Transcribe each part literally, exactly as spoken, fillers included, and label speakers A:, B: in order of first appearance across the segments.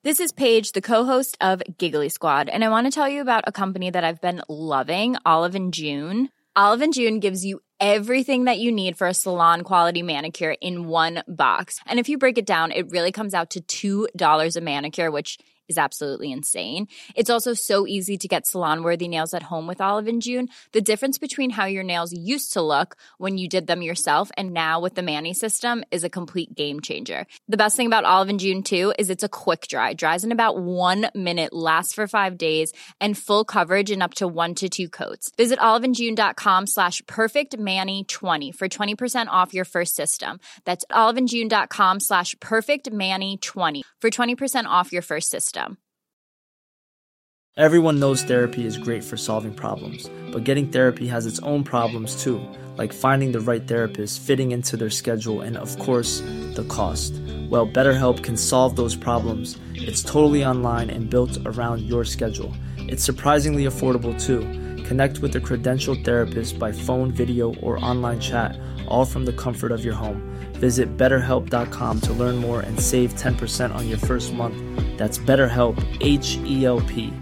A: This is Paige, the co-host of Giggly Squad, and I want to tell you about a company that I've been loving, Olive and June. Olive and June gives you everything that you need for a salon-quality manicure in one box. And if you break it down, it really comes out to two dollars a manicure, which is absolutely insane. It's also so easy to get salon-worthy nails at home with Olive and June. The difference between how your nails used to look when you did them yourself and now with the Mani system is a complete game changer. The best thing about Olive and June, too, is it's a quick dry. Dries in about one minute, lasts for five days, and full coverage in up to one to two coats. Visit oliveandjune.com slash perfectmani20 for twenty percent off your first system. That's oliveandjune.com slash perfectmani20 for twenty percent off your first system.
B: Everyone knows therapy is great for solving problems, but getting therapy has its own problems too, like finding the right therapist, fitting into their schedule, and of course, the cost. Well, BetterHelp can solve those problems. It's totally online and built around your schedule. It's surprisingly affordable too. Connect with a credentialed therapist by phone, video, or online chat, all from the comfort of your home. Visit better help dot com to learn more and save ten percent on your first month. That's BetterHelp, H E L P.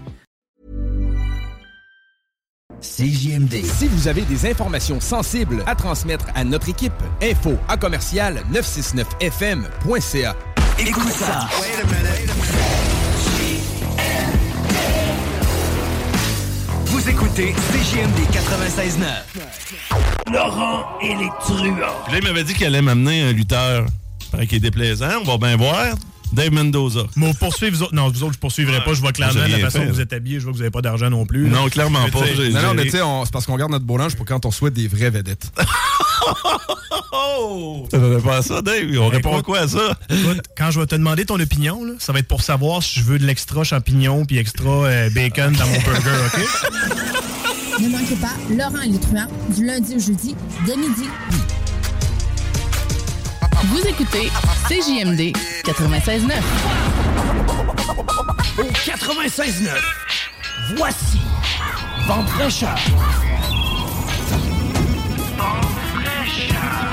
C: C J M D. Si vous avez des informations sensibles à transmettre à notre équipe, info à commercial neuf cent soixante-neuf F M point C A.
D: Écoute ça. Wait a minute. Vous écoutez C J M D quatre-vingt-seize neuf. Laurent et les truands.
E: Là, il m'avait dit qu'il allait m'amener un lutteur. Paraît qu'il est déplaisant. On va bien voir. Dave Mendoza.
F: Mais vous poursuivez, vous autres. Non, vous autres, je poursuivrai ouais, pas. Je vois clairement la façon fait. que vous êtes habillés. Je vois que vous n'avez pas d'argent non plus.
E: Non, clairement
F: mais
E: pas.
F: J'ai,
E: non,
G: non, mais tu sais, c'est parce qu'on garde notre beau linge pour quand on souhaite des vraies vedettes.
E: Oh! Ça ne pas à ça, Dave. On
F: ben,
E: répond à quoi à ça?
F: Écoute, quand je vais te demander ton opinion, là, ça va être pour savoir si je veux de l'extra champignon puis extra euh, bacon dans mon burger, OK?
H: Ne manquez pas Laurent et les truands du lundi au jeudi dès midi.
I: Vous écoutez C J M D quatre-vingt-seize neuf.
D: Au quatre-vingt-seize neuf, voici Vente fraîcheur. Vente fraîcheur.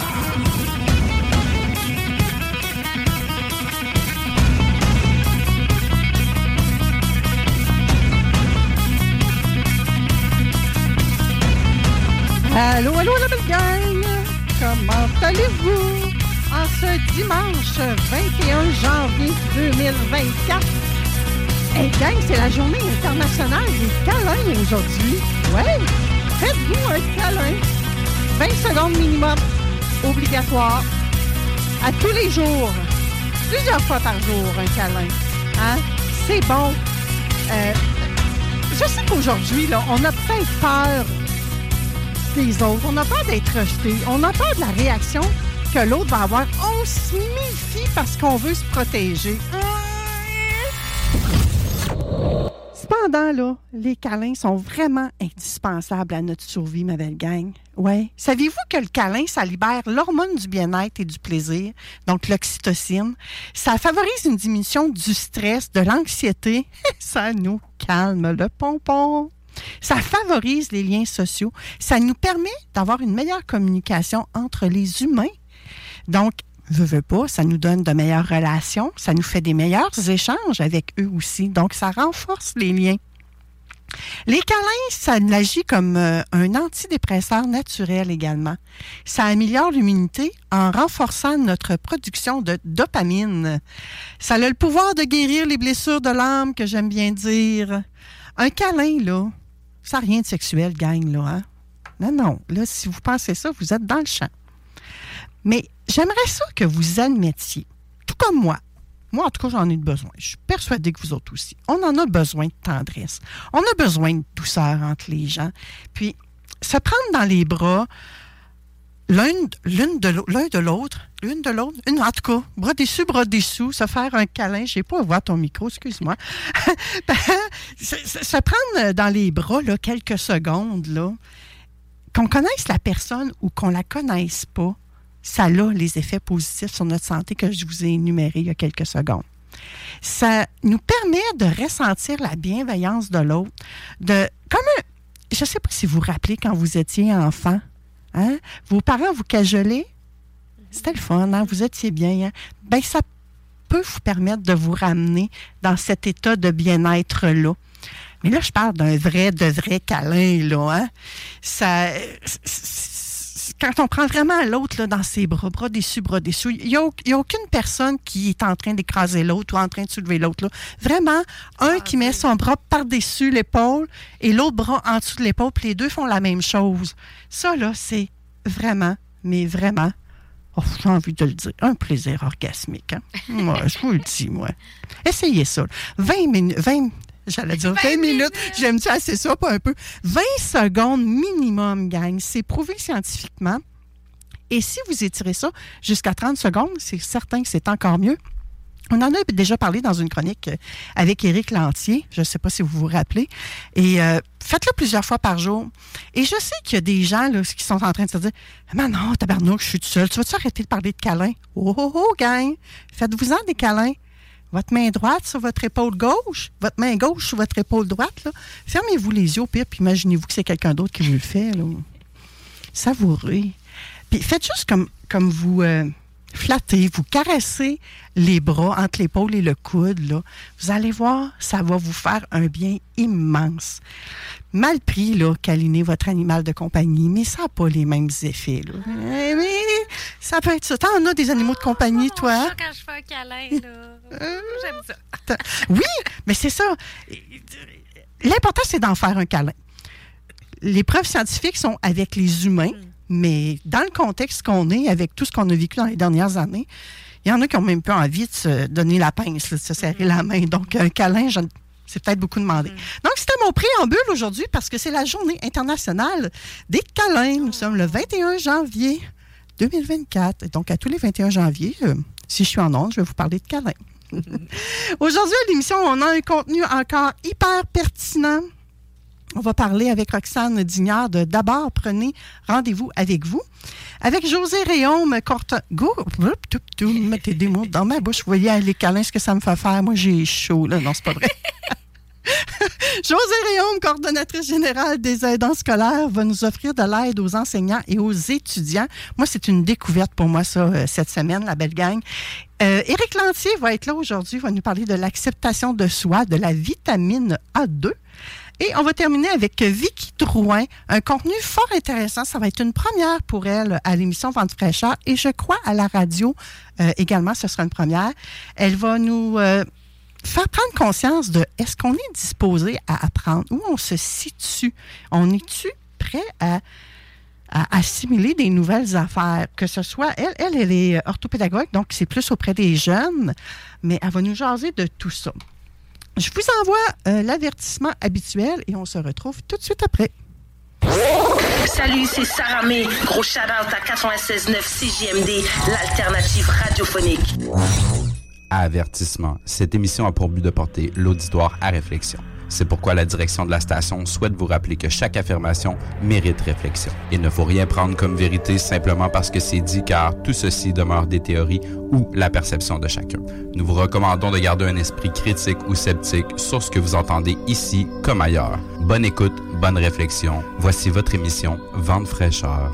J: Allô, allô, la belle gang! Comment allez-vous? En ce dimanche vingt et un janvier deux mille vingt-quatre. Hey gang, c'est la journée internationale des câlins aujourd'hui. Ouais, faites-vous un câlin. vingt secondes minimum, obligatoire. À tous les jours, plusieurs fois par jour, un câlin. Hein? C'est bon. Euh, je sais qu'aujourd'hui, là, on a peut-être peur des autres. On a peur d'être rejeté. On a peur de la réaction que l'autre va avoir. On se méfie parce qu'on veut se protéger. Cependant, là, les câlins sont vraiment indispensables à notre survie, ma belle gang. Ouais. Saviez-vous que le câlin, ça libère l'hormone du bien-être et du plaisir, donc l'oxytocine. Ça favorise une diminution du stress, de l'anxiété. Ça nous calme le pompon. Ça favorise les liens sociaux. Ça nous permet d'avoir une meilleure communication entre les humains. Donc, veux, veux pas, ça nous donne de meilleures relations. Ça nous fait des meilleurs échanges avec eux aussi. Donc, ça renforce les liens. Les câlins, ça agit comme euh, un antidépresseur naturel également. Ça améliore l'immunité en renforçant notre production de dopamine. Ça a le pouvoir de guérir les blessures de l'âme, que j'aime bien dire. Un câlin, là, ça n'a rien de sexuel, gang, là, hein? Non, non. Là, si vous pensez ça, vous êtes dans le champ. Mais j'aimerais ça que vous admettiez, tout comme moi. Moi, en tout cas, j'en ai besoin. Je suis persuadée que vous autres aussi. On en a besoin de tendresse. On a besoin de douceur entre les gens. Puis, se prendre dans les bras, l'un, l'une de l'autre, l'un de l'autre, l'une de l'autre, une, en tout cas, bras dessus, bras dessous, se faire un câlin. Je n'ai pas à voir ton micro, excuse-moi. ben, se, se prendre dans les bras, là, quelques secondes, là, qu'on connaisse la personne ou qu'on la connaisse pas, ça a les effets positifs sur notre santé que je vous ai énumérés il y a quelques secondes. Ça nous permet de ressentir la bienveillance de l'autre, de comme un, je ne sais pas si vous vous rappelez quand vous étiez enfant, hein? Vos parents vous cajolaient, c'était le fun, hein? Vous étiez bien. Hein? Ben ça, peut vous permettre de vous ramener dans cet état de bien-être-là. Mais là, je parle d'un vrai, de vrai câlin, là, hein? Ça... Quand on prend vraiment l'autre là, dans ses bras, bras dessus, bras dessous, il n'y a, a aucune personne qui est en train d'écraser l'autre ou en train de soulever l'autre. Là. Vraiment, un ah, qui met son bras par-dessus l'épaule et l'autre bras en dessous de l'épaule, puis les deux font la même chose. Ça, là, c'est vraiment, mais vraiment, oh, j'ai envie de le dire, un plaisir orgasmique. Hein? Moi, je vous le dis, moi. Essayez ça. vingt minutes, vingt J'allais dire vingt minutes. J'aime-tu assez ça, pas un peu? vingt secondes minimum, gang. C'est prouvé scientifiquement. Et si vous étirez ça jusqu'à trente secondes, c'est certain que c'est encore mieux. On en a déjà parlé dans une chronique avec Éric Lantier. Je ne sais pas si vous vous rappelez. Et euh, faites-le plusieurs fois par jour. Et je sais qu'il y a des gens là, qui sont en train de se dire « Mais non, tabarnouche, je suis tout seul. Tu vas-tu arrêter de parler de câlins? » Oh, oh, oh, gang! Faites-vous-en des câlins. Votre main droite sur votre épaule gauche, votre main gauche sur votre épaule droite. Là. Fermez-vous les yeux, puis imaginez-vous que c'est quelqu'un d'autre qui vous le fait. Là. Savourez. Puis faites juste comme, comme vous euh, flattez, vous caressez les bras entre l'épaule et le coude. Là. Vous allez voir, ça va vous faire un bien immense. Mal pris, là, câliner votre animal de compagnie, mais ça n'a pas les mêmes effets. Là. Mais ça peut être ça. T'en as des animaux de compagnie,
K: oh,
J: toi?
K: Ça, quand je fais un câlin, là. J'aime ça.
J: Oui, mais c'est ça. L'important, c'est d'en faire un câlin. Les preuves scientifiques sont avec les humains, mm. mais dans le contexte qu'on est, avec tout ce qu'on a vécu dans les dernières années, il y en a qui n'ont même pas envie de se donner la pince, là, de se serrer mm. la main. Donc, un câlin, je... c'est peut-être beaucoup demandé. Mm. Donc, c'était mon préambule aujourd'hui parce que c'est la journée internationale des câlins. Nous sommes le vingt et un janvier deux mille vingt-quatre. Et donc, à tous les vingt et un janvier, euh, si je suis en onde, je vais vous parler de câlins. Aujourd'hui, à l'émission, on a un contenu encore hyper pertinent. On va parler avec Roxane Dignard de D'abord, prenez rendez-vous avec vous. Avec José Réaume, Corte... Go... Mettez des mots dans ma bouche. Vous voyez, les câlins, ce que ça me fait faire. Moi, j'ai chaud, là. Non, c'est pas vrai. José Réaume, coordonnatrice générale des aidants scolaires, va nous offrir de l'aide aux enseignants et aux étudiants. Moi, c'est une découverte pour moi, ça, euh, cette semaine, la belle gang. Euh, Éric Lantier va être là aujourd'hui, va nous parler de l'acceptation de soi, de la vitamine A deux. Et on va terminer avec Vicky Drouin, un contenu fort intéressant. Ça va être une première pour elle à l'émission Vente fraîcheur et je crois à la radio euh, également, ce sera une première. Elle va nous... Euh, faire prendre conscience de est-ce qu'on est disposé à apprendre, où on se situe, on est-tu prêt à, à assimiler des nouvelles affaires, que ce soit, elle, elle, elle est orthopédagogue, donc c'est plus auprès des jeunes, mais elle va nous jaser de tout ça. Je vous envoie euh, l'avertissement habituel et on se retrouve tout de suite après.
L: Salut, c'est Sarah May. Gros shout-out à quatre-vingt-seize neuf C J M D, l'alternative radiophonique.
M: Avertissement. Cette émission a pour but de porter l'auditoire à réflexion. C'est pourquoi la direction de la station souhaite vous rappeler que chaque affirmation mérite réflexion. Il ne faut rien prendre comme vérité simplement parce que c'est dit, car tout ceci demeure des théories ou la perception de chacun. Nous vous recommandons de garder un esprit critique ou sceptique sur ce que vous entendez ici comme ailleurs. Bonne écoute, bonne réflexion. Voici votre émission Vente fraîcheur.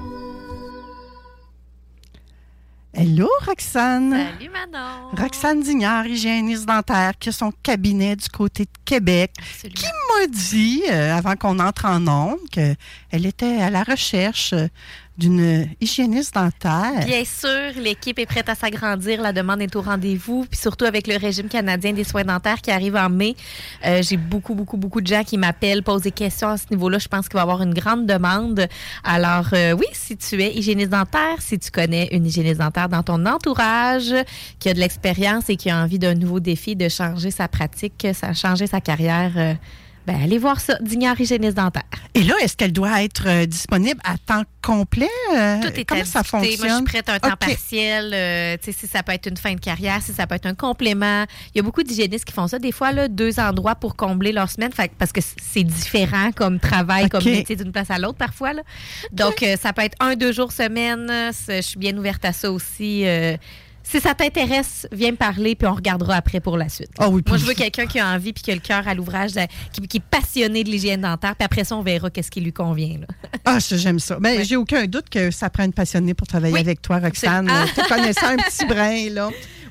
J: Hello, Roxane.
K: Salut, Manon.
J: Roxane Dignard, hygiéniste dentaire, qui a son cabinet du côté de Québec, Absolument. Qui m'a dit, euh, avant qu'on entre en ondes, qu'elle était à la recherche euh, d'une hygiéniste dentaire.
K: Bien sûr, l'équipe est prête à s'agrandir. La demande est au rendez-vous. Puis surtout avec le régime canadien des soins dentaires qui arrive en mai, euh, j'ai beaucoup, beaucoup, beaucoup de gens qui m'appellent, posent des questions à ce niveau-là. Je pense qu'il va y avoir une grande demande. Alors, euh, oui, si tu es hygiéniste dentaire, si tu connais une hygiéniste dentaire dans ton entourage, qui a de l'expérience et qui a envie d'un nouveau défi, de changer sa pratique, ça changer sa carrière, euh, ben, allez voir ça, Dignard hygiéniste dentaire.
J: Et là, est-ce qu'elle doit être euh, disponible à temps complet? Euh,
K: Tout est
J: comment
K: à
J: ça
K: discuter.
J: fonctionne?
K: Moi, je suis prête à un temps
J: okay.
K: partiel. Euh, tu sais, si ça peut être une fin de carrière, si ça peut être un complément. Il y a beaucoup d'hygiénistes qui font ça. Des fois, là, deux endroits pour combler leur semaine, fait, parce que c'est différent comme travail, okay. comme métier d'une place à l'autre parfois. Là. Okay. Donc, euh, ça peut être un, deux jours semaine. Je suis bien ouverte à ça aussi. Euh, Si ça t'intéresse, viens me parler, puis on regardera après pour la suite.
J: Oh oui,
K: Moi, je veux quelqu'un qui a envie puis qui a le cœur à l'ouvrage, qui, qui est passionné de l'hygiène dentaire, puis après ça, on verra qu'est-ce qui lui convient. Là.
J: Ah, ça, j'aime ça. Ben, ouais. J'ai aucun doute que ça prend une passionnée pour travailler oui, avec toi, Roxane. Ah. Tu connaissais un petit brin, là.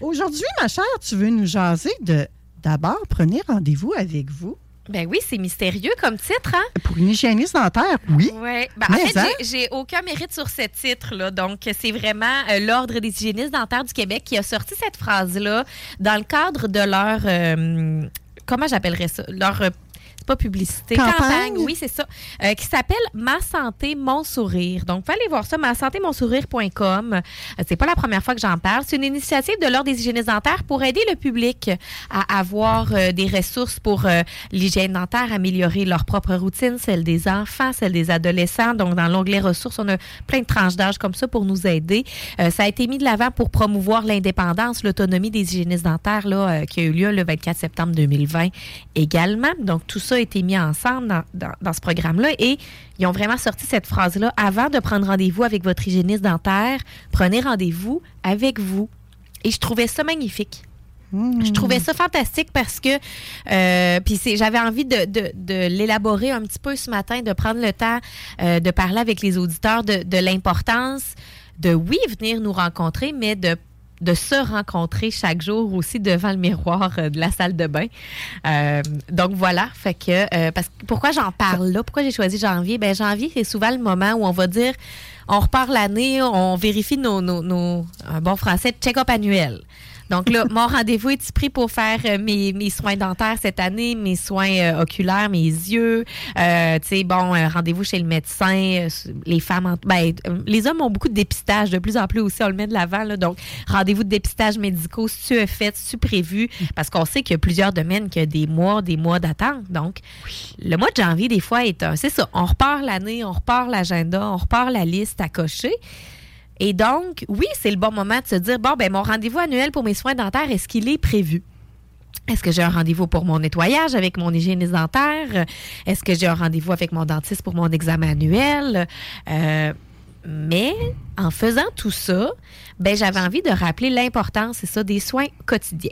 J: Aujourd'hui, ma chère, tu veux nous jaser de d'abord, prenez rendez-vous avec vous.
K: Ben oui, c'est mystérieux comme titre, hein?
J: Pour une hygiéniste dentaire, oui.
K: Oui. Ben, en fait, hein? j'ai, j'ai aucun mérite sur ce titre-là. Donc, c'est vraiment euh, l'Ordre des hygiénistes dentaires du Québec qui a sorti cette phrase-là dans le cadre de leur... Euh, comment j'appellerais ça? Leur... Euh, pas publicité, campagne, campagne oui, c'est ça, euh, qui s'appelle Ma santé, mon sourire. Donc, vous pouvez aller voir ça, ma santé mon sourire point com. Euh, c'est pas la première fois que j'en parle. C'est une initiative de l'Ordre des hygiénistes dentaires pour aider le public à avoir euh, des ressources pour euh, l'hygiène dentaire, améliorer leur propre routine, celle des enfants, celle des adolescents. Donc, dans l'onglet ressources, on a plein de tranches d'âge comme ça pour nous aider. Euh, ça a été mis de l'avant pour promouvoir l'indépendance, l'autonomie des hygiénistes dentaires là, euh, qui a eu lieu le vingt-quatre septembre deux mille vingt également. Donc, tout ça a été mis ensemble dans, dans, dans ce programme-là et ils ont vraiment sorti cette phrase-là. Avant de prendre rendez-vous avec votre hygiéniste dentaire, prenez rendez-vous avec vous. Et je trouvais ça magnifique. Mmh. Je trouvais ça fantastique parce que euh, puis c'est, j'avais envie de, de, de l'élaborer un petit peu ce matin, de prendre le temps euh, de parler avec les auditeurs de, de l'importance de, oui, venir nous rencontrer, mais de de se rencontrer chaque jour aussi devant le miroir euh, de la salle de bain. Euh, donc voilà, fait que euh, parce que pourquoi j'en parle là, pourquoi j'ai choisi janvier? Ben janvier, c'est souvent le moment où on va dire, on repart l'année, on vérifie nos, nos, nos un bon français, check-up annuel. Donc là, mon rendez-vous est pris pour faire euh, mes, mes soins dentaires cette année, mes soins euh, oculaires, mes yeux. Euh, tu sais, bon, euh, rendez-vous chez le médecin. Euh, les femmes, en, ben, euh, les hommes ont beaucoup de dépistage, de plus en plus aussi, on le met de l'avant. Là, donc, rendez-vous de dépistage médicaux, si tu as fait, si tu prévu, parce qu'on sait qu'il y a plusieurs domaines qui ont des mois, des mois d'attente. Donc, le mois de janvier, des fois, est un, c'est ça, on repart l'année, on repart l'agenda, on repart la liste à cocher. Et donc, oui, c'est le bon moment de se dire, bon, ben mon rendez-vous annuel pour mes soins dentaires, est-ce qu'il est prévu? Est-ce que j'ai un rendez-vous pour mon nettoyage avec mon hygiéniste dentaire? Est-ce que j'ai un rendez-vous avec mon dentiste pour mon examen annuel? Euh, mais en faisant tout ça, ben j'avais envie de rappeler l'importance, c'est ça, des soins quotidiens.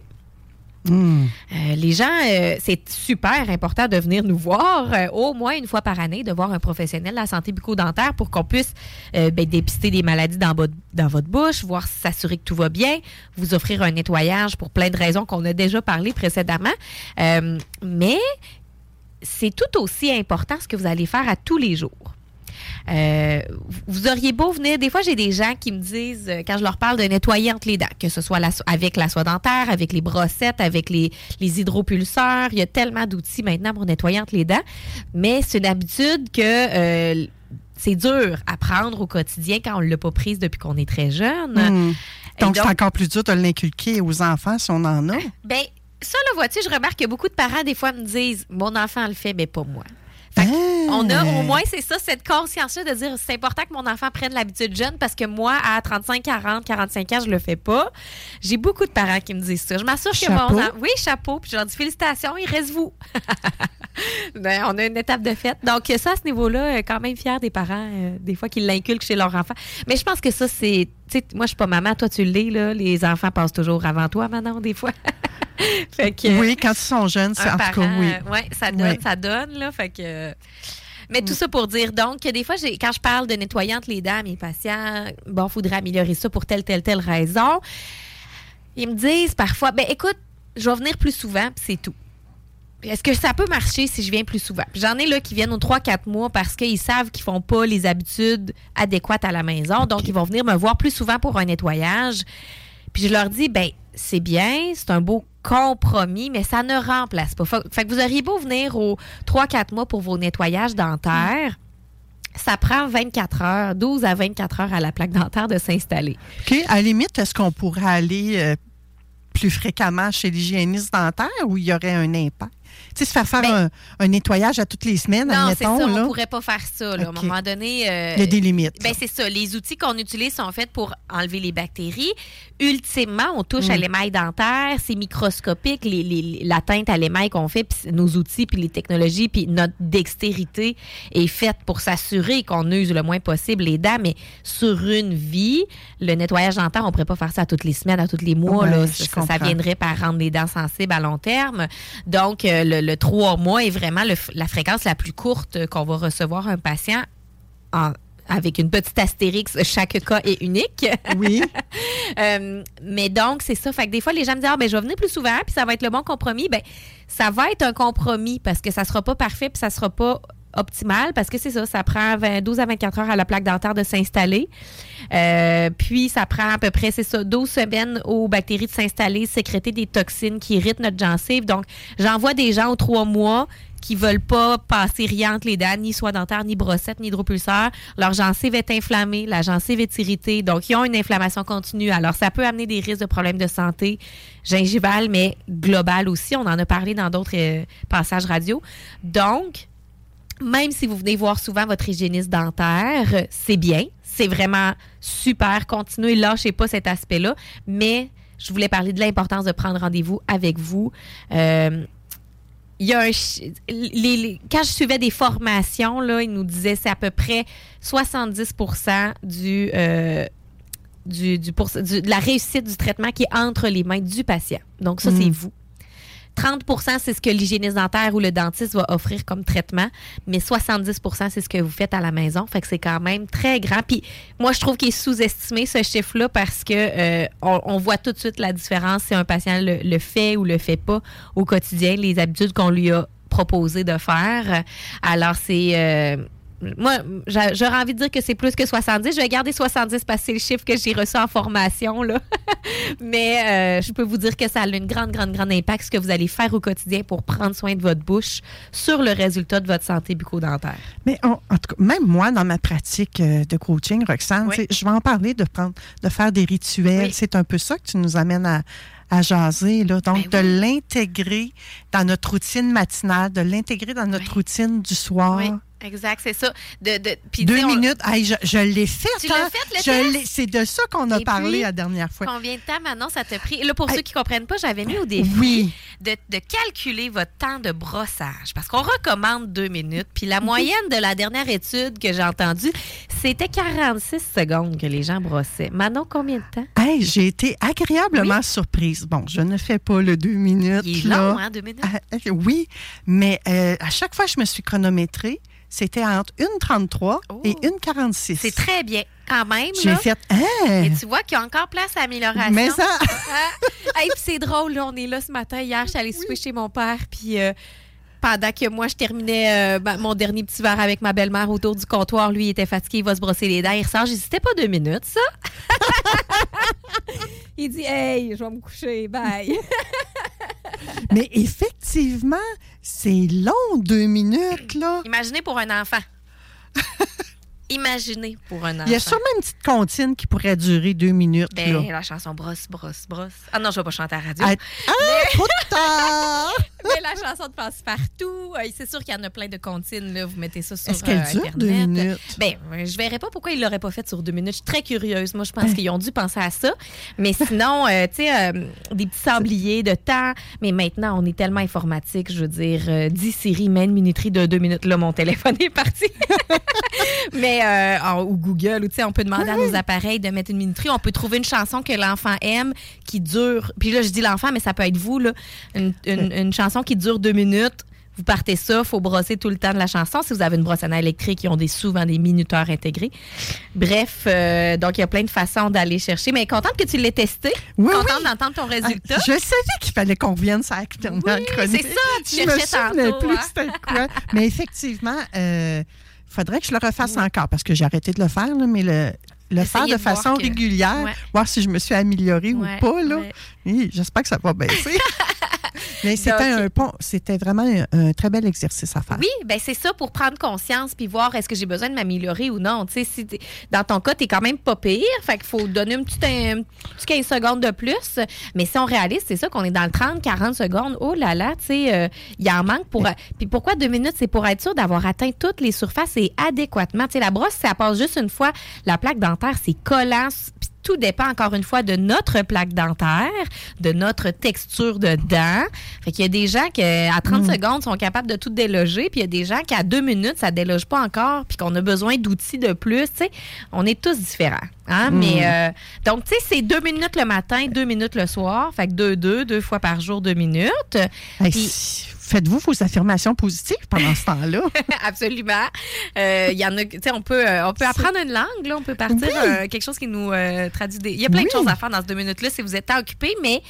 K: Mmh. Euh, les gens, euh, c'est super important de venir nous voir euh, au moins une fois par année, de voir un professionnel de la santé bucco-dentaire pour qu'on puisse euh, ben, dépister des maladies dans votre, dans votre bouche, voir s'assurer que tout va bien, vous offrir un nettoyage pour plein de raisons qu'on a déjà parlé précédemment. Euh, mais c'est tout aussi important ce que vous allez faire à tous les jours. Euh, vous auriez beau venir, des fois j'ai des gens qui me disent, euh, quand je leur parle de nettoyer entre les dents, que ce soit la, avec la soie dentaire, avec les brossettes, avec les, les hydropulseurs, il y a tellement d'outils maintenant pour nettoyer entre les dents, mais c'est une habitude que euh, c'est dur à prendre au quotidien quand on ne l'a pas prise depuis qu'on est très jeune.
J: Mmh. Donc, donc c'est encore plus dur de l'inculquer aux enfants si on en a.
K: Ben ça, là, vois-tu, je remarque que beaucoup de parents, des fois, me disent, mon enfant le fait, mais pas moi. Fait on a au moins, c'est ça, cette conscience-là de dire c'est important que mon enfant prenne l'habitude jeune parce que moi, à trente-cinq, quarante, quarante-cinq ans, je le fais pas. J'ai beaucoup de parents qui me disent ça. Je m'assure que mon enfant... Oui, chapeau. Puis je leur dis félicitations, il reste vous. Ben, on a une étape de fête. Donc, ça, à ce niveau-là, quand même fier des parents, euh, des fois, qu'ils l'inculquent chez leur enfant. Mais je pense que ça, c'est... Tu sais, moi, je suis pas maman, toi, tu l'es, là. Les enfants passent toujours avant toi, Manon, des fois. Fait que,
J: oui, quand ils sont jeunes, c'est en
K: parent,
J: tout cas, oui.
K: Oui, ça donne, oui. ça donne, là. Fait que... Mais tout ça pour dire, donc, que des fois, j'ai, quand je parle de nettoyer entre les dents à mes patients, bon, il faudrait améliorer ça pour telle, telle, telle raison. Ils me disent parfois, ben écoute, je vais venir plus souvent, puis c'est tout. Est-ce que ça peut marcher si je viens plus souvent? Puis j'en ai là qui viennent aux trois quatre mois parce qu'ils savent qu'ils font pas les habitudes adéquates à la maison. Donc, ils vont venir me voir plus souvent pour un nettoyage. Puis je leur dis, ben c'est bien, c'est un beau compromis, mais ça ne remplace pas. Fait que vous auriez beau venir aux trois quatre mois pour vos nettoyages dentaires. Ça prend vingt-quatre heures, douze à vingt-quatre heures à la plaque dentaire de s'installer.
J: OK. À la limite, est-ce qu'on pourrait aller euh, plus fréquemment chez l'hygiéniste dentaire ou il y aurait un impact? Tu sais, se faire faire ben, un, un nettoyage à toutes les semaines,
K: non,
J: admettons.
K: Non, c'est ça,
J: là.
K: on ne pourrait pas faire ça. Là. Okay. À un moment donné... Euh,
J: il y a des limites.
K: Ben, c'est ça. Les outils qu'on utilise sont faits pour enlever les bactéries. Ultimement, on touche mm. à l'émail dentaire. C'est microscopique, les, les, l'atteinte à l'émail qu'on fait, puis nos outils, puis les technologies, puis notre dextérité est faite pour s'assurer qu'on use le moins possible les dents. Mais sur une vie, le nettoyage dentaire, on ne pourrait pas faire ça à toutes les semaines, à tous les mois. Ouais, là. Ça, ça viendrait par rendre les dents sensibles à long terme. Donc, euh, le, le trois mois est vraiment le, la fréquence la plus courte qu'on va recevoir un patient en, avec une petite astérix, chaque cas est unique.
J: Oui.
K: euh, mais donc, c'est ça. Fait que des fois, les gens me disent, ah, ben, je vais venir plus souvent, puis ça va être le bon compromis. Ben, ça va être un compromis parce que ça sera pas parfait, puis ça sera pas optimal parce que c'est ça, ça prend vingt, douze à vingt-quatre heures à la plaque dentaire de s'installer. Euh, puis, ça prend à peu près, c'est ça, douze semaines aux bactéries de s'installer, sécréter des toxines qui irritent notre gencive. Donc, j'envoie des gens aux trois mois qui veulent pas passer rien entre les dents, ni soie dentaire, ni brossette, ni hydropulseur. Leur gencive est inflammée, la gencive est irritée, donc ils ont une inflammation continue. Alors, ça peut amener des risques de problèmes de santé gingivale, mais global aussi. On en a parlé dans d'autres euh, passages radio. Donc, même si vous venez voir souvent votre hygiéniste dentaire, c'est bien, c'est vraiment super. Continuez, lâchez pas cet aspect-là, mais je voulais parler de l'importance de prendre rendez-vous avec vous. Euh, Il y a un, les, les, quand je suivais des formations, là, ils nous disaient que c'est à peu près soixante-dix pour cent du, euh, du, du, pour, du, de la réussite du traitement qui est entre les mains du patient. Donc, ça, mmh. c'est vous. trente pour cent, c'est ce que l'hygiéniste dentaire ou le dentiste va offrir comme traitement, mais soixante-dix pour cent, c'est ce que vous faites à la maison. Fait que c'est quand même très grand. Puis moi, je trouve qu'il est sous-estimé, ce chiffre-là, parce que euh, on, on voit tout de suite la différence si un patient le, le fait ou le fait pas au quotidien, les habitudes qu'on lui a proposé de faire. Alors, c'est... Euh, moi, j'aurais envie de dire que c'est plus que soixante-dix. Je vais garder soixante-dix parce que c'est le chiffre que j'ai reçu en formation, là. Mais euh, je peux vous dire que ça a une grande, grande, grande impact ce que vous allez faire au quotidien pour prendre soin de votre bouche sur le résultat de votre santé bucco-dentaire.
J: Mais on, en tout cas, même moi, dans ma pratique de coaching, Roxane,
K: oui.
J: je vais en parler de, prendre, de faire des rituels. Oui. C'est un peu ça que tu nous amènes à... à jaser, là. Donc, ben oui. de l'intégrer dans notre routine matinale, de l'intégrer dans notre oui. routine du soir.
K: Oui, exact, c'est ça. De, de, puis
J: Deux
K: on...
J: minutes, hey, je, je l'ai fait.
K: Tu hein? l'as fait, le
J: je
K: test?
J: C'est de ça qu'on a
K: Et
J: parlé
K: puis,
J: la dernière fois.
K: Combien de temps, maintenant, ça t'a pris? Là, pour hey. ceux qui ne comprennent pas, j'avais mis au défi
J: oui.
K: de, de calculer votre temps de brossage. Parce qu'on recommande deux minutes. Puis la moyenne de la dernière étude que j'ai entendue, c'était quarante-six secondes que les gens brossaient. Manon, combien de temps?
J: Hey, j'ai été agréablement oui. surprise. Bon, je ne fais pas le deux minutes.
K: Il est
J: là.
K: long, hein, deux minutes?
J: Ah, oui, mais euh, à chaque fois que je me suis chronométrée, c'était entre une trente-trois oh. et une quarante-six.
K: C'est très bien, quand même.
J: J'ai
K: là.
J: fait... Hein?
K: Et tu vois qu'il y a encore place à amélioration.
J: Mais ça...
K: hey, puis c'est drôle, là, on est là ce matin. Hier, je suis allée souper chez mon père, puis... Euh, pendant que moi, je terminais euh, ben, mon dernier petit verre avec ma belle-mère autour du comptoir, lui, il était fatigué, il va se brosser les dents. Il ressort, j'ai dit, c'était pas deux minutes, ça? Il dit, hey, je vais me coucher, bye.
J: Mais effectivement, c'est long, deux minutes, là.
K: Imaginez pour un enfant. Imaginez pour un enfant.
J: Il y a sûrement une petite comptine qui pourrait durer deux minutes.
K: Ben,
J: là.
K: la chanson brosse, brosse, brosse. Ah non, je vais pas chanter à la radio.
J: Ah, ah trop tard!
K: Mais la chanson de Passe-Partout, euh, c'est sûr qu'il y en a plein de comptines. Là. Vous mettez ça sur
J: Est-ce qu'elle
K: euh,
J: dure
K: Internet.
J: deux minutes?
K: Ben, je verrais pas pourquoi ils l'auraient pas fait sur deux minutes. Je suis très curieuse. Moi, je pense qu'ils ont dû penser à ça. Mais sinon, euh, tu sais, euh, des petits sabliers de temps. Mais maintenant, on est tellement informatique. Je veux dire, euh, dix séries, même une minuterie de deux minutes. Là, mon téléphone est parti. Mais Euh, oh, ou Google, ou tu sais, on peut demander oui. à nos appareils de mettre une minuterie. On peut trouver une chanson que l'enfant aime qui dure. Puis là, je dis l'enfant, mais ça peut être vous, là. Une, une, une chanson qui dure deux minutes. Vous partez ça, il faut brosser tout le temps de la chanson. Si vous avez une brosse à dents électrique, ils ont des, souvent des minuteurs intégrés. Bref, euh, donc il y a plein de façons d'aller chercher. Mais contente que tu l'aies testé.
J: Oui,
K: contente
J: oui.
K: d'entendre ton résultat.
J: Ah, je savais qu'il fallait qu'on revienne sur la dernière
K: oui,
J: chronique.
K: c'est ça, tu
J: je
K: cherchais
J: me souvenais
K: tantôt.
J: plus
K: Hein?
J: c'était quoi. Mais effectivement, euh, faudrait que je le refasse oui. encore parce que j'ai arrêté de le faire, là, mais le, le faire de, de façon que... régulière, ouais. voir si je me suis améliorée ouais. ou pas. Là. Ouais. Oui, j'espère que ça va baisser. Mais c'était, Donc, un pont, c'était vraiment un, un très bel exercice à faire.
K: Oui, bien c'est ça, pour prendre conscience puis voir est-ce que j'ai besoin de m'améliorer ou non. Tu sais, si dans ton cas, tu es quand même pas pire, fait qu'il faut donner un petit, un petit quinze secondes de plus. Mais si on réalise, c'est ça qu'on est dans le trente quarante secondes. Oh là là, tu sais, il euh, en manque pour... Oui. Puis pourquoi deux minutes? C'est pour être sûr d'avoir atteint toutes les surfaces et adéquatement. Tu sais, la brosse, ça passe juste une fois. La plaque dentaire, c'est collant. Puis tout dépend, encore une fois, de notre plaque dentaire, de notre texture de dents. Fait qu'il y a des gens qui, à trente mmh. secondes, sont capables de tout déloger, puis il y a des gens qui, à deux minutes, ça ne déloge pas encore, puis qu'on a besoin d'outils de plus. Tu sais, on est tous différents. Hein? Mmh. Mais, euh, donc, tu sais, c'est deux minutes le matin, deux minutes le soir. Fait que deux, deux, deux fois par jour, deux minutes.
J: Hey,
K: puis,
J: faites-vous vos affirmations positives pendant ce temps-là?
K: Absolument. Euh, il y en a, tu sais, on peut, euh, on peut apprendre une langue, là, on peut partir
J: Oui.
K: euh, quelque chose qui nous euh, traduit des... Il y a plein
J: Oui.
K: de choses à faire dans ces deux minutes-là si vous êtes tant occupé, mais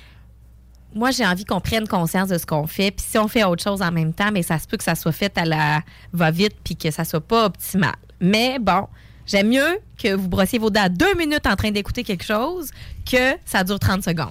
K: moi, j'ai envie qu'on prenne conscience de ce qu'on fait. Puis si on fait autre chose en même temps, mais ça se peut que ça soit fait à la va-vite puis que ça soit pas optimal. Mais bon, j'aime mieux que vous brossiez vos dents deux minutes en train d'écouter quelque chose que ça dure trente secondes.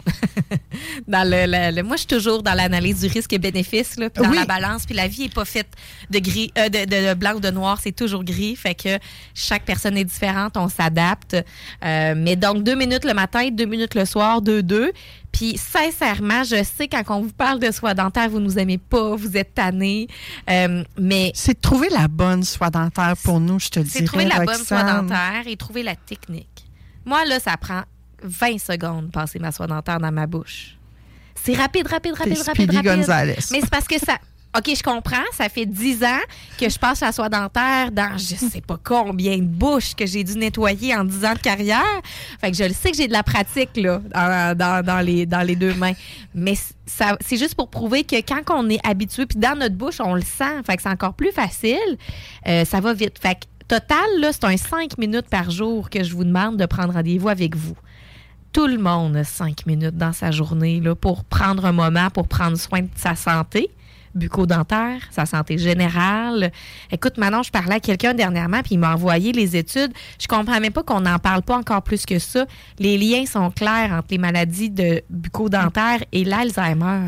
K: dans le, le- le- moi, je suis toujours dans l'analyse du risque et bénéfice, là, puis dans
J: Oui.
K: la balance. Puis la vie n'est pas faite de gris, euh, de, de- de blanc ou de noir, c'est toujours gris. Fait que chaque personne est différente, on s'adapte. Euh, mais donc, deux minutes le matin, deux minutes le soir, deux, deux. Puis sincèrement, je sais quand on vous parle de soie dentaire, vous nous aimez pas, vous êtes tannés. Euh, mais
J: C'est de trouver la bonne soie dentaire pour nous, je te le dirais.
K: c'est trouver la bonne soie
J: Roxane.
K: dentaire et trouver la technique. Moi, là, ça prend vingt secondes de passer ma soie dentaire dans ma bouche. C'est rapide, rapide, rapide,
J: T'es
K: rapide,
J: Speedy
K: rapide.
J: Gonzales.
K: Mais c'est parce que ça... OK, je comprends. Ça fait dix ans que je passe la soie dentaire dans je sais pas combien de bouches que j'ai dû nettoyer en dix ans de carrière. Fait que je le sais que j'ai de la pratique là, dans, dans- dans les, dans les deux mains. Mais ça, c'est juste pour prouver que quand on est habitué, puis dans notre bouche, on le sent. Fait que c'est encore plus facile. Euh, ça va vite. Fait que total, là, c'est un cinq minutes par jour que je vous demande de prendre rendez-vous avec vous. Tout le monde a cinq minutes dans sa journée là, pour prendre un moment, pour prendre soin de sa santé bucco-dentaire, sa santé générale. Écoute, Manon, je parlais à quelqu'un dernièrement, puis il m'a envoyé les études. Je comprends même pas qu'on n'en parle pas encore plus que ça. Les liens sont clairs entre les maladies de bucco-dentaire et l'Alzheimer.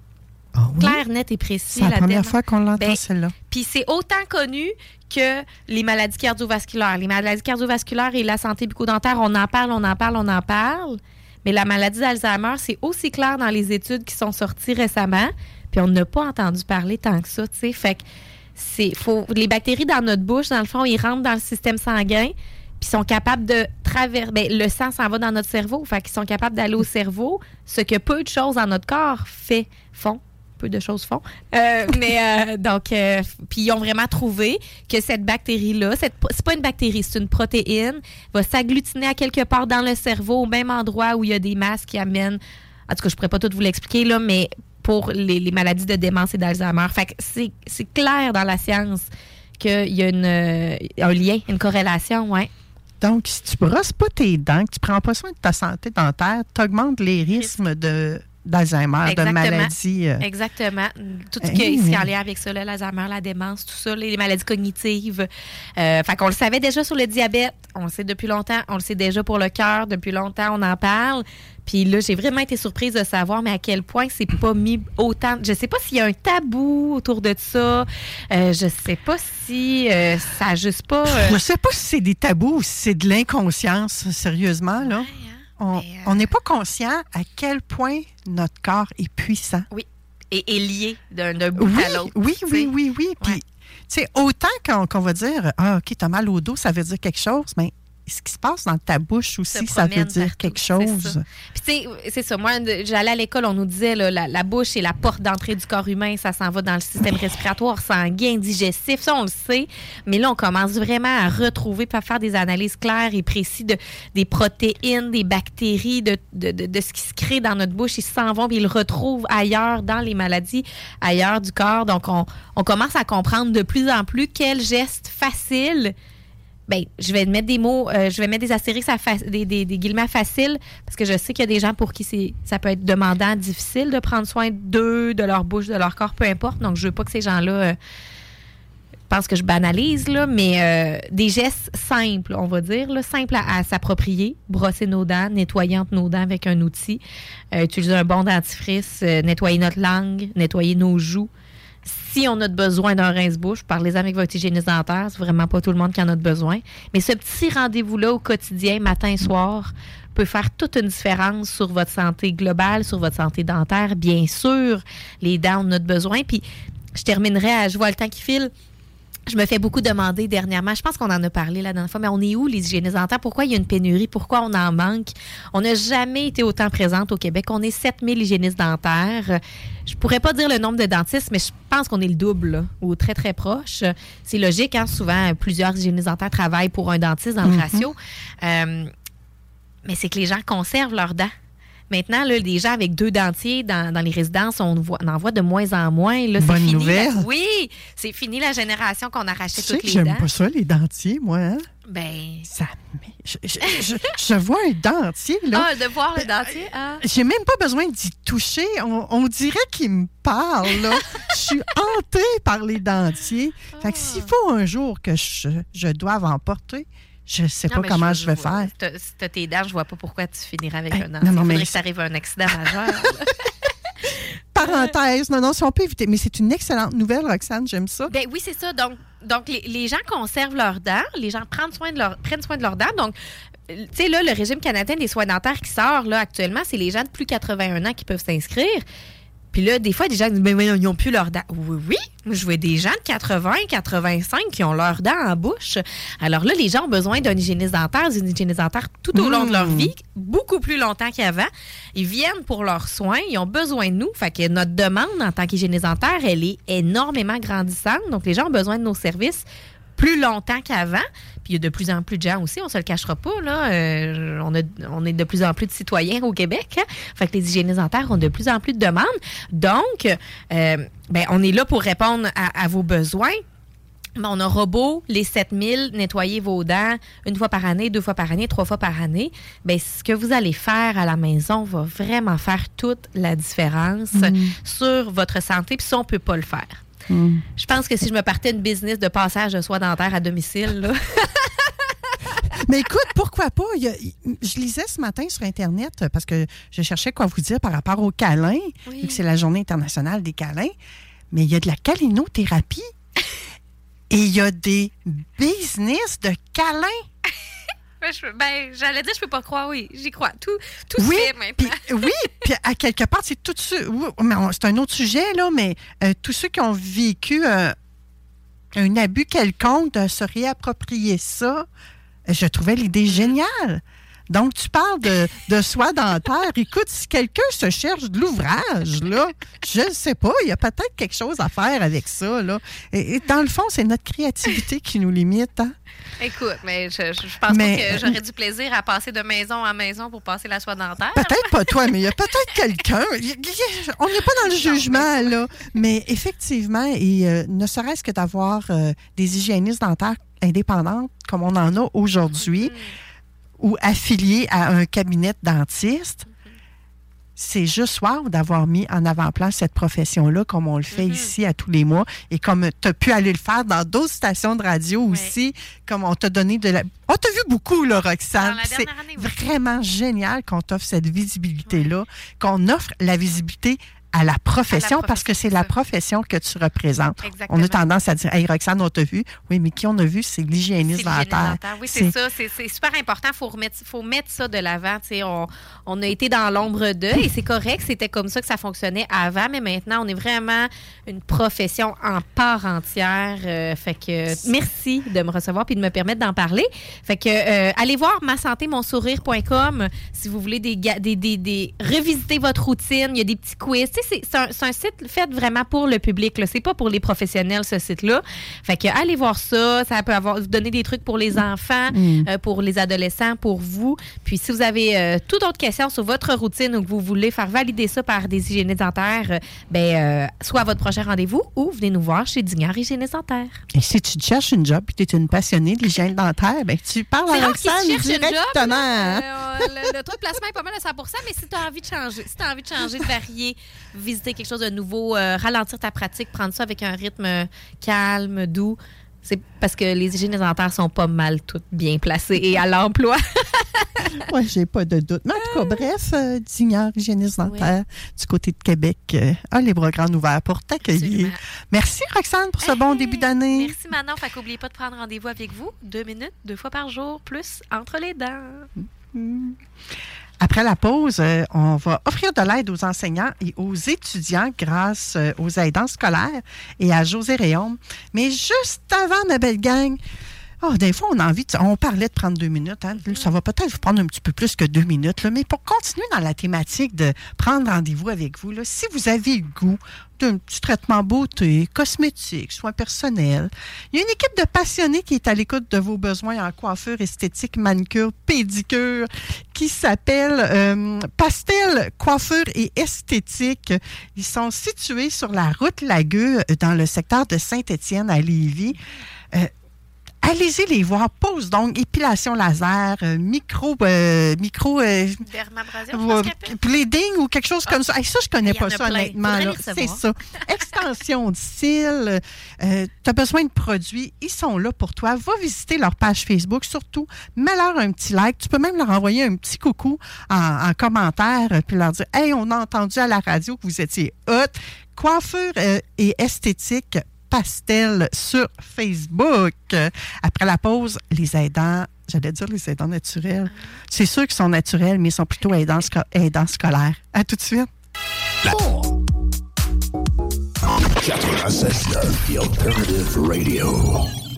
J: Ah oui?
K: Clair, net et précis.
J: C'est la
K: là-dedans.
J: première fois qu'on l'entend,
K: Ben,
J: celle-là.
K: Puis c'est autant connu que les maladies cardiovasculaires. Les maladies cardiovasculaires et la santé bucco-dentaire, on en parle, on en parle, on en parle. Mais la maladie d'Alzheimer, c'est aussi clair dans les études qui sont sorties récemment. Puis on n'a pas entendu parler tant que ça, tu sais. Fait que c'est, faut, les bactéries dans notre bouche, dans le fond, ils rentrent dans le système sanguin, puis sont capables de traverser. Ben, le sang s'en va dans notre cerveau, fait qu'ils sont capables d'aller au cerveau, ce que peu de choses dans notre corps fait, font. Peu de choses font. Euh, mais euh, donc, euh, puis ils ont vraiment trouvé que cette bactérie-là, cette, c'est pas une bactérie, c'est une protéine, va s'agglutiner à quelque part dans le cerveau, au même endroit où il y a des masses qui amènent. En tout cas, je pourrais pas tout vous l'expliquer, là, mais pour les, les maladies de démence et d'Alzheimer. Fait que c'est, c'est clair dans la science qu'il y a une, euh, un lien, une corrélation, ouais.
J: Donc, si tu brosses pas tes dents, que tu prends pas soin de ta santé dentaire, tu augmentes les risques de, d'Alzheimer,
K: Exactement.
J: de maladies. euh,
K: Exactement. Tout ce
J: Hey,
K: qui est ici
J: mais-
K: en lien avec ça, là, l'Alzheimer, la démence, tout ça, les maladies cognitives. Euh, fait qu'on le savait déjà sur le diabète, on le sait depuis longtemps, on le sait déjà pour le cœur, depuis longtemps, on en parle. Puis là, j'ai vraiment été surprise de savoir, mais à quel point c'est pas mis autant. Je sais pas s'il y a un tabou autour de ça. Euh, je sais pas si euh, ça a juste pas. euh,
J: Je sais pas si c'est des tabous ou si c'est de l'inconscience, sérieusement, là. On on n'est pas conscient à quel point notre corps est puissant.
K: Oui. Et est lié d'un, d'un bout
J: Oui,
K: à l'autre.
J: oui,
K: tu sais.
J: oui, oui, oui. Puis, tu sais, autant qu'on, qu'on va dire, ah, OK, t'as mal au dos, ça veut dire quelque chose, mais ce qui se passe dans ta bouche aussi, ça veut
K: promène
J: dire
K: partout,
J: quelque
K: c'est
J: chose.
K: ça. Puis tu sais, c'est ça. Moi, j'allais à l'école, on nous disait, là, la, la bouche, c'est la porte d'entrée du corps humain. Ça s'en va dans le système respiratoire, sanguin, digestif. Ça, on le sait. Mais là, on commence vraiment à retrouver, puis à faire des analyses claires et précises de, des protéines, des bactéries, de, de, de, de ce qui se crée dans notre bouche. Ils s'en vont, puis ils le retrouvent ailleurs, dans les maladies, ailleurs du corps. Donc, on, on commence à comprendre de plus en plus quels gestes faciles. Ben, je vais mettre des mots, euh, je vais mettre des astérix, à fa- des, des, des guillemets faciles, parce que je sais qu'il y a des gens pour qui c'est, ça peut être demandant, difficile de prendre soin d'eux, de leur bouche, de leur corps, peu importe. Donc, je veux pas que ces gens-là euh, pensent que je banalise, là, mais euh, des gestes simples, on va dire, là, simples à, à s'approprier. Brosser nos dents, nettoyer entre nos dents avec un outil, euh, utiliser un bon dentifrice, euh, nettoyer notre langue, nettoyer nos joues. Si on a besoin d'un rince-bouche, parlez-en avec votre hygiéniste dentaire. C'est vraiment pas tout le monde qui en a besoin. Mais ce petit rendez-vous-là au quotidien, matin et soir, peut faire toute une différence sur votre santé globale, sur votre santé dentaire. Bien sûr, les dents ont notre besoin. Puis, je terminerai à... Je vois le temps qui file. Je me fais beaucoup demander dernièrement, je pense qu'on en a parlé la dernière fois, mais on est où les hygiénistes dentaires? Pourquoi il y a une pénurie? Pourquoi on en manque? On n'a jamais été autant présente au Québec. On est sept mille hygiénistes dentaires. Je pourrais pas dire le nombre de dentistes, mais je pense qu'on est le double, là, ou très, très proche. C'est logique, hein? Souvent, plusieurs hygiénistes dentaires travaillent pour un dentiste dans le
J: Mm-hmm.
K: ratio. Euh, mais c'est que les gens conservent leurs dents. maintenant, là, des gens avec deux dentiers dans, dans les résidences, on, voit, on en voit de moins en moins. Là,
J: Bonne
K: c'est fini,
J: nouvelle.
K: La, oui, c'est fini la génération qu'on arrachait
J: Tu sais
K: toutes
J: que
K: les
J: j'aime
K: dents.
J: pas ça, les dentiers, moi. Hein?
K: Ben...
J: Ça... Je, je, je, je vois un dentier, là.
K: Ah, de voir le dentier? Ah.
J: J'ai même pas besoin d'y toucher. On, on dirait qu'il me parle, là. Je suis hantée par les dentiers.
K: Ah.
J: Fait que s'il faut un jour que je, je doive en porter, je sais
K: Non,
J: pas comment je, je vais
K: vois,
J: faire.
K: Si t'as, si t'as tes dents, je vois pas pourquoi tu finirais avec
J: Hey,
K: un
J: non,
K: dentier.
J: non,
K: Il
J: mais
K: faudrait que
J: c'est-
K: t'arrives à un accident majeur.
J: Parenthèse, non, non, si on peut éviter. Mais c'est une excellente nouvelle, Roxane, j'aime ça.
K: Ben oui, c'est ça. Donc, donc les, les gens conservent leurs dents, les gens prennent soin de, leur, prennent soin de leurs dents. Donc, euh, tu sais, là, le régime canadien des soins dentaires qui sort là, actuellement, c'est les gens de plus de quatre-vingt-un ans qui peuvent s'inscrire. Puis là, des fois, des gens disent, ben oui, ils n'ont plus leurs dents. Oui, oui. Je vois des gens de quatre-vingts, quatre-vingt-cinq qui ont leurs dents en bouche. Alors là, les gens ont besoin d'un hygiéniste dentaire, d'une hygiéniste dentaire tout au long de leur vie, beaucoup plus longtemps qu'avant. Ils viennent pour leurs soins, ils ont besoin de nous. Fait que notre demande en tant qu'hygiéniste dentaire, elle est énormément grandissante. Donc, les gens ont besoin de nos services plus longtemps qu'avant. Puis il y a de plus en plus de gens aussi, on se le cachera pas, là. Euh, on, a, on est de plus en plus de citoyens au Québec. Hein? Fait que les hygiénistes dentaires ont de plus en plus de demandes. Donc, euh, ben, on est là pour répondre à, à vos besoins. Mais on aura beau, les sept mille, nettoyer vos dents une fois par année, deux fois par année, trois fois par année. Bien, ce que vous allez faire à la maison va vraiment faire toute la différence
J: Mm.
K: sur votre santé. Puis ça, on ne peut pas le faire.
J: Mm.
K: Je pense que si je me partais une business de passage de soins dentaires à domicile, là...
J: Mais écoute, pourquoi pas? Il y a- je lisais ce matin sur Internet parce que je cherchais quoi vous dire par rapport aux câlins,
K: Oui.
J: vu que c'est la Journée internationale des câlins. Mais il y a de la câlinothérapie et il y a des business de câlins.
K: Ben, je- ben, j'allais dire, je peux pas croire, oui, j'y crois. Tout, tout
J: Oui,
K: se fait maintenant.
J: puis- oui, puis à quelque part, c'est tout ça. Oui, mais on- c'est un autre sujet, là, mais euh, tous ceux qui ont vécu euh, un abus quelconque de se réapproprier ça, euh, je trouvais l'idée géniale. Donc, tu parles de, de soie dentaire. Écoute, si quelqu'un se cherche de l'ouvrage, là, je ne sais pas, il y a peut-être quelque chose à faire avec ça, là. Et, et dans le fond, c'est notre créativité qui nous limite, hein?
K: Écoute, mais je, je je pense
J: Mais-
K: pas que j'aurais du plaisir à passer de maison en maison pour passer la soie dentaire.
J: Peut-être pas toi, mais il y a peut-être quelqu'un. Il y a- On n'est pas dans le jugement, là. Mais effectivement, et euh, ne serait-ce que d'avoir euh, des hygiénistes dentaires indépendantes comme on en a aujourd'hui, ou affiliés à un cabinet de dentiste, c'est juste wow d'avoir mis en avant-plan cette profession-là comme on le fait ici à tous les mois et comme tu as pu aller le faire dans d'autres stations de radio aussi, comme on t'a donné de la... On t'a vu beaucoup, là, Roxane.
K: Dans la
J: C'est
K: dernière année, oui.
J: vraiment génial qu'on t'offre cette visibilité-là, qu'on offre la visibilité à la profession, parce que c'est la profession que tu représentes.
K: Exactement.
J: On a tendance à dire, hey, Roxane, on t'a vu. Oui, mais qui on a vu, c'est l'hygiéniste
K: C'est l'hygiéniste
J: dentaire.
K: dentaire. Oui, c'est ça. C'est, c'est super important. Il faut, remettre, faut mettre ça de l'avant. Tu sais, On, on a été dans l'ombre d'eux et c'est correct. C'était comme ça que ça fonctionnait avant, mais maintenant, on est vraiment une profession en part entière. Euh, fait que merci de me recevoir puis de me permettre d'en parler. Fait que euh, allez voir ma santé mon sourire point com si vous voulez des, ga- des, des, des revisiter votre routine. Il y a des petits quiz. Tu sais, c'est, c'est, un, c'est un site fait vraiment pour le public. Là. C'est pas pour les professionnels, ce site-là. Fait que allez voir ça. Ça peut avoir, vous donner des trucs pour les enfants,
J: Mm.
K: euh, pour les adolescents, pour vous. Puis si vous avez euh, toute autre question sur votre routine ou que vous voulez faire valider ça par des hygiénistes dentaires, euh, ben, euh, soit à votre prochain rendez-vous ou venez nous voir chez Dignard Hygiéniste dentaire.
J: Et si tu te cherches une job et que tu es une passionnée de l'hygiène dentaire, ben, tu parles
K: C'est
J: à
K: rare qu'ils
J: Roxane
K: se cherchent une
J: directement.
K: job,
J: hein?
K: là. Euh, le, le taux de placement est pas mal à cent pour cent, mais si tu as envie de changer, si tu as envie de changer, de varier, visiter quelque chose de nouveau, euh, ralentir ta pratique, prendre ça avec un rythme euh, calme, doux, c'est parce que les hygiénistes dentaires sont pas mal toutes bien placées et à l'emploi.
J: Oui, j'ai pas de doute. Mais en tout cas, bref, euh, Dignard Hygiéniste dentaire du côté de Québec euh, a les bras grands ouverts pour t'accueillir.
K: Absolument.
J: Merci, Roxane, pour ce bon début d'année.
K: Merci Manon, fait qu'oubliez pas de prendre rendez-vous avec vous, deux minutes, deux fois par jour, plus entre les dents.
J: Après la pause, euh, on va offrir de l'aide aux enseignants et aux étudiants grâce euh, aux aidants scolaires et à José Réaume. Mais juste avant, ma belle gang, Oh, des fois, on a envie de... On parlait de prendre deux minutes. Hein? Ça va peut-être vous prendre un petit peu plus que deux minutes. Là, mais pour continuer dans la thématique de prendre rendez-vous avec vous, là, si vous avez le goût d'un petit traitement beauté, cosmétique, soins personnels, il y a une équipe de passionnés qui est à l'écoute de vos besoins en coiffure, esthétique, manucure, pédicure, qui s'appelle euh, Pastel Coiffure et Esthétique. Ils sont situés sur la route Lagueux, dans le secteur de Saint-Étienne à Lévis. Euh, Allez-y les voir. Pose donc, épilation laser, euh, micro... Euh, micro euh,
K: dermabrasion, je pense qu'elle appelle.
J: Bleeding ou quelque chose comme ça. Hey, ça, je connais
K: Il y
J: pas
K: en a
J: ça,
K: plein.
J: honnêtement. là. C'est ça. Extension de cils. Euh, tu as besoin de produits. Ils sont là pour toi. Va visiter leur page Facebook. Surtout, mets-leur un petit like. Tu peux même leur envoyer un petit coucou en, en commentaire euh, puis leur dire « Hey, on a entendu à la radio que vous étiez hot. » Coiffure euh, et esthétique Pastel sur Facebook. Après la pause, les aidants, j'allais dire les aidants naturels. C'est sûr qu'ils sont naturels, mais ils sont plutôt aidants, sco- aidants scolaires. À tout de suite.
D: quatre-vingt-seize neuf, The Alternative Radio.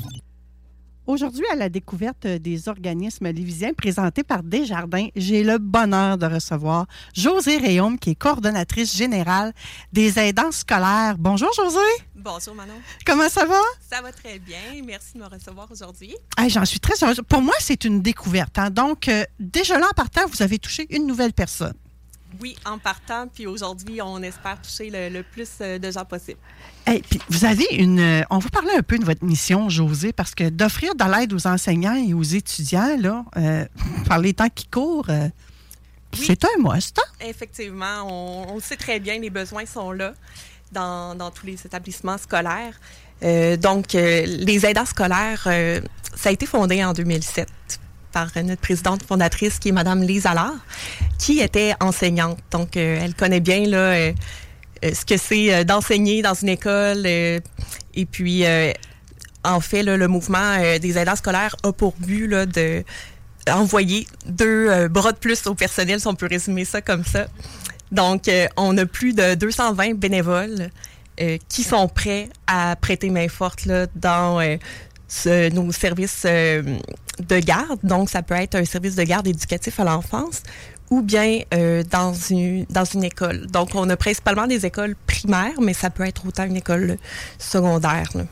J: Aujourd'hui, à la découverte des organismes lévisiens présentés par Desjardins, j'ai le bonheur de recevoir Josée Réaume, qui est coordonnatrice générale des aidants scolaires. Bonjour, Josée.
N: Bonjour, Manon.
J: Comment ça va?
N: Ça va très bien. Merci de me recevoir aujourd'hui.
J: Hey, j'en suis très heureuse. Pour moi, c'est une découverte. Hein? Donc, euh, déjà là, en partant, vous avez touché une nouvelle personne.
N: Oui, en partant, puis aujourd'hui, on espère toucher le, le plus de gens possible.
J: Hey, puis vous avez une... Euh, on va parler un peu de votre mission, Josée, parce que d'offrir de l'aide aux enseignants et aux étudiants, là, euh, par les temps qui courent, euh, oui. C'est un must. Hein?
N: Effectivement, on, on sait très bien, les besoins sont là dans, dans tous les établissements scolaires. Euh, donc, euh, les aidants scolaires, euh, ça a été fondé en deux mille sept par notre présidente fondatrice, qui est Mme Lise Allard, qui était enseignante. Donc, euh, elle connaît bien là, euh, euh, ce que c'est euh, d'enseigner dans une école. Euh, et puis, euh, en fait, là, le mouvement euh, des aidants scolaires a pour but là, de envoyer deux euh, bras de plus au personnel, si on peut résumer ça comme ça. Donc, euh, on a plus de deux cent vingt bénévoles euh, qui sont prêts à prêter main forte là, dans euh, ce, nos services euh, de garde. Donc, ça peut être un service de garde éducatif à l'enfance ou bien euh, dans une dans une école. Donc, on a principalement des écoles primaires, mais ça peut être autant une école secondaire. Là.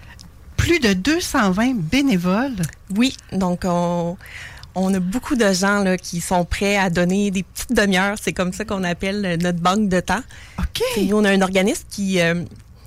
J: Plus de deux cent vingt bénévoles?
N: Oui, donc on... On a beaucoup de gens là, qui sont prêts à donner des petites demi-heures. C'est comme ça qu'on appelle notre banque de temps.
J: OK.
N: Et on a un organisme qui, euh,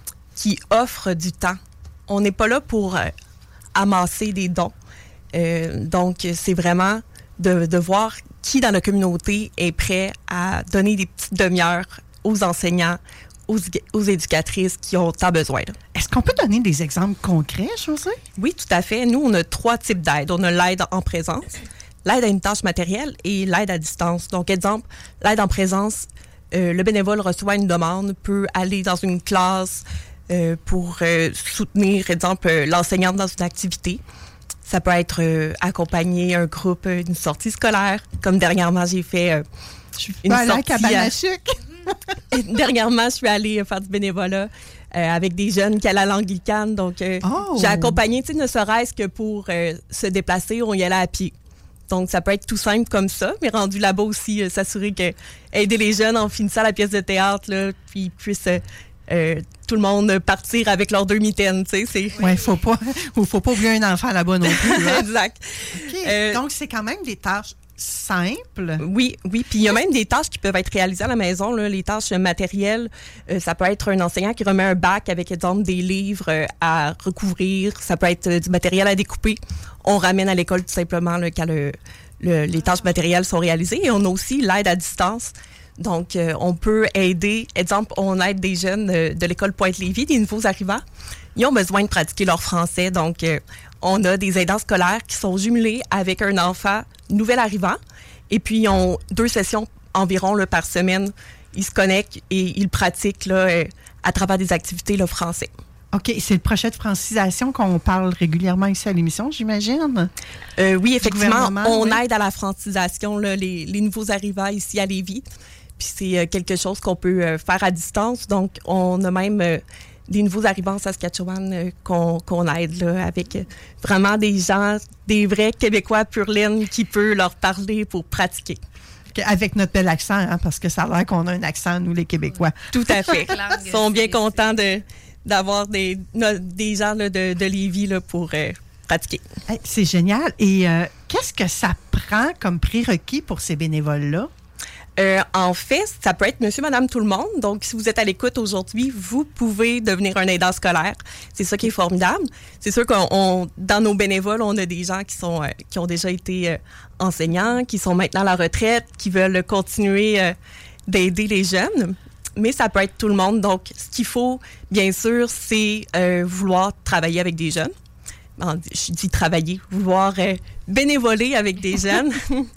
N: qui offre du temps. On n'est pas là pour euh, amasser des dons. Euh, donc, c'est vraiment de, de voir qui dans la communauté est prêt à donner des petites demi-heures aux enseignants, aux, aux éducatrices qui ont tant besoin. Là.
J: Est-ce qu'on peut donner des exemples concrets, Josée?
N: Oui, tout à fait. Nous, on a trois types d'aide. On a l'aide en présence, l'aide à une tâche matérielle et l'aide à distance. Donc, exemple, l'aide en présence, euh, le bénévole reçoit une demande, peut aller dans une classe euh, pour euh, soutenir, exemple, euh, l'enseignante dans une activité. Ça peut être euh, accompagner un groupe, euh, une sortie scolaire. Comme dernièrement, j'ai fait euh, une
J: ben,
N: sortie...
J: à Cabane à sucre.
N: Dernièrement, je suis allée faire du bénévolat euh, avec des jeunes qui allaient à l'Anglicane. Donc, euh,
J: oh.
N: j'ai accompagné, tu sais, ne serait-ce que pour euh, se déplacer, on y allait à pied. Donc, ça peut être tout simple comme ça, mais rendu là-bas aussi, euh, s'assurer que aider les jeunes en finissant la pièce de théâtre, là, puis ils puissent euh, euh, tout le monde partir avec leurs deux mitaines, tu sais. C'est...
J: Oui, il faut pas, faut pas oublier un enfant là-bas non plus. Hein?
N: Exact.
J: Okay.
N: Euh,
J: Donc, c'est quand même des tâches simple.
N: Oui, oui. Puis il y a même des tâches qui peuvent être réalisées à la maison, là, les tâches matérielles. Euh, ça peut être un enseignant qui remet un bac avec, exemple, des livres euh, à recouvrir. Ça peut être euh, du matériel à découper. On ramène à l'école tout simplement là, quand le, le, les tâches matérielles sont réalisées. Et on a aussi l'aide à distance. Donc, euh, on peut aider. Exemple, on aide des jeunes euh, de l'école Pointe-Lévis, des nouveaux arrivants. Ils ont besoin de pratiquer leur français. Donc, euh, on a des aidants scolaires qui sont jumelés avec un enfant nouvel arrivant. Et puis, ils ont deux sessions environ là, par semaine. Ils se connectent et ils pratiquent là, euh, à travers des activités le français.
J: OK. C'est le projet de francisation qu'on parle régulièrement ici à l'émission, j'imagine?
N: Euh, oui, effectivement. On
J: oui.
N: aide à la francisation, là, les, les nouveaux arrivants ici à Lévis. Puis c'est euh, quelque chose qu'on peut euh, faire à distance. Donc, on a même euh, des nouveaux arrivants en Saskatchewan euh, qu'on, qu'on aide là, avec euh, vraiment des gens, des vrais Québécois pur laine qui peuvent leur parler pour pratiquer.
J: Avec notre bel accent, hein, parce que ça a l'air qu'on a un accent, nous, les Québécois.
N: Tout à fait. Ils sont bien contents de, d'avoir des, no, des gens là, de, de Lévis là, pour euh, pratiquer.
J: Hey, c'est génial. Et euh, qu'est-ce que ça prend comme prérequis pour ces bénévoles-là?
N: Euh, en fait, ça peut être monsieur, madame, tout le monde. Donc, si vous êtes à l'écoute aujourd'hui, vous pouvez devenir un aidant scolaire. C'est ça qui est formidable. C'est sûr qu'on, on, dans nos bénévoles, on a des gens qui sont, euh, qui ont déjà été euh, enseignants, qui sont maintenant à la retraite, qui veulent continuer euh, d'aider les jeunes. Mais ça peut être tout le monde. Donc, ce qu'il faut, bien sûr, c'est euh, vouloir travailler avec des jeunes. Je dis travailler, vouloir euh, bénévoler avec des jeunes.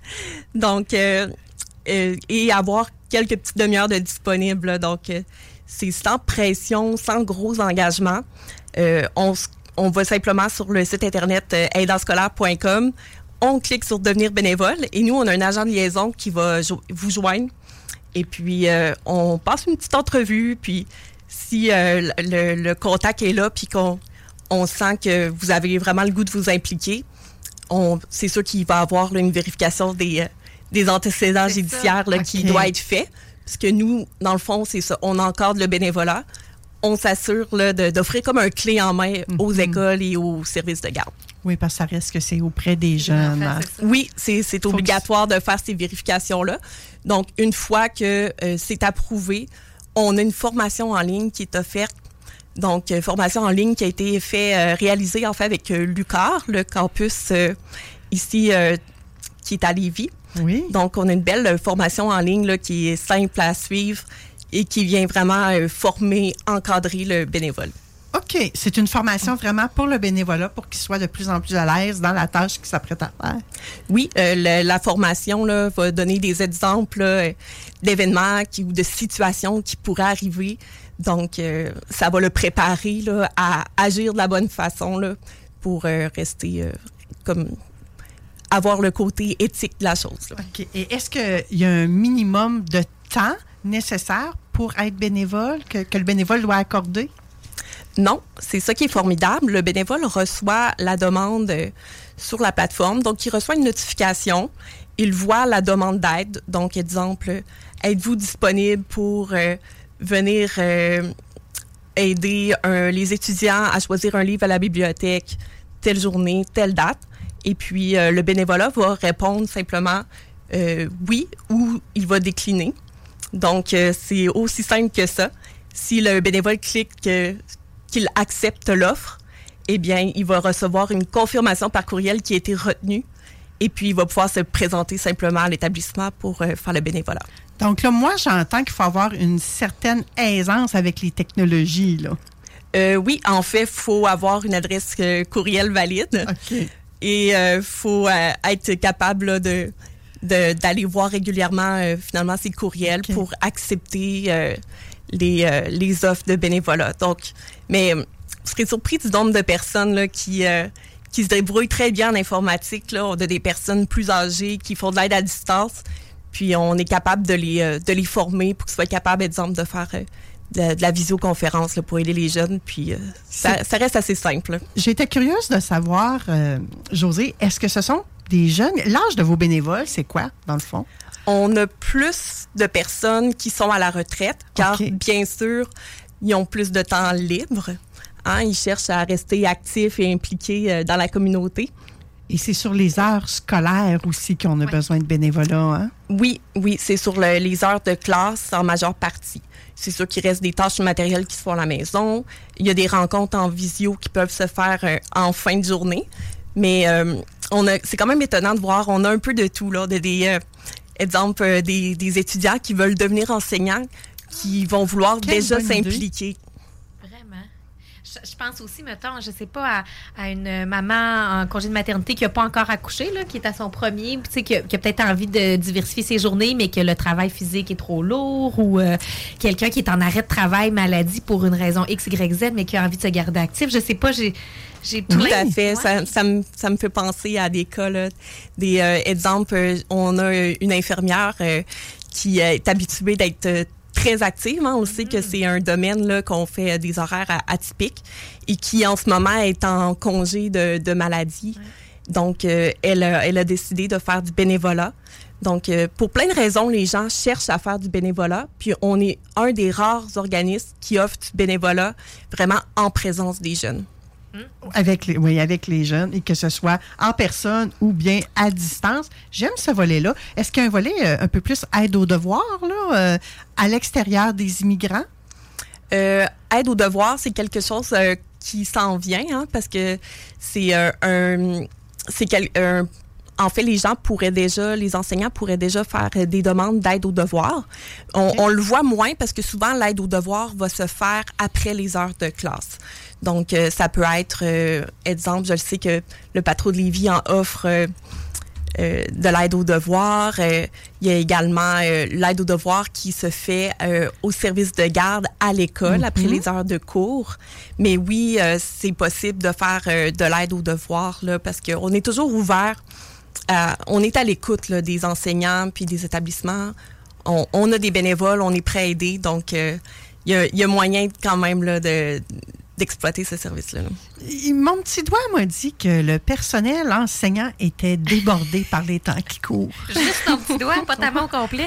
N: Donc, euh, Euh, et avoir quelques petites demi-heures de disponibles. Donc, euh, c'est sans pression, sans gros engagement. Euh, on, on va simplement sur le site internet euh, aidantscolaire point com. On clique sur « Devenir bénévole » et nous, on a un agent de liaison qui va jo- vous joindre. Et puis, euh, on passe une petite entrevue. Puis, si euh, le, le contact est là puis qu'on on sent que vous avez vraiment le goût de vous impliquer, on, c'est sûr qu'il va y avoir là, une vérification des... Euh, des antécédents c'est judiciaires là, okay. qui doit être fait. Parce que nous, dans le fond, c'est ça. On encadre le bénévolat. On s'assure là, de, d'offrir comme un clé en main mm-hmm. aux écoles et aux services de garde.
J: Oui, parce que ça reste que c'est auprès des jeunes.
N: En fait, c'est oui, c'est, c'est obligatoire que... de faire ces vérifications-là. Donc, une fois que euh, c'est approuvé, on a une formation en ligne qui est offerte. Donc, euh, formation en ligne qui a été fait, euh, réalisée en fait avec euh, l'U Q A R, le campus euh, ici euh, qui est à Lévis.
J: Oui.
N: Donc, on a une belle formation en ligne là, qui est simple à suivre et qui vient vraiment euh, former, encadrer le bénévole.
J: OK. C'est une formation vraiment pour le bénévolat pour qu'il soit de plus en plus à l'aise dans la tâche qu'il s'apprête à faire.
N: Oui, euh, le, la formation là, va donner des exemples là, d'événements qui, ou de situations qui pourraient arriver. Donc, euh, ça va le préparer là, à agir de la bonne façon là, pour euh, rester euh, comme... avoir le côté éthique de la chose. Là.
J: OK. Et est-ce qu'il y a un minimum de temps nécessaire pour être bénévole, que, que le bénévole doit accorder?
N: Non, c'est ça qui est formidable. Le bénévole reçoit la demande euh, sur la plateforme. Donc, il reçoit une notification. Il voit la demande d'aide. Donc, exemple, êtes-vous disponible pour euh, venir euh, aider un, les étudiants à choisir un livre à la bibliothèque, telle journée, telle date? Et puis, euh, le bénévolat va répondre simplement euh, oui ou il va décliner. Donc, euh, c'est aussi simple que ça. Si le bénévole clique euh, qu'il accepte l'offre, eh bien, il va recevoir une confirmation par courriel qui a été retenue. Et puis, il va pouvoir se présenter simplement à l'établissement pour euh, faire le bénévolat.
J: Donc là, moi, j'entends qu'il faut avoir une certaine aisance avec les technologies, là.
N: Euh, oui, en fait, il faut avoir une adresse euh, courriel valide.
J: OK.
N: Et il euh, faut euh, être capable là, de, de, d'aller voir régulièrement euh, finalement ces courriels okay. pour accepter euh, les, euh, les offres de bénévolat. Donc, mais euh, je serais surpris du nombre de personnes là, qui, euh, qui se débrouillent très bien en informatique. Là. On a des personnes plus âgées qui font de l'aide à distance. Puis on est capable de les, euh, de les former pour qu'ils soient capables, exemple, de faire... Euh, De, de la visioconférence là, pour aider les jeunes, puis euh, ça, ça reste assez simple.
J: J'étais curieuse de savoir, euh, Josée, est-ce que ce sont des jeunes? L'âge de vos bénévoles, c'est quoi, dans le fond?
N: On a plus de personnes qui sont à la retraite, car okay. bien sûr, ils ont plus de temps libre. Hein, ils cherchent à rester actifs et impliqués euh, dans la communauté.
J: Et c'est sur les heures scolaires aussi qu'on a oui. besoin de bénévolat, hein?
N: Oui, oui, c'est sur le, les heures de classe en majeure partie. C'est sûr qu'il reste des tâches matérielles qui se font à la maison. Il y a des rencontres en visio qui peuvent se faire euh, en fin de journée. Mais euh, on a, c'est quand même étonnant de voir, on a un peu de tout, là, de, des, euh, exemple, euh, des, des étudiants qui veulent devenir enseignants, qui vont vouloir Quelle déjà s'impliquer.
K: Vraiment. Je, je pense aussi, mettons, je sais pas, à, à une maman en congé de maternité qui n'a pas encore accouché, là, qui est à son premier, tu sais, qui, a, qui a peut-être envie de diversifier ses journées, mais que le travail physique est trop lourd, ou euh, quelqu'un qui est en arrêt de travail, maladie pour une raison X, Y, Z, mais qui a envie de se garder actif. Je sais pas, j'ai... J'ai
N: Tout à fait. Ouais. Ça, ça, me, ça me fait penser à des cas, là, des euh, exemples. On a une infirmière euh, qui est habituée d'être euh, très active. Hein. On sait que c'est un domaine là, qu'on fait des horaires atypiques et qui, en ce moment, est en congé de, de maladie. Ouais. Donc, euh, elle, a, elle a décidé de faire du bénévolat. Donc, euh, pour plein de raisons, les gens cherchent à faire du bénévolat. Puis, on est un des rares organismes qui offre du bénévolat vraiment en présence des jeunes.
J: Avec les, oui, avec les jeunes, et que ce soit en personne ou bien à distance. J'aime ce volet-là. Est-ce qu'il y a un volet euh, un peu plus aide aux devoirs, là, euh, à l'extérieur des immigrants?
N: Euh, aide aux devoirs, c'est quelque chose euh, qui s'en vient, hein, parce que c'est euh, un... C'est quel, un En fait, les gens pourraient déjà, les enseignants pourraient déjà faire des demandes d'aide aux devoirs. On, okay. on le voit moins parce que souvent, l'aide aux devoirs va se faire après les heures de classe. Donc, euh, ça peut être, euh, exemple, je le sais que le Patro de Lévis en offre euh, euh, de l'aide aux devoirs. Euh, il y a également euh, l'aide aux devoirs qui se fait euh, au service de garde à l'école mm-hmm. après les heures de cours. Mais oui, euh, c'est possible de faire euh, de l'aide aux devoirs là, parce qu'on est toujours ouvert. Euh, on est à l'écoute là, des enseignants puis des établissements. On, on a des bénévoles, on est prêt à aider. Donc, il euh, y, a, y a moyen quand même là, de, d'exploiter ce service-là. Là.
J: Mon petit doigt m'a dit que le personnel enseignant était débordé par les temps qui courent.
K: Juste ton petit doigt, pas ta main au complet.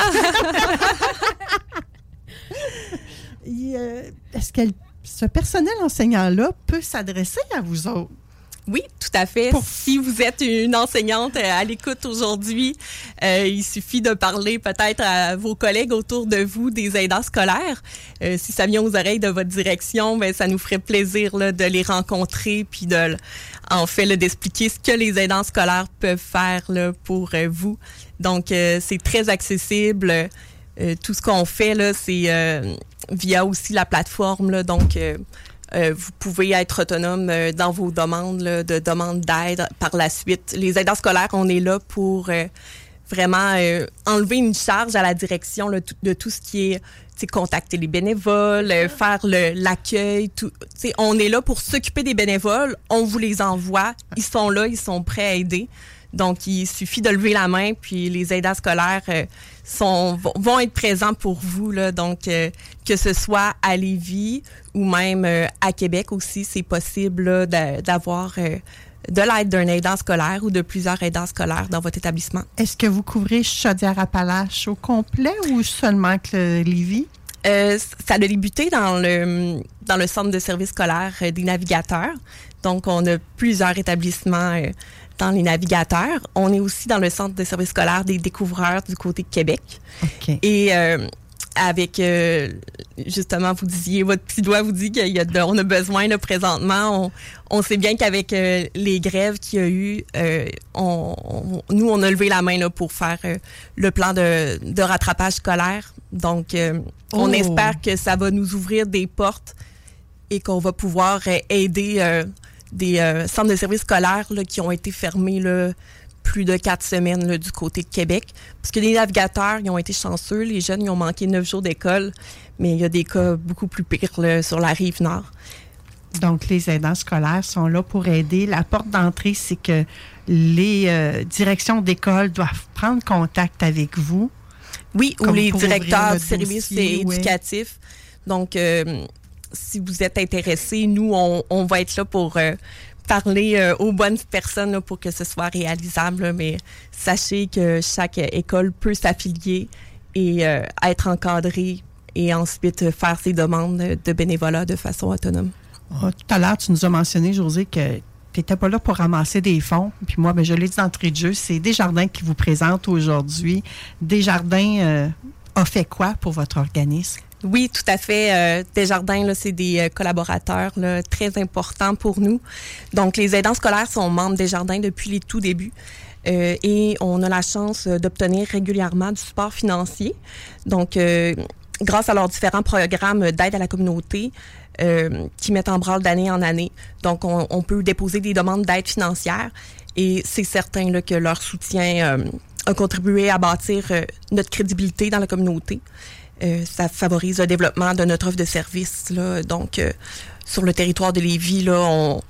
J: Et, euh, est-ce que ce personnel enseignant-là peut s'adresser à vous autres?
N: Oui, tout à fait. Pour... Si vous êtes une enseignante à l'écoute aujourd'hui, euh, il suffit de parler peut-être à vos collègues autour de vous des aidants scolaires. Euh, si ça vient aux oreilles de votre direction, ben ça nous ferait plaisir là, de les rencontrer puis de, en fait, là, d'expliquer ce que les aidants scolaires peuvent faire là, pour euh, vous. Donc, euh, c'est très accessible. Euh, tout ce qu'on fait là, c'est euh, via aussi la plateforme. Là, donc, euh, Euh, vous pouvez être autonome euh, dans vos demandes là, de demandes d'aide par la suite. Les aidants scolaires, on est là pour euh, vraiment euh, enlever une charge à la direction là, tout, de tout ce qui est contacter les bénévoles, euh, faire le, l'accueil. Tout, on est là pour s'occuper des bénévoles. On vous les envoie. Ils sont là, ils sont prêts à aider. Donc, il suffit de lever la main, puis les aidants scolaires euh, sont, vont être présents pour vous. Là. Donc, euh, que ce soit à Lévis ou même euh, à Québec aussi, c'est possible là, de, d'avoir euh, de l'aide d'un aidant scolaire ou de plusieurs aidants scolaires dans votre établissement.
J: Est-ce que vous couvrez Chaudière-Appalaches au complet ou seulement que Lévis?
N: Euh, ça a débuté dans le, dans le centre de service scolaire euh, des navigateurs. Donc, on a plusieurs établissements euh, dans les navigateurs. On est aussi dans le centre de service scolaire des découvreurs du côté de Québec.
J: Okay.
N: Et euh, avec, euh, justement, vous disiez, votre petit doigt vous dit qu'on a, a besoin là, présentement. On, on sait bien qu'avec euh, les grèves qu'il y a eu, euh, on, on, nous, on a levé la main là, pour faire euh, le plan de, de rattrapage scolaire. Donc, euh, oh. on espère que ça va nous ouvrir des portes et qu'on va pouvoir euh, aider euh, des euh, centres de services scolaires là, qui ont été fermés là, plus de quatre semaines là, du côté de Québec. Parce que les navigateurs, ils ont été chanceux. Les jeunes, ils ont manqué neuf jours d'école. Mais il y a des cas beaucoup plus pires là, sur la rive nord.
J: Donc, les aidants scolaires sont là pour aider. La porte d'entrée, c'est que les euh, directions d'école doivent prendre contact avec vous.
N: Oui, ou les directeurs de services éducatifs. Ouais. Donc, euh, si vous êtes intéressés, nous, on, on va être là pour euh, parler euh, aux bonnes personnes là, pour que ce soit réalisable. Là, mais sachez que chaque école peut s'affilier et euh, être encadrée et ensuite faire ses demandes de bénévolat de façon autonome.
J: Oh, tout à l'heure, tu nous as mentionné, Josée, que tu n'étais pas là pour ramasser des fonds. Puis moi, ben, je l'ai dit d'entrée de jeu, c'est Desjardins qui vous présente aujourd'hui. Desjardins euh, a fait quoi pour votre organisme?
N: Oui, tout à fait. Euh, Desjardins, là, c'est des euh, collaborateurs là, très importants pour nous. Donc, les aidants scolaires sont membres Desjardins depuis les tout débuts. Euh, et on a la chance euh, d'obtenir régulièrement du support financier. Donc, euh, grâce à leurs différents programmes d'aide à la communauté euh, qui mettent en branle d'année en année. Donc, on, on peut déposer des demandes d'aide financière et c'est certain là, que leur soutien euh, a contribué à bâtir euh, notre crédibilité dans la communauté. Euh, ça favorise le développement de notre offre de services. Là. Donc, euh, sur le territoire de Lévis, là, on,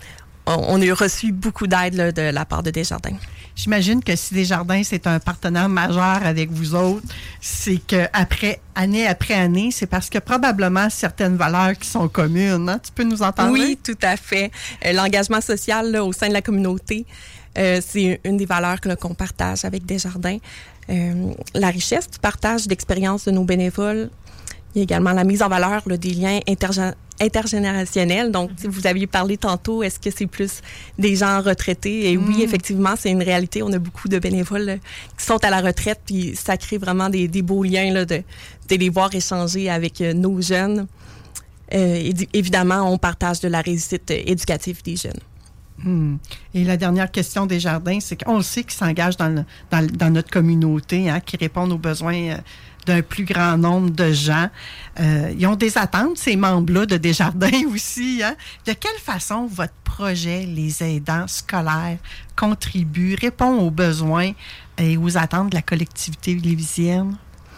N: on a reçu beaucoup d'aide là, de la part de Desjardins.
J: J'imagine que si Desjardins, c'est un partenaire majeur avec vous autres, c'est qu'après, année après année, c'est parce que probablement certaines valeurs qui sont communes. Hein? Tu peux nous entendre?
N: Oui, tout à fait. Euh, l'engagement social là, au sein de la communauté, euh, c'est une des valeurs là, qu'on partage avec Desjardins. Euh, la richesse du partage d'expériences de nos bénévoles. Il y a également la mise en valeur là, des liens intergé- intergénérationnels. Donc, si vous aviez parlé tantôt, est-ce que c'est plus des gens retraités? Et oui, mmh. effectivement, c'est une réalité. On a beaucoup de bénévoles là, qui sont à la retraite, puis ça crée vraiment des, des beaux liens là, de, de les voir échanger avec euh, nos jeunes. Euh, et, évidemment, on partage de la réussite euh, éducative des jeunes.
J: Hum. Et la dernière question des Jardins, c'est qu'on le sait qu'ils s'engagent dans, le, dans, dans notre communauté, hein, qui répondent aux besoins euh, d'un plus grand nombre de gens. Euh, ils ont des attentes, ces membres-là de Desjardins aussi. Hein? De quelle façon votre projet, les aidants scolaires, contribue, répond aux besoins et aux attentes de la collectivité lévisienne?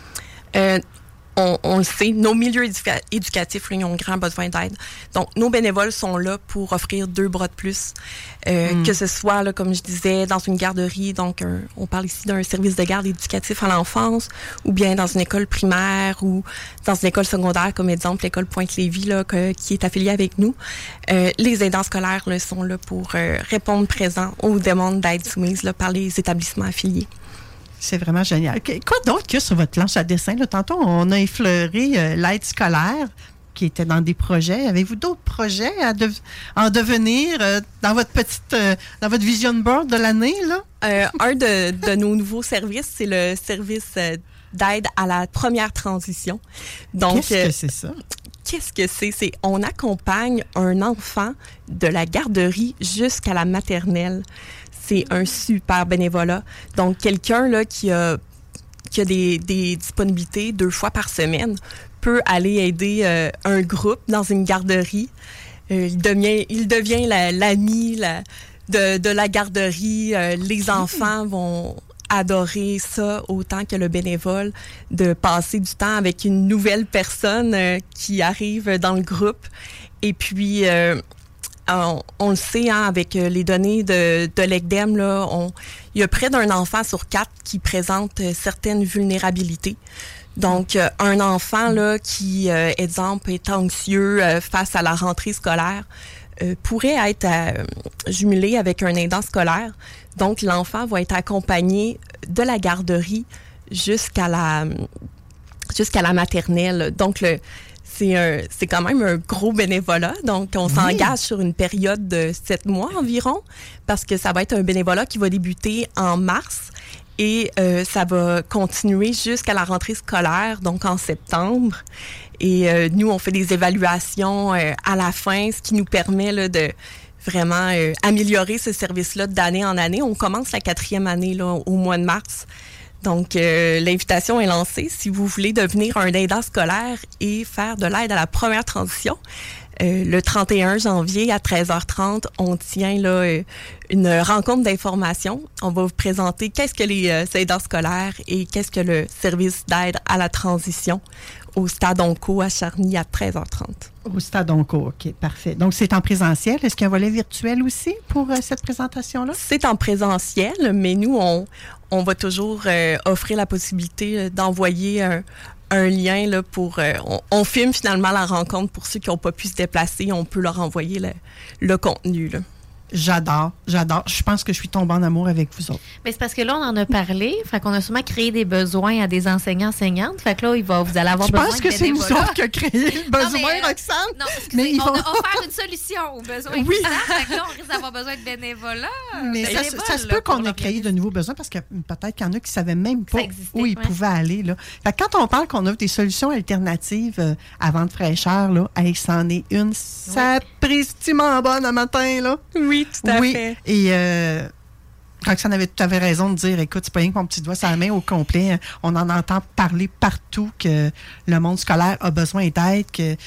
N: Euh, On, on le sait, nos milieux éduca- éducatifs, là, ils ont grand besoin d'aide. Donc, nos bénévoles sont là pour offrir deux bras de plus. Euh, mm. Que ce soit, là, comme je disais, dans une garderie, donc un, on parle ici d'un service de garde éducatif à l'enfance, ou bien dans une école primaire ou dans une école secondaire, comme exemple l'école Pointe-Lévis, là, que, qui est affiliée avec nous. Euh, les aidants scolaires là, sont là pour euh, répondre présent aux demandes d'aide soumises là, par les établissements affiliés.
J: C'est vraiment génial. Quoi d'autre qu'il y a sur votre planche à dessin? Là, tantôt, on a effleuré euh, l'aide scolaire qui était dans des projets. Avez-vous d'autres projets à de- en devenir euh, dans votre petite, euh, dans votre vision board de l'année, là?
N: Euh, un de, de nos nouveaux services, c'est le service euh, d'aide à la première transition. Donc,
J: Qu'est-ce que c'est ça?
N: Qu'est-ce que c'est? C'est on accompagne un enfant de la garderie jusqu'à la maternelle. C'est un super bénévolat. Donc, quelqu'un là qui a, qui a des, des disponibilités deux fois par semaine peut aller aider euh, un groupe dans une garderie. Euh, il devient, il devient la, l'ami la, de, de la garderie. Euh, les enfants vont adorer ça autant que le bénévole, de passer du temps avec une nouvelle personne euh, qui arrive dans le groupe. Et puis... Euh, On, on le sait, hein, avec les données de, de l'E C D E M, là, on, il y a près d'un enfant sur quatre qui présente euh, certaines vulnérabilités. Donc, euh, un enfant là qui, euh, exemple, est anxieux euh, face à la rentrée scolaire, euh, pourrait être euh, jumelé avec un aidant scolaire. Donc, l'enfant va être accompagné de la garderie jusqu'à la jusqu'à la maternelle. Donc, le C'est, un, c'est quand même un gros bénévolat. Donc, on oui. s'engage sur une période de sept mois environ parce que ça va être un bénévolat qui va débuter en mars et euh, ça va continuer jusqu'à la rentrée scolaire, donc en septembre. Et euh, nous, on fait des évaluations euh, à la fin, ce qui nous permet là, de vraiment euh, améliorer ce service-là d'année en année. On commence la quatrième année là, au mois de mars. Donc, euh, l'invitation est lancée. Si vous voulez devenir un aidant scolaire et faire de l'aide à la première transition, euh, le trente et un janvier à treize heures trente, on tient là euh, une rencontre d'information. On va vous présenter qu'est-ce que les euh, aidants scolaires et qu'est-ce que le service d'aide à la transition au Stade Onco à Charny à treize heures trente.
J: Au Stade Onco, OK, parfait. Donc, c'est en présentiel. Est-ce qu'il y a un volet virtuel aussi pour euh, cette présentation-là?
N: C'est en présentiel, mais nous, on, on va toujours euh, offrir la possibilité euh, d'envoyer un, un lien là, pour... Euh, on, on filme finalement la rencontre pour ceux qui n'ont pas pu se déplacer. On peut leur envoyer le, le contenu, là.
J: J'adore, j'adore. Je pense que je suis tombée en amour avec vous autres.
K: Mais c'est parce que là, on en a parlé. Fait qu'on a sûrement créé des besoins à des enseignants, enseignantes. Fait que là, il va, vous allez avoir
J: je
K: besoin de
J: pense que c'est nous autres qui a créé le besoin,
K: non, mais,
J: Roxane.
K: Non, mais il on, faut... on va faire une solution aux besoins
J: oui.
K: existants. Fait que là, on risque d'avoir besoin de bénévolat.
J: Mais ça, ça, ça se peut qu'on ait créé de nouveaux besoins parce que peut-être qu'il y en a qui ne savaient même pas existait, où ils ouais. pouvaient aller. Là. Fait que quand on parle qu'on offre des solutions alternatives euh, à vente fraîcheur, là, hey, c'en est une sapristimement bonne un matin. Là.
N: Oui, tout à
J: oui.
N: fait.
J: Et euh, Roxane avait tout à fait raison de dire, écoute, c'est pas rien que mon petit doigt sur la main au complet. Hein. On en entend parler partout que le monde scolaire a besoin d'aide, que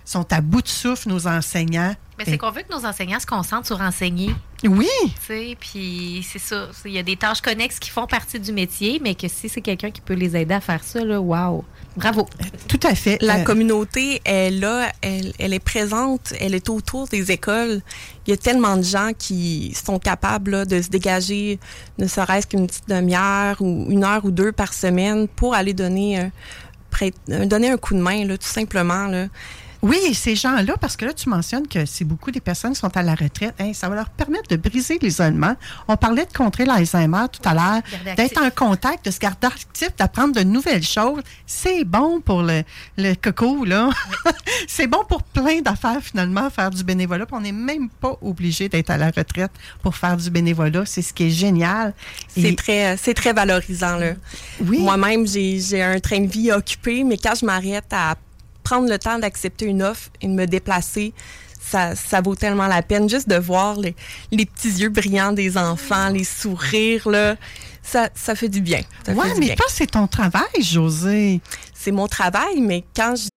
J: sont à bout de souffle, nos enseignants.
K: Mais c'est qu'on veut que nos enseignants se concentrent sur enseigner.
J: Oui.
K: Tu sais, puis c'est ça. Il y a des tâches connexes qui font partie du métier, mais que si c'est quelqu'un qui peut les aider à faire ça, là, wow. Bravo.
J: Tout à fait.
N: La
J: euh...
N: communauté est là, elle, elle est présente, elle est autour des écoles. Il y a tellement de gens qui sont capables là, de se dégager, ne serait-ce qu'une petite demi-heure ou une heure ou deux par semaine pour aller donner, euh, prêt, euh, donner un coup de main, là, tout simplement, là.
J: Oui, ces gens-là, parce que là, tu mentionnes que c'est beaucoup des personnes qui sont à la retraite. Hey, ça va leur permettre de briser l'isolement. On parlait de contrer l'Alzheimer tout à l'heure, d'être en contact, de se garder actif, d'apprendre de nouvelles choses. C'est bon pour le, le coco, là. Oui. C'est bon pour plein d'affaires, finalement, faire du bénévolat. Puis on n'est même pas obligé d'être à la retraite pour faire du bénévolat. C'est ce qui est génial.
N: C'est, Et... très, c'est très valorisant, là.
J: Oui.
N: Moi-même, j'ai, j'ai un train de vie occupé, mais quand je m'arrête à prendre le temps d'accepter une offre et de me déplacer, ça, ça vaut tellement la peine. Juste de voir les, les petits yeux brillants des enfants, les sourires, là, ça, ça fait du bien.
J: Oui, mais bien. Pas c'est ton travail, Josée.
N: C'est mon travail, mais quand je...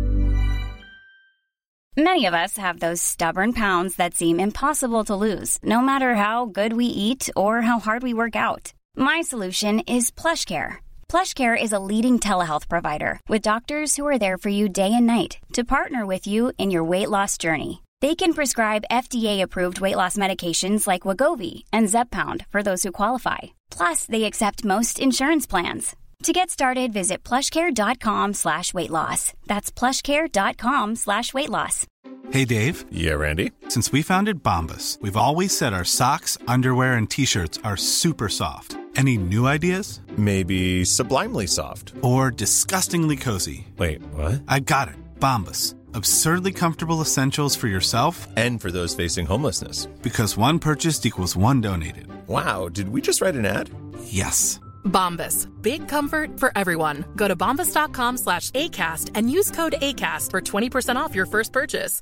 O: Many of us have those stubborn pounds that seem impossible to lose, no matter how good we eat or how hard we work out. My solution is PlushCare. PlushCare is a leading telehealth provider with doctors who are there for you day and night to partner with you in your weight loss journey. They can prescribe F D A-approved weight loss medications like Wegovy and Zepbound for those who qualify. Plus, they accept most insurance plans. To get started, visit plushcare.com slash weight loss. That's plushcare.com slash weight loss.
P: Hey, Dave.
Q: Yeah, Randy.
P: Since we founded Bombas, we've always said our socks, underwear, and T-shirts are super soft. Any new ideas?
Q: Maybe sublimely soft.
P: Or disgustingly cozy.
Q: Wait, what?
P: I got it. Bombas. Absurdly comfortable essentials for yourself
Q: and for those facing homelessness.
P: Because one purchased equals one donated.
Q: Wow, did we just write an ad?
P: Yes.
R: Bombas. Big comfort for everyone. Go to bombas.com slash ACAST and use code ACAST for twenty percent off your first purchase.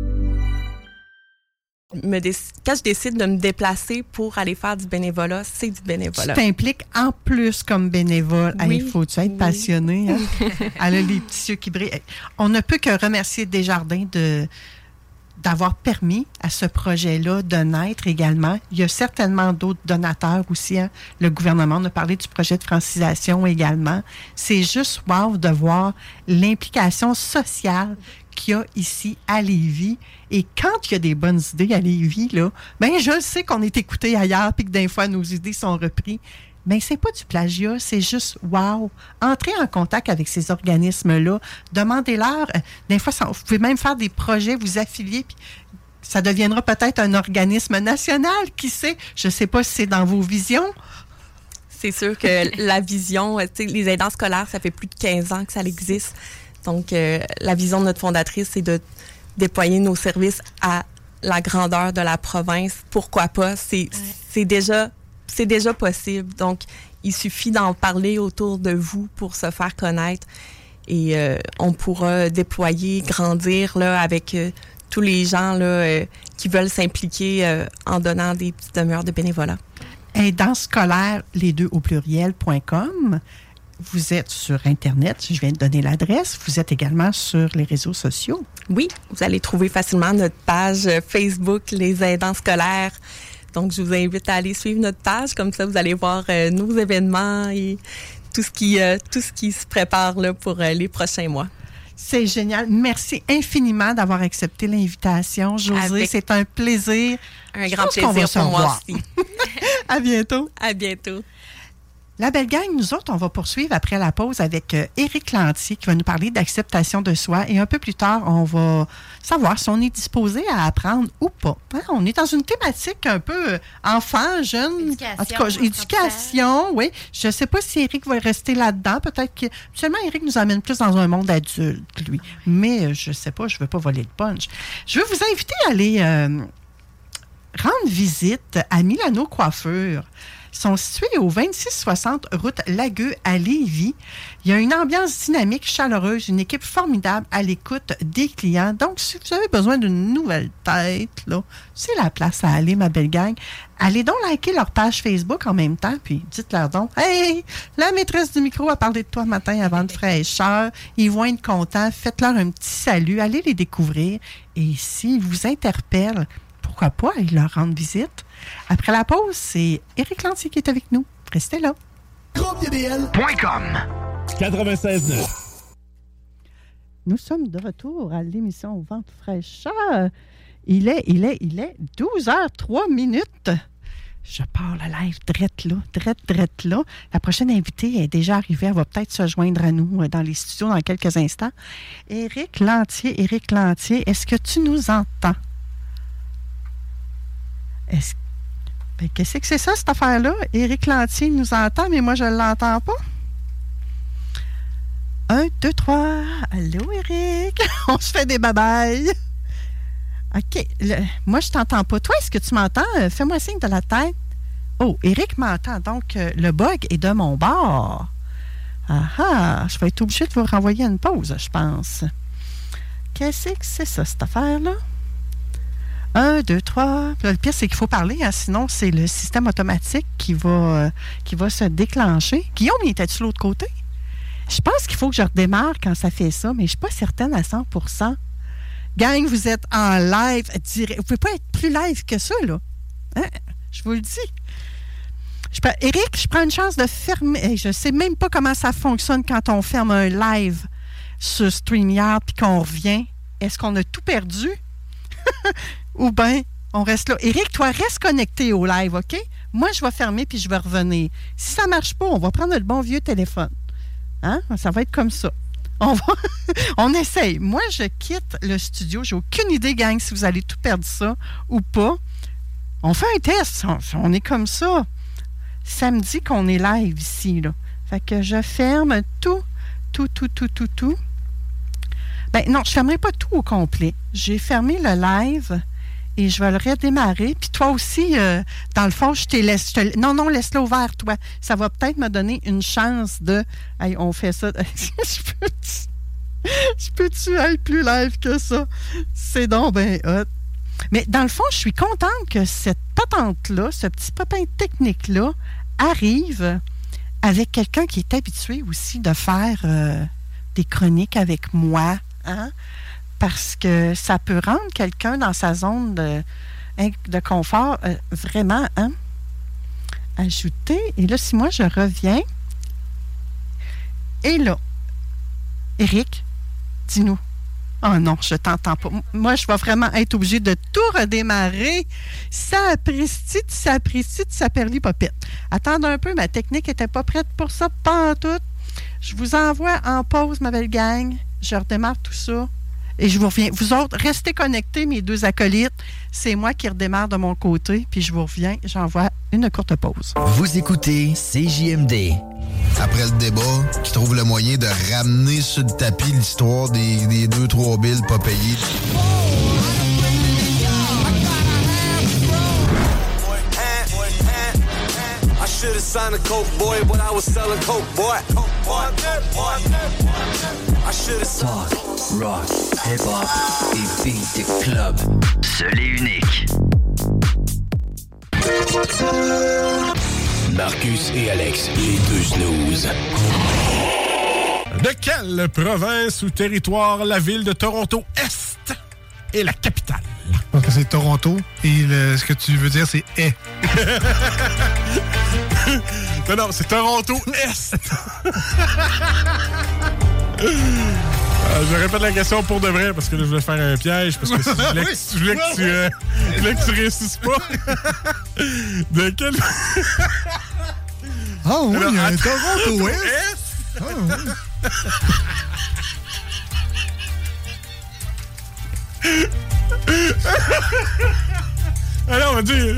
N: Me dé- quand je décide de me déplacer pour aller faire du bénévolat, c'est du bénévolat.
J: Tu t'impliques en plus comme bénévole.
N: Oui.
J: Il faut-tu être oui. passionné? Hein? Elle a les petits yeux qui brillent. On ne peut que remercier Desjardins de, d'avoir permis à ce projet-là de naître également. Il y a certainement d'autres donateurs aussi. Hein? Le gouvernement, on a parlé du projet de francisation également. C'est juste wow de voir l'implication sociale qu'il y a ici à Lévis. Et quand il y a des bonnes idées à Lévis, là, ben je sais qu'on est écouté ailleurs puis que des fois nos idées sont reprises. Mais c'est pas du plagiat, c'est juste wow. Entrez en contact avec ces organismes-là, demandez-leur. Des fois, ça, vous pouvez même faire des projets, vous affilier, puis ça deviendra peut-être un organisme national, qui sait. Je sais pas si c'est dans vos visions.
N: C'est sûr que la vision, tu sais, les aidants scolaires, ça fait plus de quinze ans que ça existe. Donc, euh, la vision de notre fondatrice, c'est de déployer nos services à la grandeur de la province. Pourquoi pas? C'est, ouais. c'est déjà, c'est déjà possible. Donc, il suffit d'en parler autour de vous pour se faire connaître. Et euh, on pourra déployer, grandir là, avec euh, tous les gens là, euh, qui veulent s'impliquer euh, en donnant des petites demi-heures de bénévolat.
J: Aidants scolaires, les deux au pluriel point com. Vous êtes sur Internet, je viens de donner l'adresse. Vous êtes également sur les réseaux sociaux.
N: Oui, vous allez trouver facilement notre page Facebook, Les aidants scolaires. Donc, je vous invite à aller suivre notre page. Comme ça, vous allez voir euh, nos événements et tout ce qui, euh, tout ce qui se prépare là, pour euh, les prochains mois.
J: C'est génial. Merci infiniment d'avoir accepté l'invitation, Josée. Avec c'est un plaisir.
N: Un grand plaisir pour moi aussi.
J: À bientôt.
N: À bientôt.
J: La belle gang, nous autres, on va poursuivre après la pause avec euh, Éric Lantier qui va nous parler d'acceptation de soi. Et un peu plus tard, on va savoir si on est disposé à apprendre ou pas. Hein? On est dans une thématique un peu enfant, jeune.
K: Éducation.
J: En tout cas, éducation, oui. Je ne sais pas si Éric va rester là-dedans. Peut-être que... Seulement, Éric nous amène plus dans un monde adulte, lui. Mais je ne sais pas, je ne veux pas voler le punch. Je veux vous inviter à aller euh, rendre visite à Milano Coiffure. Ils sont situés au vingt-six soixante route Lagueux à Lévis. Il y a une ambiance dynamique, chaleureuse, une équipe formidable à l'écoute des clients. Donc, si vous avez besoin d'une nouvelle tête, là, c'est la place à aller, ma belle gang. Allez donc liker leur page Facebook en même temps, puis dites-leur donc, « Hey, la maîtresse du micro a parlé de toi matin avant de fraîcheur. » Ils vont être contents. Faites-leur un petit salut. Allez les découvrir. Et s'ils vous interpellent, pourquoi pas aller leur rendre visite? Après la pause, c'est Éric Lantier qui est avec nous. Restez là.
D: groupe D B L point com quatre-vingt-seize neuf.
J: Nous sommes de retour à l'émission Vente fraîcheur. Il est, il est, il est douze heures trois minutes. Je pars le live drette là, drette, drette là. La prochaine invitée est déjà arrivée. Elle va peut-être se joindre à nous dans les studios dans quelques instants. Éric Lantier, Éric Lantier, est-ce que tu nous entends? Est-ce ben, qu'est-ce que c'est ça, cette affaire-là? Éric Lantier nous entend, mais moi, je ne l'entends pas. Un, deux, trois. Allô, Éric? On se fait des babayes. OK. Le, moi, je t'entends pas. Toi, est-ce que tu m'entends? Fais-moi signe de la tête. Oh, Éric m'entend. Donc, euh, le bug est de mon bord. Ah ah! Je vais être obligée de vous renvoyer une pause, je pense. Qu'est-ce que c'est ça, cette affaire-là? Un, deux, trois. Le pire, c'est qu'il faut parler, hein, sinon c'est le système automatique qui va, euh, qui va se déclencher. Guillaume, il était-tu de l'autre côté? Je pense qu'il faut que je redémarre quand ça fait ça, mais je ne suis pas certaine à cent pour cent. Gang, vous êtes en live direct. Vous ne pouvez pas être plus live que ça, là. Hein? Je vous le dis. Je peux... Éric, je prends une chance de fermer. Je ne sais même pas comment ça fonctionne quand on ferme un live sur StreamYard puis qu'on revient. Est-ce qu'on a tout perdu? Ou bien, on reste là. Éric, toi, reste connecté au live, OK? Moi, je vais fermer puis je vais revenir. Si ça ne marche pas, on va prendre le bon vieux téléphone. Hein? Ça va être comme ça. On va... on essaye. Moi, je quitte le studio. J'ai aucune idée, gang, si vous allez tout perdre ça ou pas. On fait un test. On, on est comme ça. Samedi qu'on est live ici, là. Fait que je ferme tout, tout, tout, tout, tout, tout. Ben non, je ne fermerai pas tout au complet. J'ai fermé le live et je vais le redémarrer. Puis toi aussi, euh, dans le fond, je te laisse... Je te, non, non, laisse-le ouvert, toi. Ça va peut-être me donner une chance de... Hey, on fait ça... je peux-tu... Je peux-tu être plus live que ça? C'est donc ben hot. Mais dans le fond, je suis contente que cette patente-là, ce petit pépin technique-là, arrive avec quelqu'un qui est habitué aussi de faire euh, des chroniques avec moi. Hein? Parce que ça peut rendre quelqu'un dans sa zone de, de confort euh, vraiment hein? ajouté. Et là, si moi, je reviens, et là, Éric, dis-nous. Oh non, je t'entends pas. Moi, je vais vraiment être obligée de tout redémarrer. Ça apprécie, ça apprécie, ça perlit popette. Attendez un peu, ma technique n'était pas prête pour ça, pas en tout. Je vous envoie en pause, ma belle gang. Je redémarre tout ça et je vous reviens. Vous autres, restez connectés, mes deux acolytes. C'est moi qui redémarre de mon côté, puis je vous reviens. J'envoie une courte pause.
D: Vous écoutez C J M D.
S: Après le débat, qui trouve le moyen de ramener sur le tapis l'histoire des, des deux, trois billes pas payées.
T: Should've signed a coke boy, but I was selling coke boy. I should've
D: Talk, rock, hip-hop et beat de club. Seul et unique. Marcus et Alex, les deux snooze.
F: De quelle province ou territoire la ville de Toronto-Est est la capitale?
U: Donc c'est Toronto et le, ce que tu veux dire c'est est.
F: Non, non, c'est Toronto-Est. euh, je répète la question pour de vrai parce que là, je voulais faire un piège parce que si je voulais que, je voulais que, tu, euh, je voulais que tu réussisses pas. De quelle...
U: Ah oui, il y a un
F: Toronto-Est.
U: Ah oui.
F: Alors, on va dire...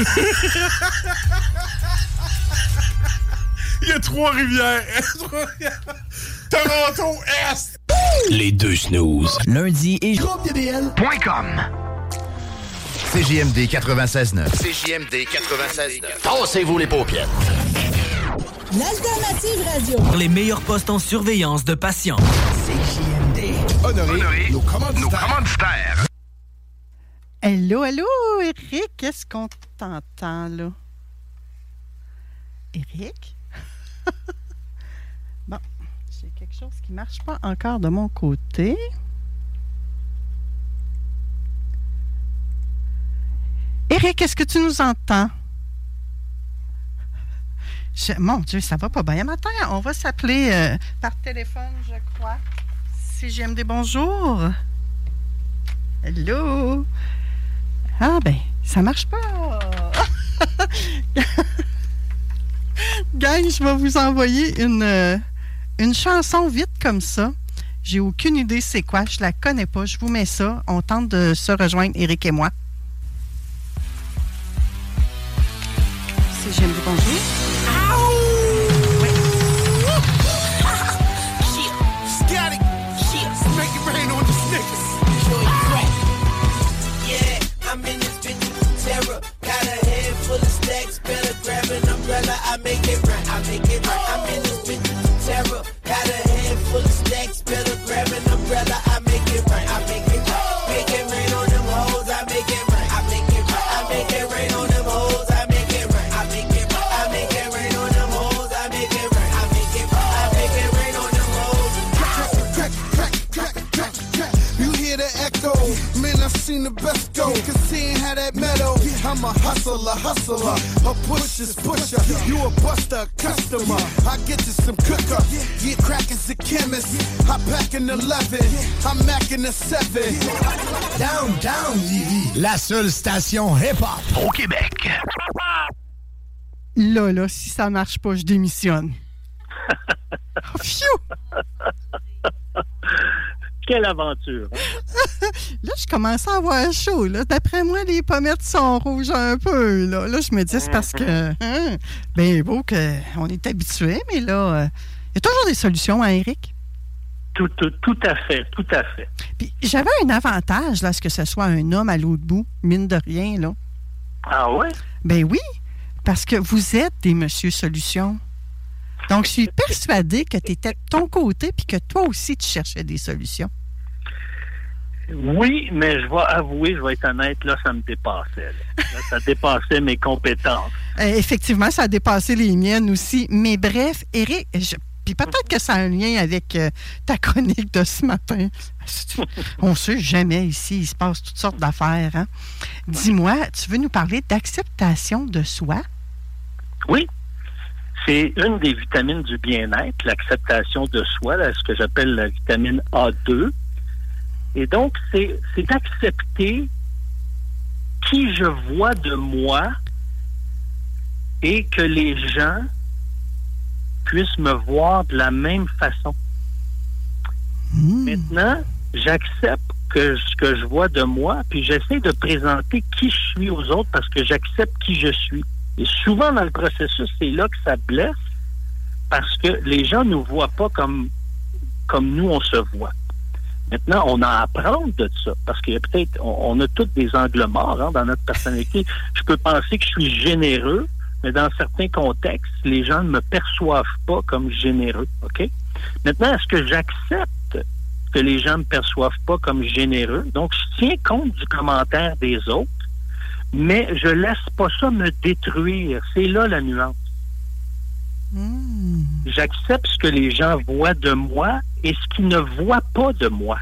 F: Il y a Trois-Rivières. Toronto-Est.
D: Les deux snooze. Lundi et groupe D B L point com.
A: C J M D quatre-vingt-seize neuf. C J M D quatre-vingt-seize neuf. Tassez-vous les paupières.
V: L'alternative radio.
D: Pour les meilleurs postes en surveillance de patients. C J M D.
A: Honoré, Honoré nos commanditaires. Nos commanditaires.
J: Allô, allô, Eric, qu'est-ce qu'on t'entend, là? Eric? Bon, j'ai quelque chose qui ne marche pas encore de mon côté. Eric, est-ce que tu nous entends? Je, mon Dieu, ça va pas bien matin. On va s'appeler euh, par téléphone, je crois. C J M D, bonjour. Allô? Ah, ben, ça marche pas. Gang, je vais vous envoyer une, euh, une chanson vite comme ça. J'ai aucune idée c'est quoi. Je la connais pas. Je vous mets ça. On tente de se rejoindre, Eric et moi. C J M D, bonjour.
W: I'm in this bitch with terror. Got a head full of stacks. Better grab an umbrella. I make it right. I make it right. I'm in this bitch with terror. Got a head full of stacks. Better grab an umbrella. I make it right. I make it right. Make it rain on them hoes. I make it right. I make it right. I make it rain on them hoes. I make it right. I make it right. I make it rain on them hoes. I make it right. I make it right. I make it rain on them hoes.
X: Crack, crack, crack, crack, crack. You hear the echo? Man, I've seen the best go. Cause seeing how that metal, I'm a hustler, hustler. A pusher's pusher. You a buster, customer. I get you some cooker. Get crack as a chemist. I pack an eleven. I'm macking a seven.
A: Down, down, Lévis. La seule station hip-hop au Québec.
J: Là, là, si ça marche pas, je démissionne. Oh, phew!
Y: Quelle aventure!
J: Là, je commence à avoir chaud. Là. D'après moi, les pommettes sont rouges un peu. Là, là je me dis, c'est parce que... Hein, ben beau qu'on est habitué, mais là, il euh, y a toujours des solutions, hein, Eric?
Y: Tout, tout, tout à fait, tout à fait.
J: Puis j'avais un avantage, là, à ce que ce soit un homme à l'autre bout, mine de rien, là.
Y: Ah ouais?
J: Ben oui, parce que vous êtes des Monsieur Solutions. Donc, je suis persuadée que tu étais de ton côté puis que toi aussi, tu cherchais des solutions.
Y: Oui, mais je vais avouer, je vais être honnête, là, ça me dépassait. Là, là ça dépassait mes compétences.
J: Euh, effectivement, ça a dépassé les miennes aussi. Mais bref, Eric, je, puis peut-être que ça a un lien avec euh, ta chronique de ce matin. On ne sait jamais ici, il se passe toutes sortes d'affaires. Hein? Dis-moi, tu veux nous parler d'acceptation de soi?
Y: Oui. C'est une des vitamines du bien-être, l'acceptation de soi, là, ce que j'appelle la vitamine A deux. Et donc, c'est, c'est d'accepter qui je vois de moi et que les gens puissent me voir de la même façon. Mmh. Maintenant, j'accepte que ce que je vois de moi, puis j'essaie de présenter qui je suis aux autres parce que j'accepte qui je suis. Et souvent, dans le processus, c'est là que ça blesse parce que les gens ne nous voient pas comme, comme nous, on se voit. Maintenant, on a à apprendre de ça parce qu'il y a peut-être, on, on a tous des angles morts hein, dans notre personnalité. Je peux penser que je suis généreux, mais dans certains contextes, les gens ne me perçoivent pas comme généreux. OK? Maintenant, est-ce que j'accepte que les gens ne me perçoivent pas comme généreux? Donc, je tiens compte du commentaire des autres, mais je laisse pas ça me détruire. C'est là la nuance. Mmh. J'accepte ce que les gens voient de moi et ce qu'ils ne voient pas de moi.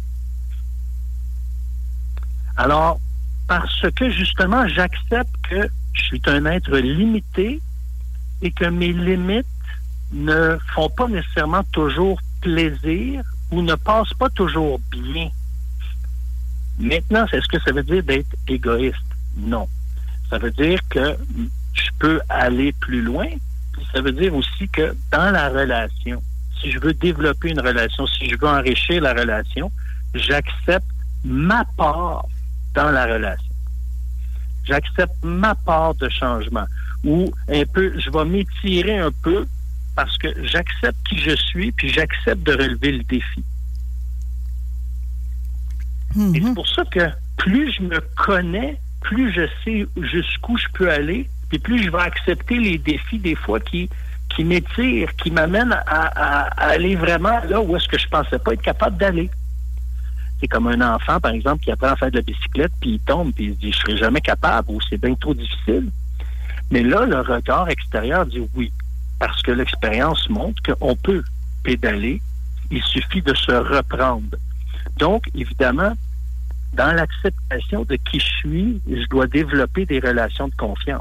Y: Alors, parce que justement, j'accepte que je suis un être limité et que mes limites ne font pas nécessairement toujours plaisir ou ne passent pas toujours bien. Maintenant, est-ce que ça veut dire d'être égoïste? Non. Ça veut dire que je peux aller plus loin. Ça veut dire aussi que dans la relation, si je veux développer une relation, si je veux enrichir la relation, j'accepte ma part dans la relation. J'accepte ma part de changement. Ou un peu, je vais m'étirer un peu parce que j'accepte qui je suis, puis j'accepte de relever le défi. Mm-hmm. Et c'est pour ça que plus je me connais, plus je sais jusqu'où je peux aller, puis plus je vais accepter les défis des fois qui, qui m'étirent, qui m'amènent à, à, à aller vraiment là où est-ce que je pensais pas être capable d'aller. C'est comme un enfant, par exemple, qui apprend à faire de la bicyclette, puis il tombe, puis il se dit « je serai jamais capable » ou « c'est bien trop difficile ». Mais là, le regard extérieur dit oui, parce que l'expérience montre qu'on peut pédaler, il suffit de se reprendre. Donc, évidemment, dans l'acceptation de qui je suis, je dois développer des relations de confiance.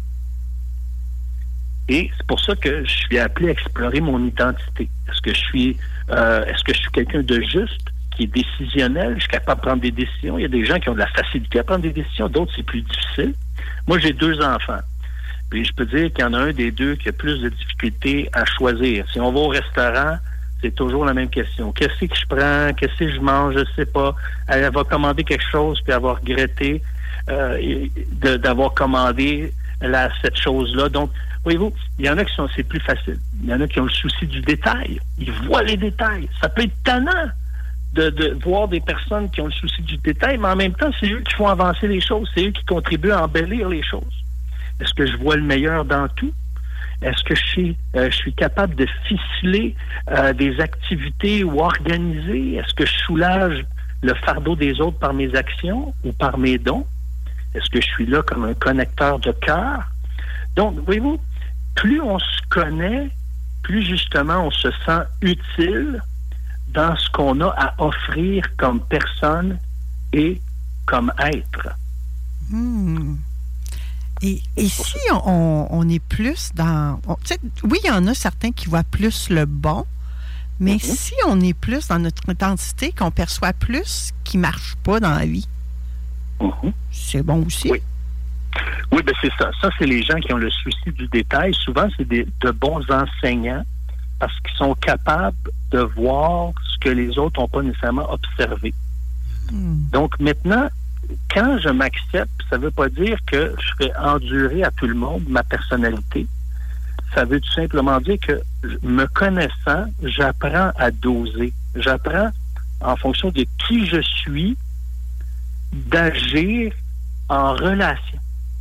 Y: Et c'est pour ça que je suis appelé à explorer mon identité. Est-ce que je suis, euh, est-ce que je suis quelqu'un de juste, qui est décisionnel, je suis capable de prendre des décisions? Il y a des gens qui ont de la facilité à prendre des décisions, d'autres c'est plus difficile. Moi, j'ai deux enfants. Puis je peux dire qu'il y en a un des deux qui a plus de difficultés à choisir. Si on va au restaurant, c'est toujours la même question. Qu'est-ce que je prends? Qu'est-ce que je mange? Je sais pas. Elle va commander quelque chose puis avoir regretté euh, de, d'avoir commandé la, cette chose-là. Donc, voyez-vous, il y en a qui sont, c'est plus facile. Il y en a qui ont le souci du détail. Ils voient les détails. Ça peut être tannant de, de voir des personnes qui ont le souci du détail, mais en même temps, c'est eux qui font avancer les choses. C'est eux qui contribuent à embellir les choses. Est-ce que je vois le meilleur dans tout? Est-ce que je suis, euh, je suis capable de ficeler euh, des activités ou organiser? Est-ce que je soulage le fardeau des autres par mes actions ou par mes dons? Est-ce que je suis là comme un connecteur de cœur? Donc, voyez-vous, plus on se connaît, plus justement on se sent utile dans ce qu'on a à offrir comme personne et comme être.
J: Hmm. Et, et si on, on est plus dans... On, oui, il y en a certains qui voient plus le bon, mais mm-hmm. si on est plus dans notre identité, qu'on perçoit plus ce qui ne marche pas dans la vie, mm-hmm. c'est bon aussi.
Y: Oui, oui ben c'est ça. Ça, c'est les gens qui ont le souci du détail. Souvent, c'est des, de bons enseignants parce qu'ils sont capables de voir ce que les autres n'ont pas nécessairement observé. Mm. Donc, maintenant... Quand je m'accepte, ça ne veut pas dire que je fais endurer à tout le monde ma personnalité. Ça veut tout simplement dire que, me connaissant, j'apprends à doser. J'apprends, en fonction de qui je suis, d'agir en relation.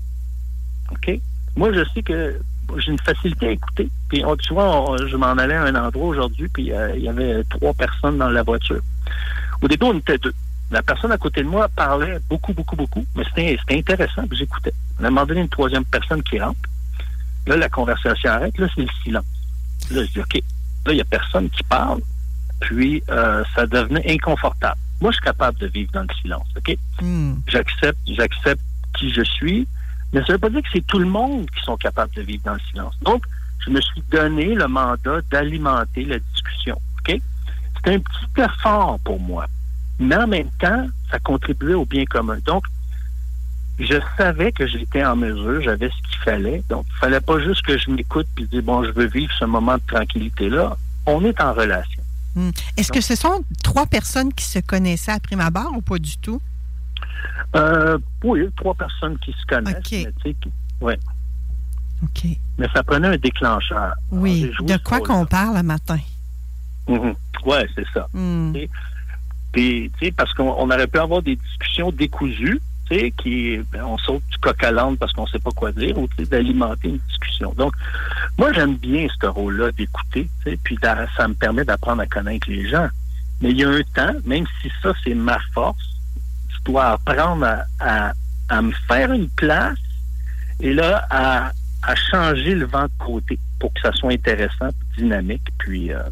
Y: OK? Moi, je sais que j'ai une facilité à écouter. Puis, on, tu vois, on, je m'en allais à un endroit aujourd'hui, puis euh, il y avait trois personnes dans la voiture. Au début, on était deux. La personne à côté de moi parlait beaucoup, beaucoup, beaucoup, mais c'était, c'était intéressant, puis j'écoutais. On a demandé une troisième personne qui rentre. Là, la conversation arrête. Là, c'est le silence. Là, je dis, OK, là, il n'y a personne qui parle, puis euh, ça devenait inconfortable. Moi, je suis capable de vivre dans le silence, OK? Mm. J'accepte, j'accepte qui je suis, mais ça ne veut pas dire que c'est tout le monde qui sont capables de vivre dans le silence. Donc, je me suis donné le mandat d'alimenter la discussion, OK? C'était un petit effort pour moi. Mais en même temps, ça contribuait au bien commun. Donc, je savais que j'étais en mesure, j'avais ce qu'il fallait. Donc, il ne fallait pas juste que je m'écoute et dire, bon, je veux vivre ce moment de tranquillité-là. On est en relation.
J: Hum. Est-ce Donc, que ce sont trois personnes qui se connaissaient à prime abord ou pas du tout?
Y: Euh, oui, trois personnes qui se connaissent. OK. Mais, tu sais, qui, ouais.
J: OK.
Y: Mais ça prenait un déclencheur.
J: Oui. Alors, de quoi qu'on parle le matin?
Y: Mm-hmm. Oui, c'est ça.
J: Hum.
Y: Puis, tu sais, parce qu'on on aurait pu avoir des discussions décousues, tu sais, qui, ben, on saute du coq à l'âne parce qu'on ne sait pas quoi dire, ou tu sais, d'alimenter une discussion. Donc, moi, j'aime bien ce rôle-là d'écouter, tu sais, puis ça me permet d'apprendre à connaître les gens. Mais il y a un temps, même si ça, c'est ma force, je dois apprendre à, à, à me faire une place et là, à, à changer le vent de côté pour que ça soit intéressant, dynamique, puis... Euh,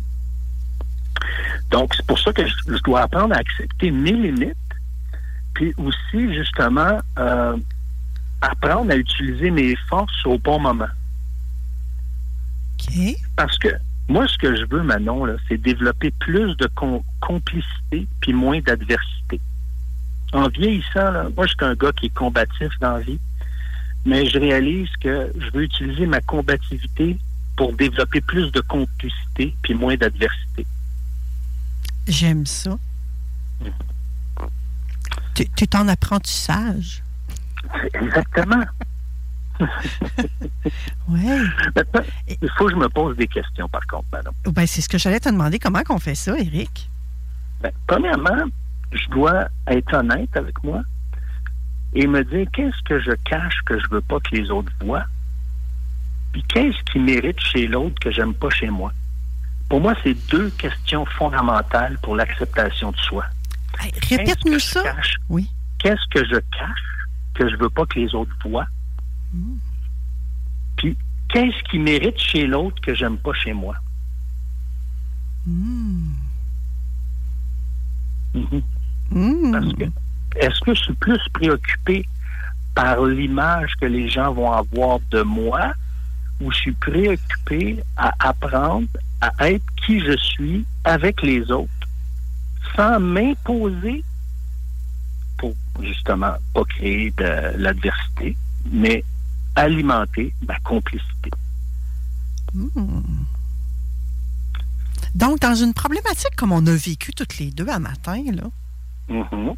Y: Donc, c'est pour ça que je, je dois apprendre à accepter mes limites, puis aussi, justement, euh, apprendre à utiliser mes forces au bon moment.
J: OK.
Y: Parce que moi, ce que je veux, Manon, là, c'est développer plus de com- complicité puis moins d'adversité. En vieillissant, là, moi, je suis un gars qui est combatif dans la vie, mais je réalise que je veux utiliser ma combativité pour développer plus de complicité puis moins d'adversité.
J: J'aime ça. Tu es en apprentissage.
Y: Exactement.
J: Oui.
Y: Maintenant, il faut que je me pose des questions, par contre, madame.
J: Ben, c'est ce que j'allais te demander. Comment qu'on fait ça, Éric?
Y: Ben, premièrement, je dois être honnête avec moi. et me dire qu'est-ce que je cache que je veux pas que les autres voient, puis qu'est-ce qui mérite chez l'autre que j'aime pas chez moi. Pour moi, c'est deux questions fondamentales pour l'acceptation de soi.
J: Hey, répète-nous ça.
Y: Cache,
J: oui.
Y: Qu'est-ce que je cache que je veux pas que les autres voient? Mm. Puis, qu'est-ce qui mérite chez l'autre que j'aime pas chez moi?
J: Mm.
Y: Mm-hmm.
J: Mm.
Y: Parce que, est-ce que je suis plus préoccupé par l'image que les gens vont avoir de moi ou je suis préoccupé à apprendre à être qui je suis avec les autres sans m'imposer pour, justement, pas créer de l'adversité, mais alimenter ma complicité.
J: Mmh. Donc, dans une problématique comme on a vécu toutes les deux à matin, là,
Y: mmh.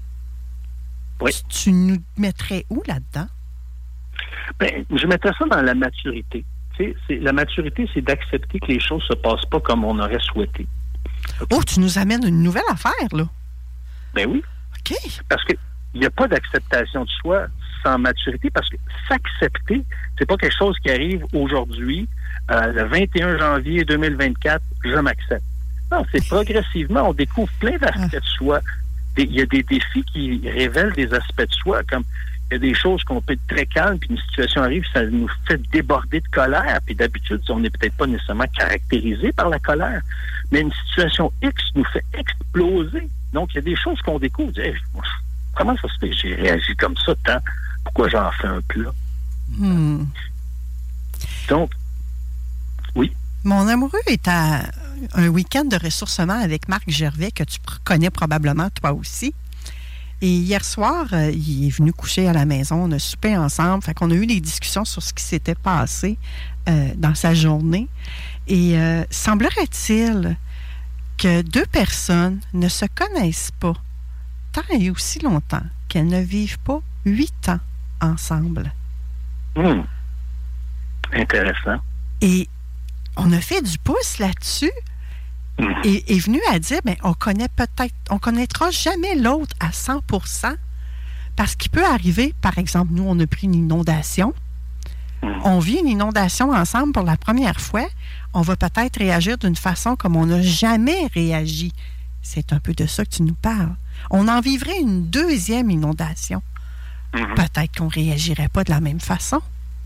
Y: Oui.
J: tu, tu nous mettrais où là-dedans?
Y: Ben, je mettrais ça dans la maturité. Tu sais, c'est, la maturité, c'est d'accepter que les choses se passent pas comme on aurait souhaité.
J: Okay. Oh, tu nous amènes une nouvelle affaire, là.
Y: Ben oui.
J: OK.
Y: Parce que il n'y a pas d'acceptation de soi sans maturité, parce que s'accepter, c'est pas quelque chose qui arrive aujourd'hui, euh, le vingt et un janvier deux mille vingt-quatre, je m'accepte. Non, c'est progressivement, on découvre plein d'aspects de soi. Il y a des défis qui révèlent des aspects de soi, comme il y a des choses qu'on peut être très calme, puis une situation arrive, ça nous fait déborder de colère, puis d'habitude, on n'est peut-être pas nécessairement caractérisé par la colère, mais une situation X nous fait exploser. Donc, il y a des choses qu'on découvre. Hey, comment ça se fait que j'ai réagi comme ça tant? Pourquoi j'en fais un plat?
J: Hmm.
Y: Donc, oui.
J: Mon amoureux est à un week-end de ressourcement avec Marc Gervais, que tu connais probablement toi aussi. Et hier soir, euh, il est venu coucher à la maison, on a soupé ensemble, fait qu'on a eu des discussions sur ce qui s'était passé euh, dans sa journée. Et euh, semblerait-il que deux personnes ne se connaissent pas tant et aussi longtemps qu'elles ne vivent pas huit ans ensemble.
Y: Mmh. Intéressant.
J: Et on a fait du pouce là-dessus. Mmh. Et est venu à dire, bien, on connaît peut-être, on connaîtra jamais l'autre à cent pour cent parce qu'il peut arriver, par exemple, nous, on a pris une inondation. Mmh. On vit une inondation ensemble pour la première fois. On va peut-être réagir d'une façon comme on n'a jamais réagi. C'est un peu de ça que tu nous parles. On en vivrait une deuxième inondation. Mmh. Peut-être qu'on ne réagirait pas de la même façon.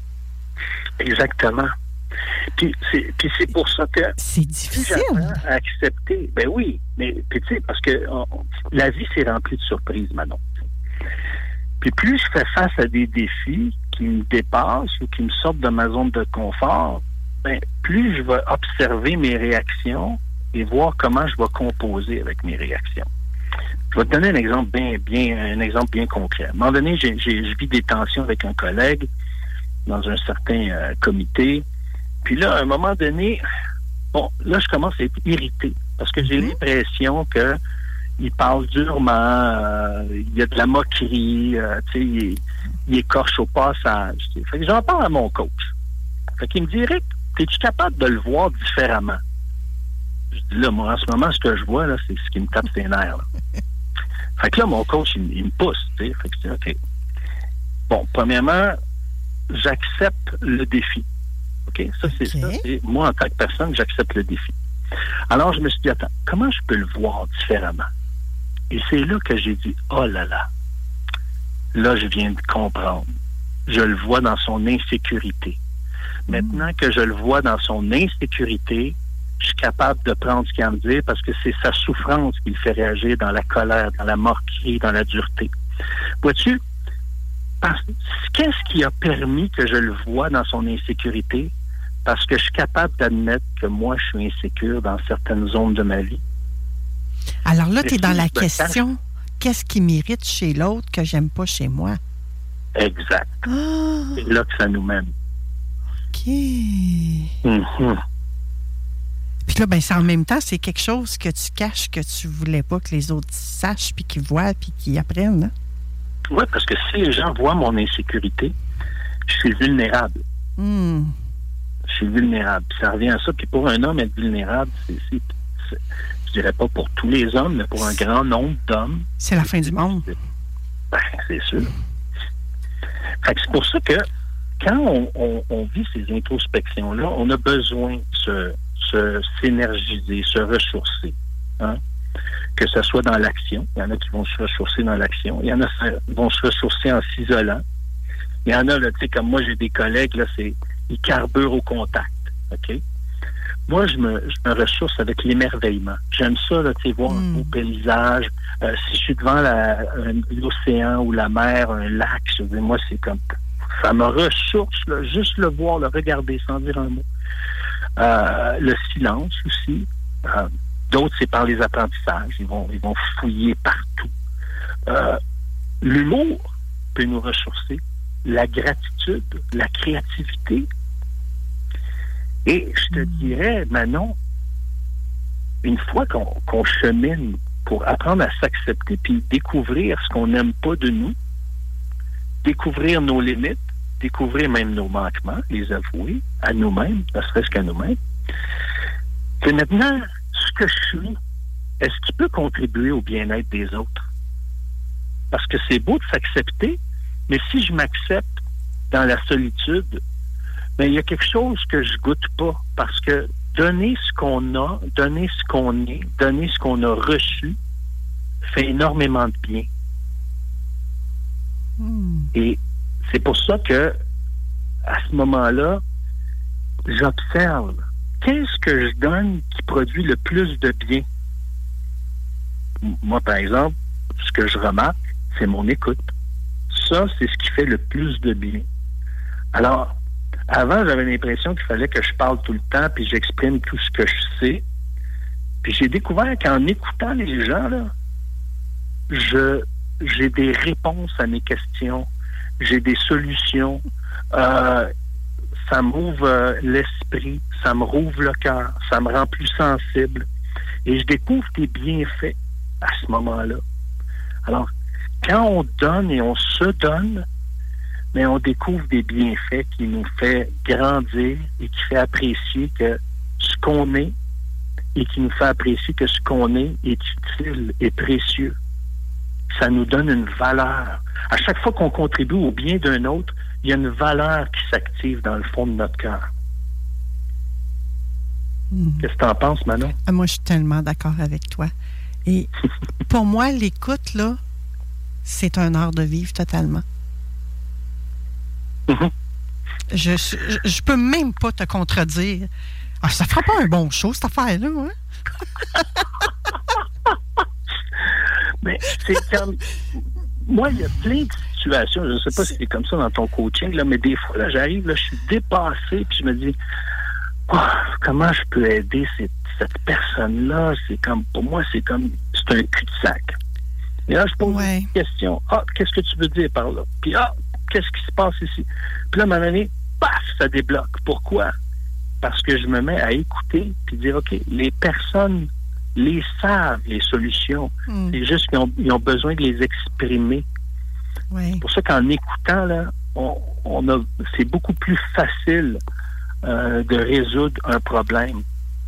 Y: Exactement. Puis c'est, puis c'est pour ça que...
J: C'est difficile.
Y: À accepter. Ben oui. Mais puis tu sais, parce que on, la vie, c'est rempli de surprises, Manon. Puis plus je fais face à des défis qui me dépassent ou qui me sortent de ma zone de confort, ben, plus je vais observer mes réactions et voir comment je vais composer avec mes réactions. Je vais te donner un exemple bien, bien, un exemple bien concret. À un moment donné, j'ai, j'ai, je vis des tensions avec un collègue dans un certain euh, comité. Puis là, à un moment donné, bon, là, je commence à être irrité parce que j'ai mmh. l'impression que il parle durement, euh, il y a de la moquerie, euh, tu sais, il, il écorche au passage. T'sais. Fait que j'en parle à mon coach. Fait qu'il me dit, Rick, es-tu capable de le voir différemment? Je dis, là, moi, en ce moment, ce que je vois, là, c'est ce qui me tape ses nerfs. Là. Fait que là, mon coach, il, il me pousse, tu sais. Fait que je dis, OK. Bon, premièrement, j'accepte le défi. OK? Ça, c'est okay. ça. C'est moi, en tant que personne, j'accepte le défi. Alors, je me suis dit, attends, comment je peux le voir différemment? Et c'est là que j'ai dit, oh là là, là, je viens de comprendre. Je le vois dans son insécurité. Maintenant mmh. que je le vois dans son insécurité, je suis capable de prendre ce qu'il a à me dire parce que c'est sa souffrance qui le fait réagir dans la colère, dans la moquerie, dans la dureté. Vois-tu? Parce, qu'est-ce qui a permis que je le vois dans son insécurité? Parce que je suis capable d'admettre que moi, je suis insécure dans certaines zones de ma vie.
J: Alors là, tu es dans la question, qu'est-ce qui mérite chez l'autre que j'aime pas chez moi?
Y: Exact. Oh. C'est là que ça nous mène.
J: OK.
Y: Mm-hmm.
J: Puis là, ben, c'est en même temps, c'est quelque chose que tu caches, que tu voulais pas que les autres sachent, puis qu'ils voient, puis qu'ils apprennent. Hein?
Y: Oui, parce que si les gens voient mon insécurité, je suis vulnérable.
J: Mm.
Y: Je suis vulnérable. Puis ça revient à ça. Puis pour un homme, être vulnérable, c'est, c'est, c'est, je dirais pas pour tous les hommes, mais pour un grand nombre d'hommes.
J: C'est la fin du monde.
Y: C'est, ben, c'est sûr. Fait que c'est pour ça que quand on, on, on vit ces introspections-là, on a besoin de se, se, s'énergiser, se ressourcer. Hein? Que ce soit dans l'action. Il y en a qui vont se ressourcer dans l'action. Il y en a qui vont se ressourcer en s'isolant. Il y en a, là, tu sais, comme moi, j'ai des collègues, là, c'est ils carburent au contact. OK? Moi, je me, je me ressource avec l'émerveillement. J'aime ça, là, tu sais, voir mm. un beau paysage. Euh, si je suis devant la, un, l'océan ou la mer, un lac, je veux dire, moi, c'est comme... Ça me ressource, là, juste le voir, le regarder sans dire un mot. Euh, le silence aussi. Euh, d'autres, c'est par les apprentissages. Ils vont, ils vont fouiller partout. Euh, l'humour peut nous ressourcer. La gratitude, la créativité. Et je te dirais, Manon, une fois qu'on, qu'on chemine pour apprendre à s'accepter puis découvrir ce qu'on n'aime pas de nous, découvrir nos limites, découvrir même nos manquements, les avouer à nous-mêmes, ne serait-ce qu'à nous-mêmes, que maintenant, ce que je suis, est-ce qu'il peut contribuer au bien-être des autres? Parce que c'est beau de s'accepter, mais si je m'accepte dans la solitude, ben il y a quelque chose que je goûte pas. Parce que donner ce qu'on a, donner ce qu'on est, donner ce qu'on a reçu, fait énormément de bien. Mm. Et c'est pour ça que, à ce moment-là, j'observe qu'est-ce que je donne qui produit le plus de bien. Moi, par exemple, ce que je remarque, c'est mon écoute. Ça, c'est ce qui fait le plus de bien. Alors, avant, j'avais l'impression qu'il fallait que je parle tout le temps puis j'exprime tout ce que je sais. Puis j'ai découvert qu'en écoutant les gens, là, je, j'ai des réponses à mes questions. J'ai des solutions. Euh, ça m'ouvre euh, l'esprit. Ça me rouvre le cœur. Ça me rend plus sensible. Et je découvre des bienfaits à ce moment-là. Alors, quand on donne et on se donne, mais on découvre des bienfaits qui nous fait grandir et qui fait apprécier que ce qu'on est et qui nous fait apprécier que ce qu'on est est utile et précieux. Ça nous donne une valeur. À chaque fois qu'on contribue au bien d'un autre, il y a une valeur qui s'active dans le fond de notre cœur. Mmh. Qu'est-ce que tu en penses, Manon?
J: Moi, je suis tellement d'accord avec toi. Et pour moi, l'écoute, là, c'est un art de vivre totalement. Mm-hmm. Je, je, je peux même pas te contredire. Ah, ça fera pas un bon show, cette affaire-là, hein?
Y: Mais c'est comme... Moi, il y a plein de situations, je ne sais pas si c'est comme ça dans ton coaching, là, mais des fois, là, j'arrive, là, je suis dépassé, puis je me dis, oh, comment je peux aider cette, cette personne-là? C'est comme, pour moi, c'est comme, c'est un cul-de-sac. Et là, je pose ouais. une question. Ah, qu'est-ce que tu veux dire par là? Puis, ah, qu'est-ce qui se passe ici? Puis là, à un moment donné, paf, ça débloque. Pourquoi? Parce que je me mets à écouter puis dire, OK, les personnes les savent, les solutions. Mm. C'est juste qu'ils ont, ils ont besoin de les exprimer. Oui. C'est pour ça qu'en écoutant, là, on, on a, c'est beaucoup plus facile euh, de résoudre un problème.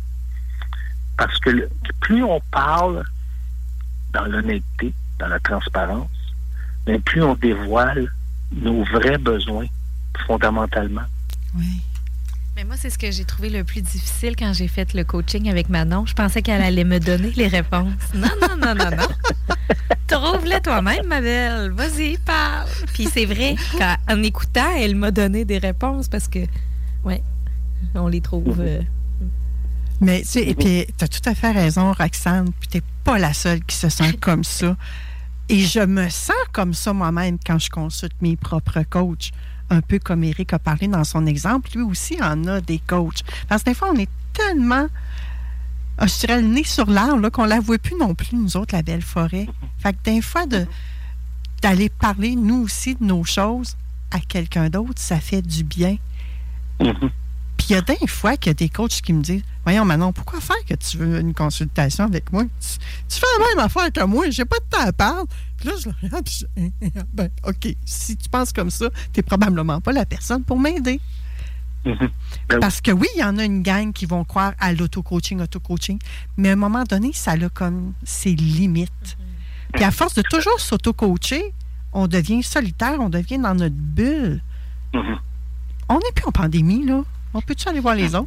Y: Parce que le, plus on parle dans l'honnêteté, dans la transparence, bien, plus on dévoile nos vrais besoins, fondamentalement.
J: Oui.
K: Mais moi, c'est ce que j'ai trouvé le plus difficile quand j'ai fait le coaching avec Manon. Je pensais qu'elle allait me donner les réponses. Non, non, non, non, non. Trouve-les toi-même, ma belle. Vas-y, parle. Puis c'est vrai qu'en écoutant, elle m'a donné des réponses parce que, ouais, on les trouve... Euh...
J: Mais, tu sais, et puis, tu as tout à fait raison, Roxane, puis tu n'es pas la seule qui se sent comme ça. Et je me sens comme ça moi-même quand je consulte mes propres coachs. Un peu comme Éric a parlé dans son exemple, lui aussi en a des coachs. Parce que des fois, on est tellement, je dirais, le nez sur l'arbre, là, qu'on ne la voit plus non plus, nous autres, la belle forêt. Fait que des fois, de, d'aller parler, nous aussi, de nos choses à quelqu'un d'autre, ça fait du bien. Mm-hmm. Puis il y a des fois qu'il y a des coachs qui me disent, voyons, Manon, pourquoi faire que tu veux une consultation avec moi? Tu, tu fais la même affaire que moi, j'ai pas de temps à parler. Puis là, je le regarde, puis je ben, OK, si tu penses comme ça, t'es probablement pas la personne pour m'aider. Mm-hmm. Ben, parce que oui, il y en a une gang qui vont croire à l'auto-coaching, auto-coaching, mais à un moment donné, ça a comme ses limites. Mm-hmm. Puis à force de toujours s'auto-coacher, on devient solitaire, on devient dans notre bulle.
Y: Mm-hmm.
J: On n'est plus en pandémie, là. On peut-tu aller voir les autres?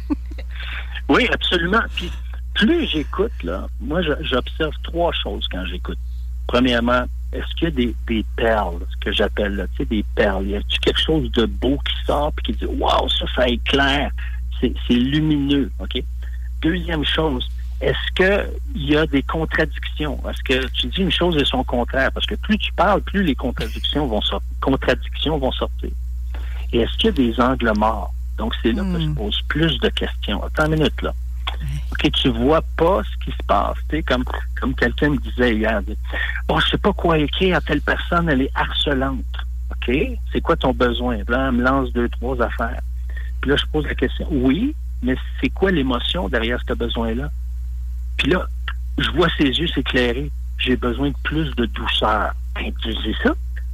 Y: Oui, absolument. Puis, plus j'écoute, là, moi, je, j'observe trois choses quand j'écoute. Premièrement, est-ce qu'il y a des, des perles, ce que j'appelle, là, tu sais, des perles? Y a-t-il quelque chose de beau qui sort puis qui dit, waouh, ça, ça éclaire, c'est, c'est lumineux, OK? Deuxième chose, est-ce qu'il y a des contradictions? Est-ce que tu dis une chose et son contraire? Parce que plus tu parles, plus les contradictions vont sortir. Contradictions vont sortir. Et est-ce qu'il y a des angles morts? Donc, c'est là mm. que je pose plus de questions. Attends une minute, là. OK, tu vois pas ce qui se passe. Tu sais, comme, comme quelqu'un me disait hier. Bon, je sais pas quoi écrire à telle personne, elle est harcelante. OK? C'est quoi ton besoin? Là, elle me lance deux, trois affaires. Puis là, je pose la question. Oui, mais c'est quoi l'émotion derrière ce besoin-là? Puis là, je vois ses yeux s'éclairer. J'ai besoin de plus de douceur. Ben, tu dis ça?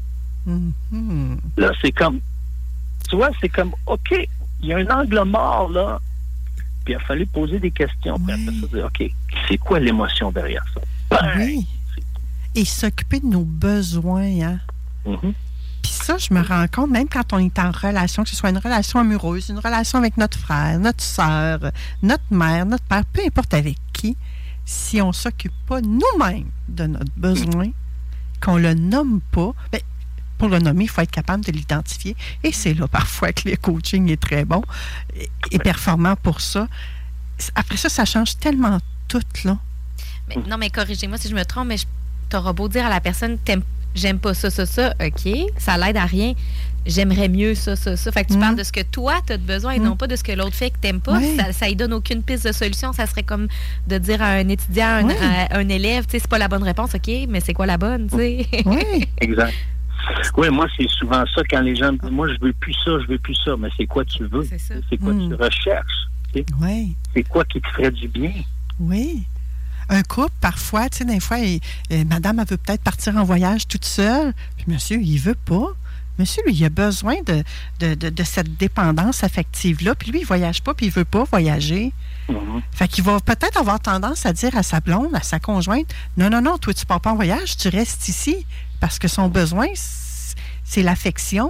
J: Mm-hmm.
Y: Là, c'est comme... Tu vois, c'est comme, OK, il y a un angle mort, là. Puis il a fallu poser des questions.
J: Oui.
Y: Puis après ça, dire, OK, c'est quoi l'émotion derrière ça? Ben,
J: oui. Et s'occuper de nos besoins, hein?
Y: Mm-hmm.
J: Puis ça, je me rends compte, même quand on est en relation, que ce soit une relation amoureuse, une relation avec notre frère, notre soeur, notre mère, notre père, peu importe avec qui, si on ne s'occupe pas nous-mêmes de notre besoin, qu'on le nomme pas, bien, pour le nommer, il faut être capable de l'identifier. Et c'est là, parfois, que le coaching est très bon et, et performant pour ça. Après ça, ça change tellement tout, là.
K: Mais, non, mais corrigez-moi si je me trompe, mais tu auras beau dire à la personne, t'aimes, j'aime pas ça, ça, ça, OK, ça l'aide à rien. J'aimerais mieux ça, ça, ça. Fait que tu
J: mm.
K: parles de ce que toi, tu as besoin et mm. non pas de ce que l'autre fait que t'aimes pas.
J: Oui.
K: Ça, ça lui donne aucune piste de solution. Ça serait comme de dire à un étudiant, à un,
J: oui.
K: à un élève, tu sais, c'est pas la bonne réponse, OK, mais c'est quoi la bonne, tu sais?
J: Oui.
Y: Exact. Oui, moi, c'est souvent ça quand les gens me disent, moi, je veux plus ça, je veux plus ça. Mais c'est quoi tu veux?
K: C'est, ça.
Y: c'est quoi
J: mm.
Y: tu recherches? C'est,
J: oui.
Y: c'est quoi qui te ferait du bien?
J: Oui. Un couple, parfois, tu sais, des fois, il, euh, madame, elle veut peut-être partir en voyage toute seule, puis monsieur, il veut pas. Monsieur, lui, il a besoin de, de, de, de cette dépendance affective-là, puis lui, il ne voyage pas, puis il ne veut pas voyager.
Y: Mm-hmm.
J: Fait qu'il va peut-être avoir tendance à dire à sa blonde, à sa conjointe, non, non, non, toi, tu ne pars pas en voyage, tu restes ici, parce que son besoin, c'est l'affection.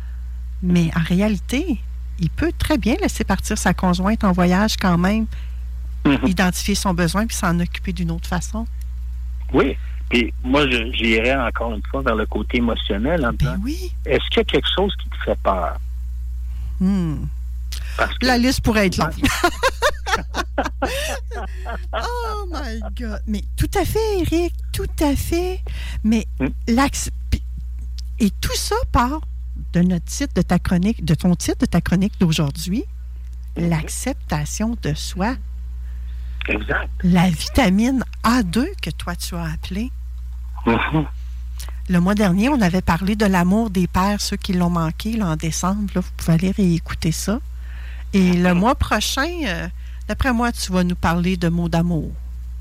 J: Mais en réalité, il peut très bien laisser partir sa conjointe en voyage quand même, mm-hmm. identifier son besoin, puis s'en occuper d'une autre façon.
Y: Oui. Puis moi, je, j'irais encore une fois vers le côté émotionnel en disant,
J: ben oui.
Y: Est-ce qu'il y a quelque chose qui te fait peur?
J: Hmm.
Y: Parce que...
J: La liste pourrait être longue. Oh my God! Mais tout à fait, Éric, tout à fait. Mais hmm. l'axe... Et tout ça part de notre titre de ta chronique, de ton titre de ta chronique d'aujourd'hui, mm-hmm. l'acceptation de soi.
Y: Exact.
J: La vitamine A deux que toi tu as appelée.
Y: Mm-hmm.
J: Le mois dernier, on avait parlé de l'amour des pères, ceux qui l'ont manqué là, en décembre. Là, vous pouvez aller réécouter ça. Et le mois prochain, euh, d'après moi, tu vas nous parler de mots d'amour.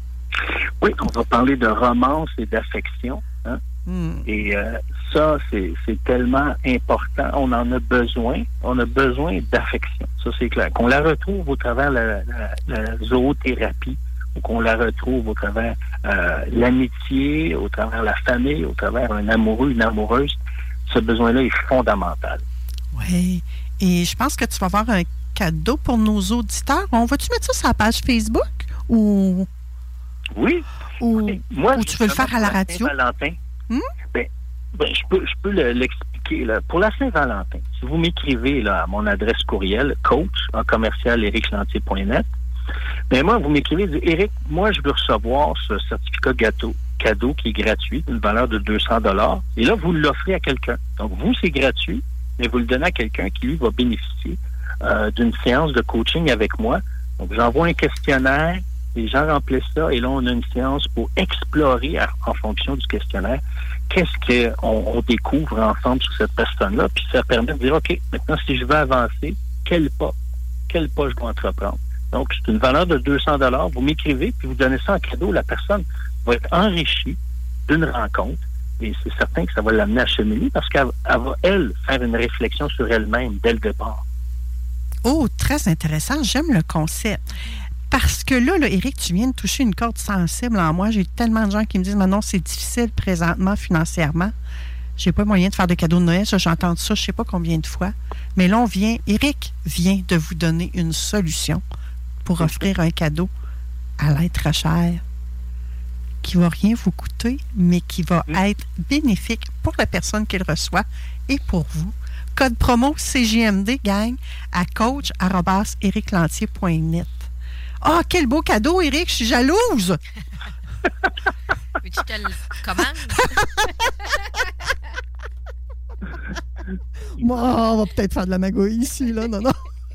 Y: Oui, on va parler de romance et d'affection. Hein?
J: Mm.
Y: Et euh, ça, c'est, c'est tellement important. On en a besoin. On a besoin d'affection. Ça, c'est clair. Qu'on la retrouve au travers de la, la, la zoothérapie, ou qu'on la retrouve au travers euh, l'amitié, au travers la famille, au travers un amoureux, une amoureuse. Ce besoin-là est fondamental.
J: Oui. Et je pense que tu vas avoir un cadeau pour nos auditeurs. On va-tu mettre ça sur la page Facebook? Ou...
Y: Oui.
J: Ou,
Y: oui. Moi,
J: ou tu veux le faire à la radio?
Y: Saint-Valentin.
J: Hmm?
Y: Ben, ben, je peux, je peux le, l'expliquer. Là. Pour la Saint-Valentin, si vous m'écrivez là, à mon adresse courriel, coach en commercial éric lantier point net, ben moi, vous m'écrivez, Éric, moi, je veux recevoir ce certificat gâteau, cadeau qui est gratuit, d'une valeur de deux cents dollars. Et là, vous l'offrez à quelqu'un. Donc, vous, c'est gratuit, mais vous le donnez à quelqu'un qui, lui, va bénéficier euh, d'une séance de coaching avec moi. Donc, j'envoie un questionnaire, les gens remplissent ça, et là, on a une séance pour explorer, en fonction du questionnaire, qu'est-ce qu'on on découvre ensemble sur cette personne-là, puis ça permet de dire, OK, maintenant, si je veux avancer, quel pas, quel pas je dois entreprendre? Donc, c'est une valeur de deux cents dollars. Vous m'écrivez, puis vous donnez ça en cadeau. La personne va être enrichie d'une rencontre, et c'est certain que ça va l'amener à cheminer, parce qu'elle elle va, elle, faire une réflexion sur elle-même dès le départ.
J: Oh, très intéressant. J'aime le concept. Parce que là, là, Éric, tu viens de toucher une corde sensible en moi. J'ai tellement de gens qui me disent, maintenant, c'est difficile présentement financièrement. j'ai pas moyen de faire de cadeaux de Noël. Ça, j'ai entendu ça, je sais pas combien de fois. Mais là, on vient, Éric vient de vous donner une solution pour offrir un cadeau à l'être cher qui va rien vous coûter, mais qui va être bénéfique pour la personne qui le reçoit et pour vous. Code promo C J M D, gang, à coach arobase éric lantier point net. Ah, oh, quel beau cadeau, Éric, je suis jalouse!
K: Veux-tu que je te le commande?
J: Bon, on va peut-être faire de la magouille ici, là, non, non.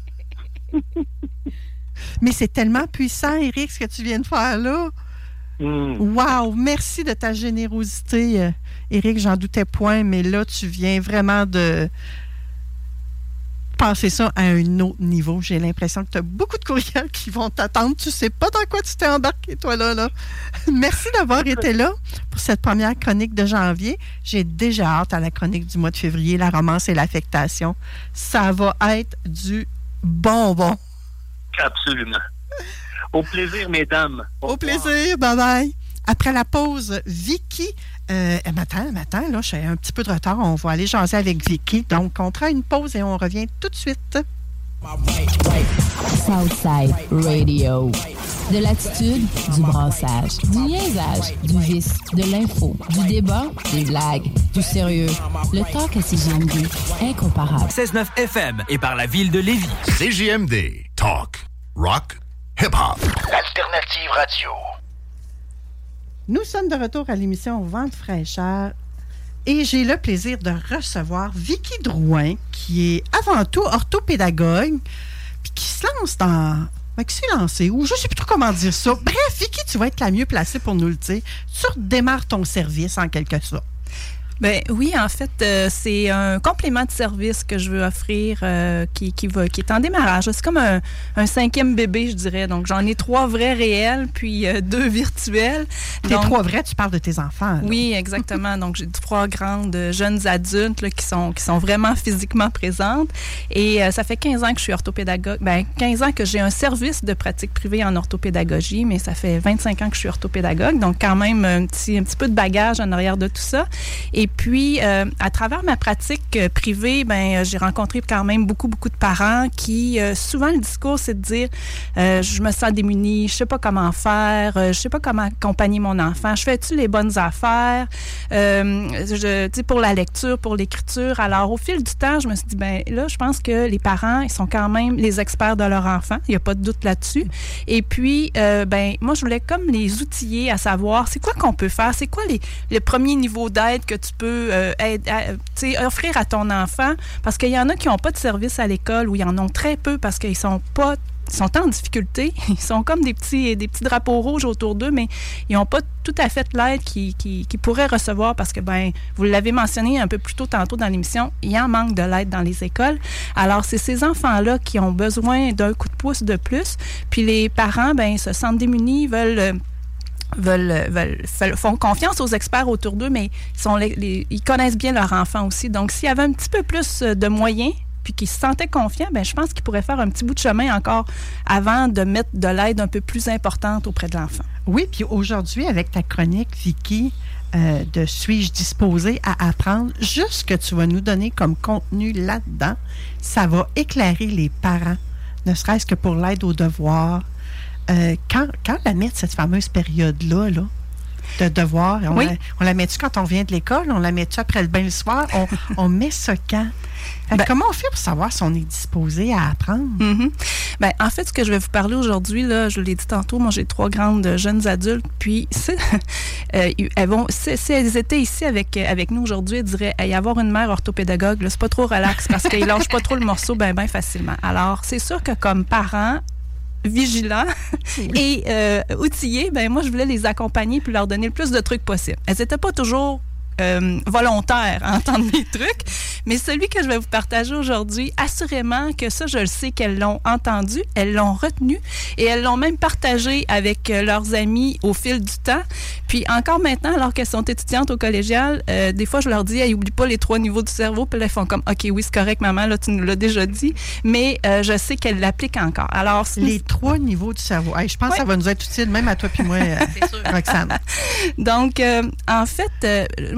J: Mais c'est tellement puissant, Éric, ce que tu viens de faire là. Mm. Wow! Merci de ta générosité, euh, Éric, j'en doutais point, mais là, tu viens vraiment de passer ça à un autre niveau. J'ai l'impression que tu as beaucoup de courriels qui vont t'attendre. Tu sais pas dans quoi tu t'es embarqué, toi, là. là. Merci d'avoir été là pour cette première chronique de janvier. J'ai déjà hâte à la chronique du mois de février, la romance et l'affectation. Ça va être du bonbon.
Y: Absolument. Au plaisir, mesdames.
J: Au, Au plaisir. Bye-bye. Après la pause, Vicky... Euh, matin, matin, là, j'ai un petit peu de retard. On va aller jaser avec Vicky. Donc, on prend une pause et on revient tout de suite.
I: Southside Radio. De l'attitude, du brassage, du niaisage, du vice, de l'info, du débat, des blagues, du sérieux. Le talk à C J M D, incomparable.
D: seize neuf F M et par la ville de Lévis.
A: C J M D. Talk. Rock. Hip-hop.
D: Alternative radio.
J: Nous sommes de retour à l'émission Vente fraîcheur et j'ai le plaisir de recevoir Vicky Drouin, qui est avant tout orthopédagogue, puis qui se lance dans... Ben, qui s'est lancée, ou je ne sais plus trop comment dire ça. Bref, Vicky, tu vas être la mieux placée pour nous le dire. Tu redémarres ton service en quelque sorte.
B: Ben oui, en fait, euh, c'est un complément de service que je veux offrir euh, qui, qui, va, qui est en démarrage. C'est comme un, un cinquième bébé, je dirais. Donc, j'en ai trois vrais réels, puis euh, deux virtuels.
J: Tes
B: Donc,
J: trois vrais, tu parles de tes enfants. Là.
B: Oui, exactement. Donc, j'ai trois grandes jeunes adultes là, qui, sont, qui sont vraiment physiquement présentes. Et euh, ça fait quinze ans que je suis orthopédagogue. Ben, quinze ans que j'ai un service de pratique privée en orthopédagogie, mais ça fait vingt-cinq ans que je suis orthopédagogue. Donc, quand même, un petit, un petit peu de bagage en arrière de tout ça. Et puis, euh, à travers ma pratique euh, privée, ben, euh, j'ai rencontré quand même beaucoup, beaucoup de parents qui, euh, souvent, le discours, c'est de dire euh, je me sens démunie, je sais pas comment faire, euh, je sais pas comment accompagner mon enfant, je fais-tu les bonnes affaires, euh, je, tu sais, pour la lecture, pour l'écriture. Alors, au fil du temps, je me suis dit, ben là, je pense que les parents, ils sont quand même les experts de leur enfant, il n'y a pas de doute là-dessus. Et puis, euh, ben moi, je voulais comme les outiller à savoir, c'est quoi qu'on peut faire, c'est quoi les, les premiers niveaux d'aide que tu peux euh, aide, à, offrir à ton enfant, parce qu'il y en a qui n'ont pas de service à l'école ou ils en ont très peu parce qu'ils sont pas Ils sont en difficulté. Ils sont comme des petits, des petits drapeaux rouges autour d'eux, mais ils n'ont pas tout à fait l'aide qu'ils, qu'ils, qu'ils pourraient recevoir parce que, ben, vous l'avez mentionné un peu plus tôt tantôt dans l'émission, il y en manque de l'aide dans les écoles. Alors, c'est ces enfants-là qui ont besoin d'un coup de pouce de plus. Puis les parents, ben, se sentent démunis, veulent... Veulent, veulent, font confiance aux experts autour d'eux, mais ils, sont les, les, ils connaissent bien leur enfant aussi. Donc, s'il y avait un petit peu plus de moyens, puis qu'ils se sentaient confiants, bien, je pense qu'ils pourraient faire un petit bout de chemin encore avant de mettre de l'aide un peu plus importante auprès de l'enfant.
J: Oui, puis aujourd'hui, avec ta chronique, Vicky, euh, de Suis-je disposée à apprendre, juste ce que tu vas nous donner comme contenu là-dedans, ça va éclairer les parents, ne serait-ce que pour l'aide aux devoirs. Euh, quand, quand la met cette fameuse période-là, là, de devoir, on, oui. la, on la met-tu quand on vient de l'école? On la met-tu après le bain le soir? On, on met ça quand? Ben, comment on fait pour savoir si on est disposé à apprendre?
B: Mm-hmm. Ben, en fait, ce que je vais vous parler aujourd'hui, là, je l'ai dit tantôt, moi j'ai trois grandes jeunes adultes, puis euh, elles vont, si, si elles étaient ici avec, avec nous aujourd'hui, elles diraient hey, avoir une mère orthopédagogue, là, c'est pas trop relax parce qu'ils lâchent pas trop le morceau ben, ben facilement. Alors, c'est sûr que comme parents, vigilants oui. et euh, outillés, ben moi, je voulais les accompagner puis leur donner le plus de trucs possible. Elles n'étaient pas toujours euh, volontaires à entendre mes trucs, mais celui que je vais vous partager aujourd'hui, assurément que ça, je le sais qu'elles l'ont entendu, elles l'ont retenu et elles l'ont même partagé avec euh, leurs amis au fil du temps. Puis encore maintenant, alors qu'elles sont étudiantes au collégial, euh, des fois, je leur dis, hey, oublie pas les trois niveaux du cerveau, puis là, elles font comme, OK, oui, c'est correct, maman, là, tu nous l'as déjà dit, mais euh, je sais qu'elles l'appliquent encore. Alors,
J: les trois niveaux du cerveau. Hey, je pense ouais. que ça va nous être utile, même à toi puis moi, euh, Roxane.
B: Donc, euh, en fait, euh, moi,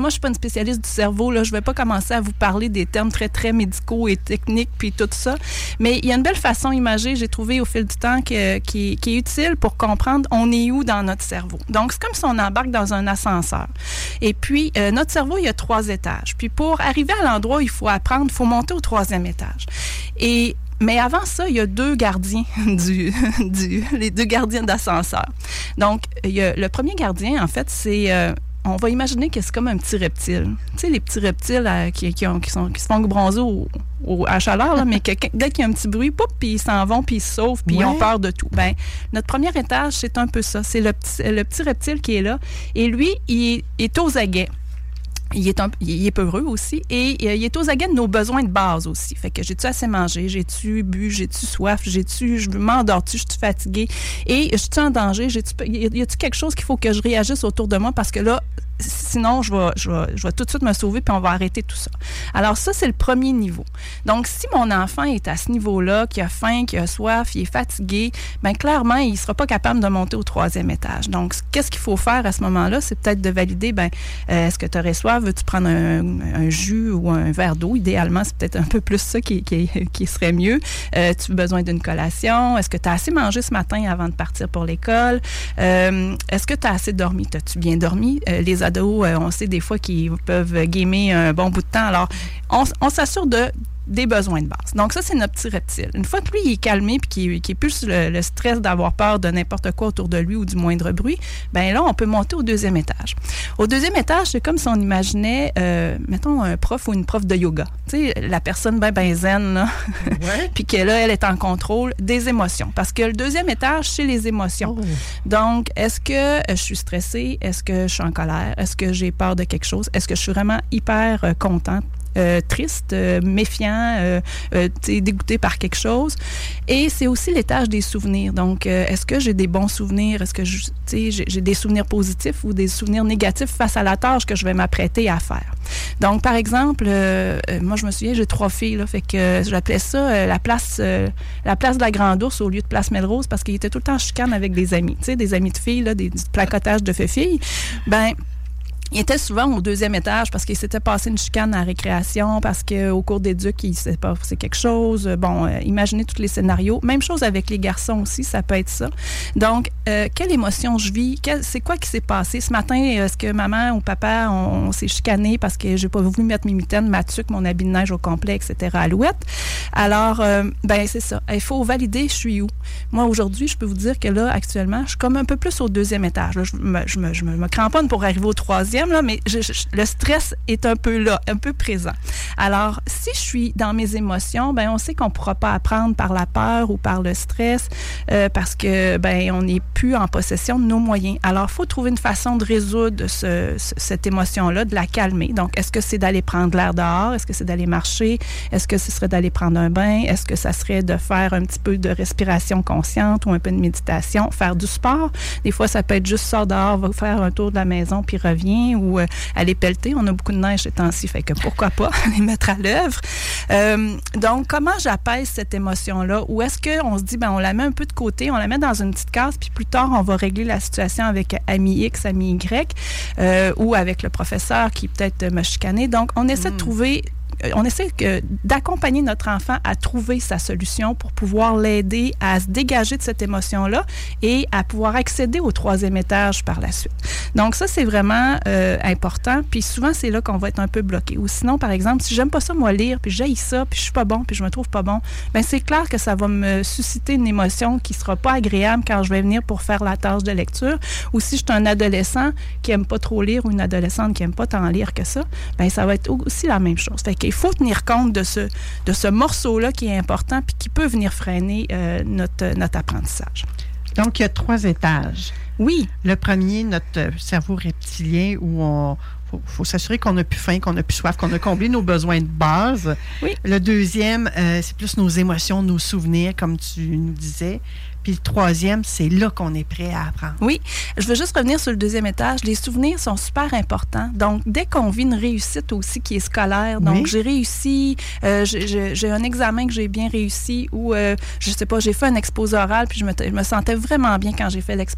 B: moi, je suis pas une spécialiste du cerveau, là. Je vais pas commencer à vous parler des termes très, très médicaux et techniques, puis tout ça. Mais il y a une belle façon imagée, j'ai trouvé au fil du temps, que, qui, qui est utile pour comprendre on est où dans notre cerveau. Donc, c'est comme si on embarque dans un ascenseur. Et puis, euh, notre cerveau, il y a trois étages. Puis, pour arriver à l'endroit où il faut apprendre, il faut monter au troisième étage. Et Mais avant ça, il y a deux gardiens, du, du, les deux gardiens d'ascenseur. Donc, il y a, le premier gardien, en fait, c'est... Euh, on va imaginer que c'est comme un petit reptile. Tu sais, les petits reptiles euh, qui, qui, ont, qui, sont, qui se font bronzer au, au, à chaleur, là, mais que, dès qu'il y a un petit bruit, pouf, puis ils s'en vont, puis ils se sauvent, puis ouais. ils ont peur de tout. Ben, notre premier étage, c'est un peu ça. C'est le petit, le petit reptile qui est là. Et lui, il, il est aux aguets. Il est, un, il est peureux aussi et il est aux aguets de nos besoins de base aussi. Fait que j'ai-tu assez mangé, j'ai-tu bu, j'ai-tu soif, j'ai-tu, je m'endors-tu, je suis fatiguée et je suis en danger, j'ai-tu, y a-tu quelque chose qu'il faut que je réagisse autour de moi parce que là, sinon, je vais, je, vais, je vais tout de suite me sauver puis on va arrêter tout ça. Alors ça, c'est le premier niveau. Donc, si mon enfant est à ce niveau-là, qu'il a faim, qu'il a soif, il est fatigué, bien clairement, il ne sera pas capable de monter au troisième étage. Donc, qu'est-ce qu'il faut faire à ce moment-là? C'est peut-être de valider, bien, euh, est-ce que tu aurais soif? Veux-tu prendre un, un jus ou un verre d'eau? Idéalement, c'est peut-être un peu plus ça qui, qui, qui serait mieux. Euh, tu as besoin d'une collation? Est-ce que tu as assez mangé ce matin avant de partir pour l'école? Euh, est-ce que tu as assez dormi? T'as-tu bien dormi? Euh, les ados, euh, on sait des fois qu'ils peuvent gamer un bon bout de temps. Alors, on, on s'assure de des besoins de base. Donc ça, c'est notre petit reptile. Une fois que lui, il est calmé puis qu'il, qu'il est plus le, le stress d'avoir peur de n'importe quoi autour de lui ou du moindre bruit, bien là, on peut monter au deuxième étage. Au deuxième étage, c'est comme si on imaginait, euh, mettons, un prof ou une prof de yoga. Tu sais, la personne bien, bien zen, là, ouais. puis que là, elle est en contrôle des émotions. Parce que le deuxième étage, c'est les émotions. Oh. Donc, est-ce que je suis stressée? Est-ce que je suis en colère? Est-ce que j'ai peur de quelque chose? Est-ce que je suis vraiment hyper euh, contente? Euh, triste, euh, méfiant, euh, euh, dégoûté par quelque chose. Et c'est aussi l'étage des souvenirs. Donc, euh, est-ce que j'ai des bons souvenirs? Est-ce que je, j'ai, j'ai des souvenirs positifs ou des souvenirs négatifs face à la tâche que je vais m'apprêter à faire? Donc, par exemple, euh, moi, je me souviens, j'ai trois filles, là, fait que euh, j'appelais ça euh, la place euh, la place de la Grande Ourse au lieu de place Melrose parce qu'ils étaient tout le temps en chicane avec des amis, tu sais, des amis de filles, là, des, du placotage de filles. Ben, il était souvent au deuxième étage parce qu'il s'était passé une chicane à la récréation, parce qu'au cours d'éduc, il s'est passé quelque chose. Bon, euh, imaginez tous les scénarios. Même chose avec les garçons aussi, ça peut être ça. Donc, euh, quelle émotion je vis? Quel, c'est quoi qui s'est passé? Ce matin, est-ce que maman ou papa, on, on s'est chicané parce que j'ai pas voulu mettre mes mitaines, ma tuque, mon habit de neige au complet, et cetera, alouette? Alors, euh, ben c'est ça. Il faut valider, je suis où? Moi, aujourd'hui, je peux vous dire que là, actuellement, je suis comme un peu plus au deuxième étage. Là, je me, je me, je me cramponne pour arriver au troisième. Là, mais je, je, le stress est un peu là, un peu présent. Alors, si je suis dans mes émotions, ben on sait qu'on ne pourra pas apprendre par la peur ou par le stress euh, parce que ben on n'est plus en possession de nos moyens. Alors, il faut trouver une façon de résoudre ce, ce, cette émotion-là, de la calmer. Donc, est-ce que c'est d'aller prendre l'air dehors? Est-ce que c'est d'aller marcher? Est-ce que ce serait d'aller prendre un bain? Est-ce que ça serait de faire un petit peu de respiration consciente ou un peu de méditation? Faire du sport? Des fois, ça peut être juste sort dehors, va faire un tour de la maison puis revient, ou euh, aller pelleter. On a beaucoup de neige ces temps-ci, fait que pourquoi pas les mettre à l'œuvre. Euh, donc, comment j'apaise cette émotion-là? Ou est-ce qu'on se dit, ben on la met un peu de côté, on la met dans une petite case, puis plus tard, on va régler la situation avec ami X, ami Y, euh, ou avec le professeur qui peut-être me chicaner. Donc, on essaie mmh. de trouver on essaie que, d'accompagner notre enfant à trouver sa solution pour pouvoir l'aider à se dégager de cette émotion-là et à pouvoir accéder au troisième étage par la suite. Donc ça, c'est vraiment euh, important. Puis souvent, c'est là qu'on va être un peu bloqué. Ou sinon, par exemple, si j'aime pas ça, moi, lire, puis j'haïs ça, puis je suis pas bon, puis je me trouve pas bon, bien, c'est clair que ça va me susciter une émotion qui sera pas agréable quand je vais venir pour faire la tâche de lecture. Ou si je suis un adolescent qui aime pas trop lire ou une adolescente qui aime pas tant lire que ça, bien, ça va être aussi la même chose. Fait que il faut tenir compte de ce, de ce morceau-là qui est important puis qui peut venir freiner euh, notre, notre apprentissage.
J: Donc, il y a trois étages.
B: Oui.
J: Le premier, notre cerveau reptilien, où on faut, faut s'assurer qu'on n'a plus faim, qu'on n'a plus soif, qu'on a comblé nos besoins de base.
B: Oui.
J: Le deuxième, euh, c'est plus nos émotions, nos souvenirs, comme tu nous disais. Puis le troisième, c'est là qu'on est prêt à apprendre.
B: Oui. Je veux juste revenir sur le deuxième étage. Les souvenirs sont super importants. Donc, dès qu'on vit une réussite aussi qui est scolaire, donc oui. j'ai réussi, euh, j'ai, j'ai un examen que j'ai bien réussi ou, euh, je sais pas, j'ai fait un exposé oral puis je me, je me sentais vraiment bien quand j'ai fait l'exposé oral.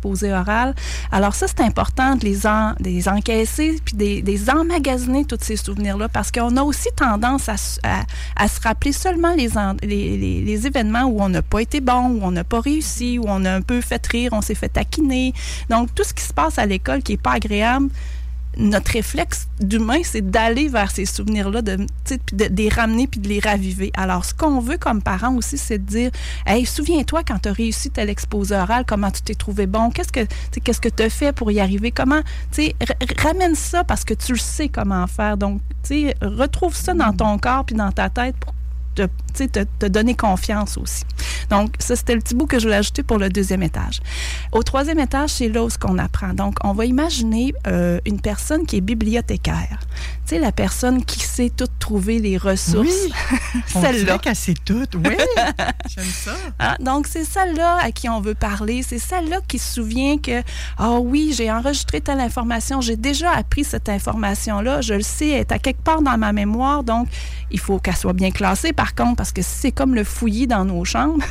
B: orale. Alors ça, c'est important de les, en, de les encaisser puis de les, de les emmagasiner, tous ces souvenirs-là, parce qu'on a aussi tendance à, à, à se rappeler seulement les, en, les, les, les événements où on n'a pas été bon, où on n'a pas réussi, où on a un peu fait rire, on s'est fait taquiner. Donc, tout ce qui se passe à l'école qui n'est pas agréable, notre réflexe d'humain, c'est d'aller vers ces souvenirs-là, de, de, de les ramener puis de les raviver. Alors, ce qu'on veut comme parents aussi, c'est de dire « Hey, souviens-toi quand tu as réussi tel exposé oral, comment tu t'es trouvé bon, qu'est-ce que qu'est-ce que tu as fait pour y arriver, comment... » Tu sais, ramène ça parce que tu le sais comment faire. Donc, tu sais, retrouve ça dans ton corps puis dans ta tête pour te, te, te donner confiance aussi. Donc, ça, c'était le petit bout que je voulais ajouter pour le deuxième étage. Au troisième étage, c'est là où ce qu'on apprend. Donc, on va imaginer euh, une personne qui est bibliothécaire. Tu sais, la personne qui sait tout trouver les ressources.
J: Oui, celle-là. qu'elle sait tout, oui. J'aime ça.
B: Ah, donc, c'est celle-là à qui on veut parler. C'est celle-là qui se souvient que, ah oh, oui, j'ai enregistré telle information, j'ai déjà appris cette information-là, je le sais, elle est à quelque part dans ma mémoire, donc il faut qu'elle soit bien classée, par contre, parce que si c'est comme le fouillis dans nos chambres,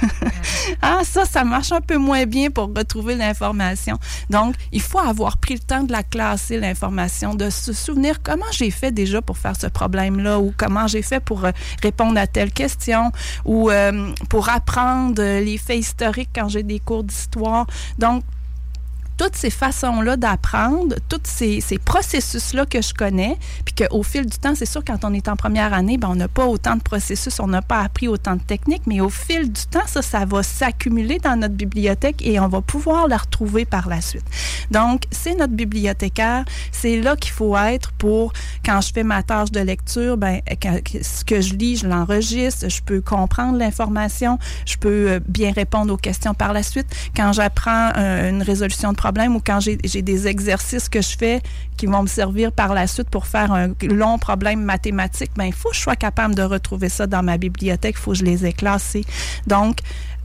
B: ah, ça, ça marche un peu moins bien pour retrouver l'information. Donc, il faut avoir pris le temps de la classer, l'information, de se souvenir comment j'ai fait déjà pour faire ce problème-là, ou comment j'ai fait pour euh, répondre à telle question, ou euh, pour apprendre les faits historiques quand j'ai des cours d'histoire. Donc, toutes ces façons-là d'apprendre, tous ces, ces processus-là que je connais, puis qu'au fil du temps, c'est sûr, quand on est en première année, ben, on n'a pas autant de processus, on n'a pas appris autant de techniques, mais au fil du temps, ça, ça va s'accumuler dans notre bibliothèque et on va pouvoir la retrouver par la suite. Donc, c'est notre bibliothécaire, c'est là qu'il faut être pour, quand je fais ma tâche de lecture, ben, quand, ce que je lis, je l'enregistre, je peux comprendre l'information, je peux bien répondre aux questions par la suite. Quand j'apprends euh, une résolution de problème, ou quand j'ai, j'ai des exercices que je fais qui vont me servir par la suite pour faire un long problème mathématique, bien, il faut que je sois capable de retrouver ça dans ma bibliothèque, il faut que je les ai classés. Donc,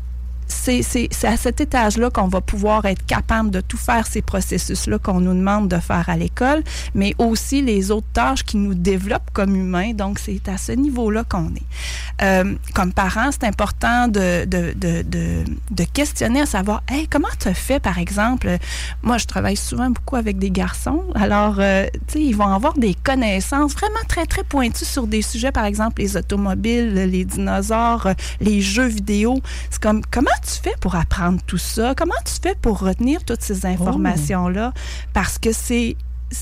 B: C'est, c'est, c'est à cet étage-là qu'on va pouvoir être capable de tout faire ces processus-là qu'on nous demande de faire à l'école, mais aussi les autres tâches qui nous développent comme humains. Donc, c'est à ce niveau-là qu'on est. Euh, comme parents, c'est important de, de, de, de, de questionner à savoir, hey, comment tu as fait, par exemple? Moi, je travaille souvent beaucoup avec des garçons. Alors, euh, tu sais, ils vont avoir des connaissances vraiment très, très pointues sur des sujets, par exemple, les automobiles, les dinosaures, les jeux vidéo. C'est comme, comment tu fais pour apprendre tout ça? Comment tu fais pour retenir toutes ces informations-là? Parce que c'est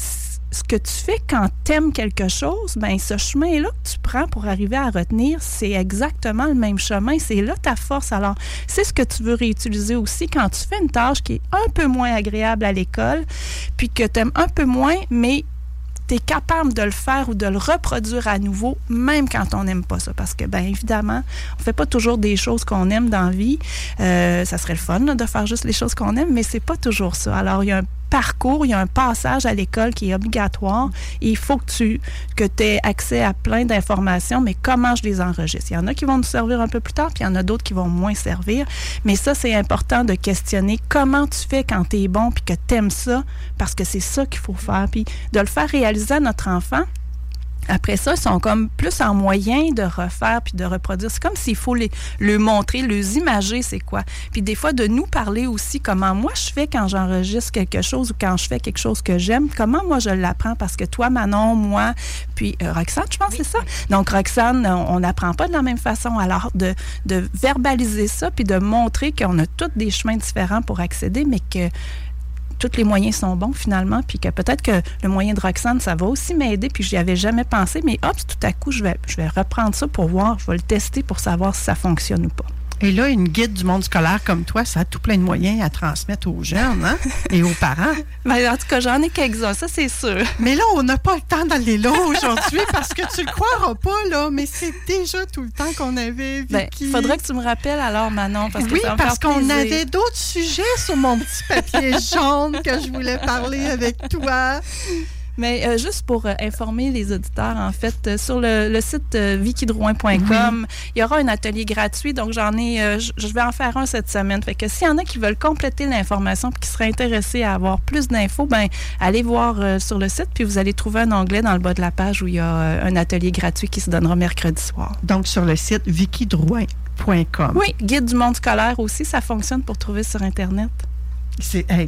B: ce que tu fais quand tu aimes quelque chose, bien, ce chemin-là que tu prends pour arriver à retenir, c'est exactement le même chemin. C'est là ta force. Alors, c'est ce que tu veux réutiliser aussi quand tu fais une tâche qui est un peu moins agréable à l'école, puis que tu aimes un peu moins, mais tu es capable de le faire ou de le reproduire à nouveau, même quand on n'aime pas ça. Parce que, bien évidemment, on ne fait pas toujours des choses qu'on aime dans la vie. Euh, ça serait le fun là, de faire juste les choses qu'on aime, mais c'est pas toujours ça. Alors, il y a un parcours, il y a un passage à l'école qui est obligatoire. Et il faut que tu que aies accès à plein d'informations, mais comment je les enregistre? Il y en a qui vont nous servir un peu plus tard, puis il y en a d'autres qui vont moins servir. Mais ça, c'est important de questionner comment tu fais quand tu es bon, puis que tu aimes ça, parce que c'est ça qu'il faut faire. Puis de le faire réaliser à notre enfant. Après ça, ils sont comme plus en moyen de refaire puis de reproduire. C'est comme s'il faut les, le montrer, les imager, c'est quoi. Puis des fois, de nous parler aussi comment moi je fais quand j'enregistre quelque chose ou quand je fais quelque chose que j'aime, comment moi je l'apprends. Parce que toi, Manon, moi, puis euh, Roxane, je pense oui. que c'est ça. Donc, Roxane, on n'apprend pas de la même façon. Alors, de, de verbaliser ça puis de montrer qu'on a tous des chemins différents pour accéder, mais que tous les moyens sont bons finalement, puis que peut-être que le moyen de Roxane, ça va aussi m'aider, puis je n'y avais jamais pensé, mais hop, tout à coup, je vais, je vais reprendre ça pour voir, je vais le tester pour savoir si ça fonctionne ou pas.
J: Et là, une guide du monde scolaire comme toi, ça a tout plein de moyens à transmettre aux jeunes hein? et aux parents.
B: Bien, en tout cas, j'en ai quelques-uns, ça c'est sûr.
J: Mais là, on n'a pas le temps d'aller là aujourd'hui parce que tu le croiras pas, là, mais c'est déjà tout le temps qu'on avait, Vicky.
B: Il ben, faudrait que tu me rappelles alors, Manon, parce que
J: oui,
B: ça va
J: parce qu'on
B: plaisir.
J: avait d'autres sujets sur mon petit papier jaune que je voulais parler avec toi.
B: Mais euh, juste pour euh, informer les auditeurs, en fait, euh, sur le, le site euh, vicky drouin point com, oui. il y aura un atelier gratuit. Donc, j'en ai, euh, je vais en faire un cette semaine. Fait que s'il y en a qui veulent compléter l'information et qui seraient intéressés à avoir plus d'infos, ben allez voir euh, sur le site, puis vous allez trouver un onglet dans le bas de la page où il y a euh, un atelier gratuit qui se donnera mercredi soir.
J: Donc, sur le site vicky drouin point com.
B: Oui, guide du monde scolaire aussi, ça fonctionne pour trouver sur Internet.
J: C'est... Hey,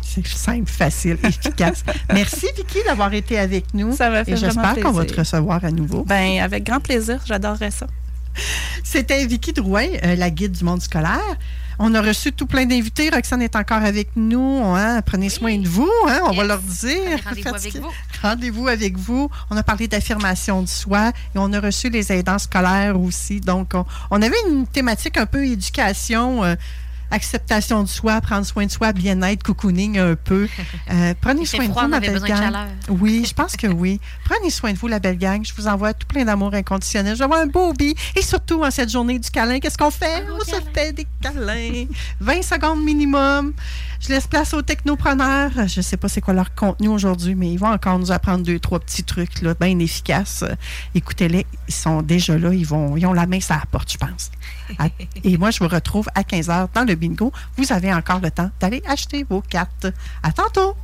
J: C'est simple, facile, efficace. Merci, Vicky, d'avoir été avec nous.
B: Ça m'a fait
J: Et
B: vraiment
J: j'espère qu'on va
B: plaisir.
J: te recevoir à nouveau.
B: Ben, avec grand plaisir. J'adorerais ça.
J: C'était Vicky Drouin, euh, la guide du monde scolaire. On a reçu tout plein d'invités. Roxane est encore avec nous. Hein? Prenez soin de vous. Hein? On yes. va leur dire.
K: Rendez-vous avec vous.
J: Rendez-vous avec vous. On a parlé d'affirmation de soi et on a reçu les aidants scolaires aussi. Donc, on, on avait une thématique un peu éducation, euh, acceptation de soi, prendre soin de soi, bien-être, cocooning un peu. Euh, prenez soin
K: froid,
J: de vous, la
K: belle
J: belle gang.
K: chaleur.
J: Oui, je pense que oui. Prenez soin de vous, la belle gang. Je vous envoie tout plein d'amour inconditionnel. Je vous envoie un beau bi. Et surtout, en cette journée du câlin, qu'est-ce qu'on fait? On se fait des câlins. vingt secondes minimum. Je laisse place aux technopreneurs. Je ne sais pas c'est quoi leur contenu aujourd'hui, mais ils vont encore nous apprendre deux, trois petits trucs là, bien efficaces. Écoutez-les, ils sont déjà là. Ils, vont, ils ont la main sur la porte, je pense. À, et moi, je vous retrouve à quinze heures dans le bingo. Vous avez encore le temps d'aller acheter vos cartes. À tantôt!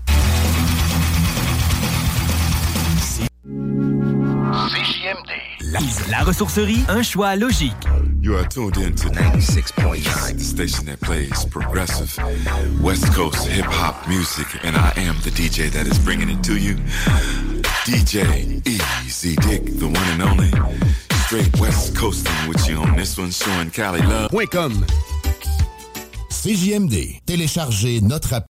D: C J M D. La, la ressourcerie, un choix logique.
C: You are tuned in to ninety-six point nine, the station that plays progressive West Coast hip-hop music, and I am the D J that is bringing it to you. D J Easy Dick, the one and only. Straight West Coasting with you on this one, showing Cali love.
A: .com. C J M D. Téléchargez notre app.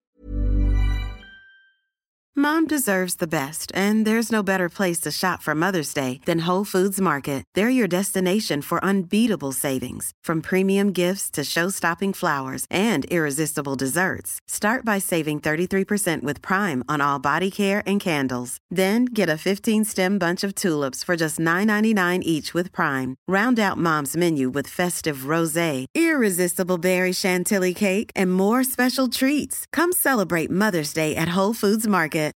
E: Mom deserves the best, and there's no better place to shop for Mother's Day than Whole Foods Market. They're your destination for unbeatable savings, from premium gifts to show-stopping flowers and irresistible desserts. Start by saving thirty-three percent with Prime on all body care and candles. Then get a fifteen-stem bunch of tulips for just nine ninety-nine each with Prime. Round out Mom's menu with festive rosé, irresistible berry chantilly cake, and more special treats. Come celebrate Mother's Day at Whole Foods Market.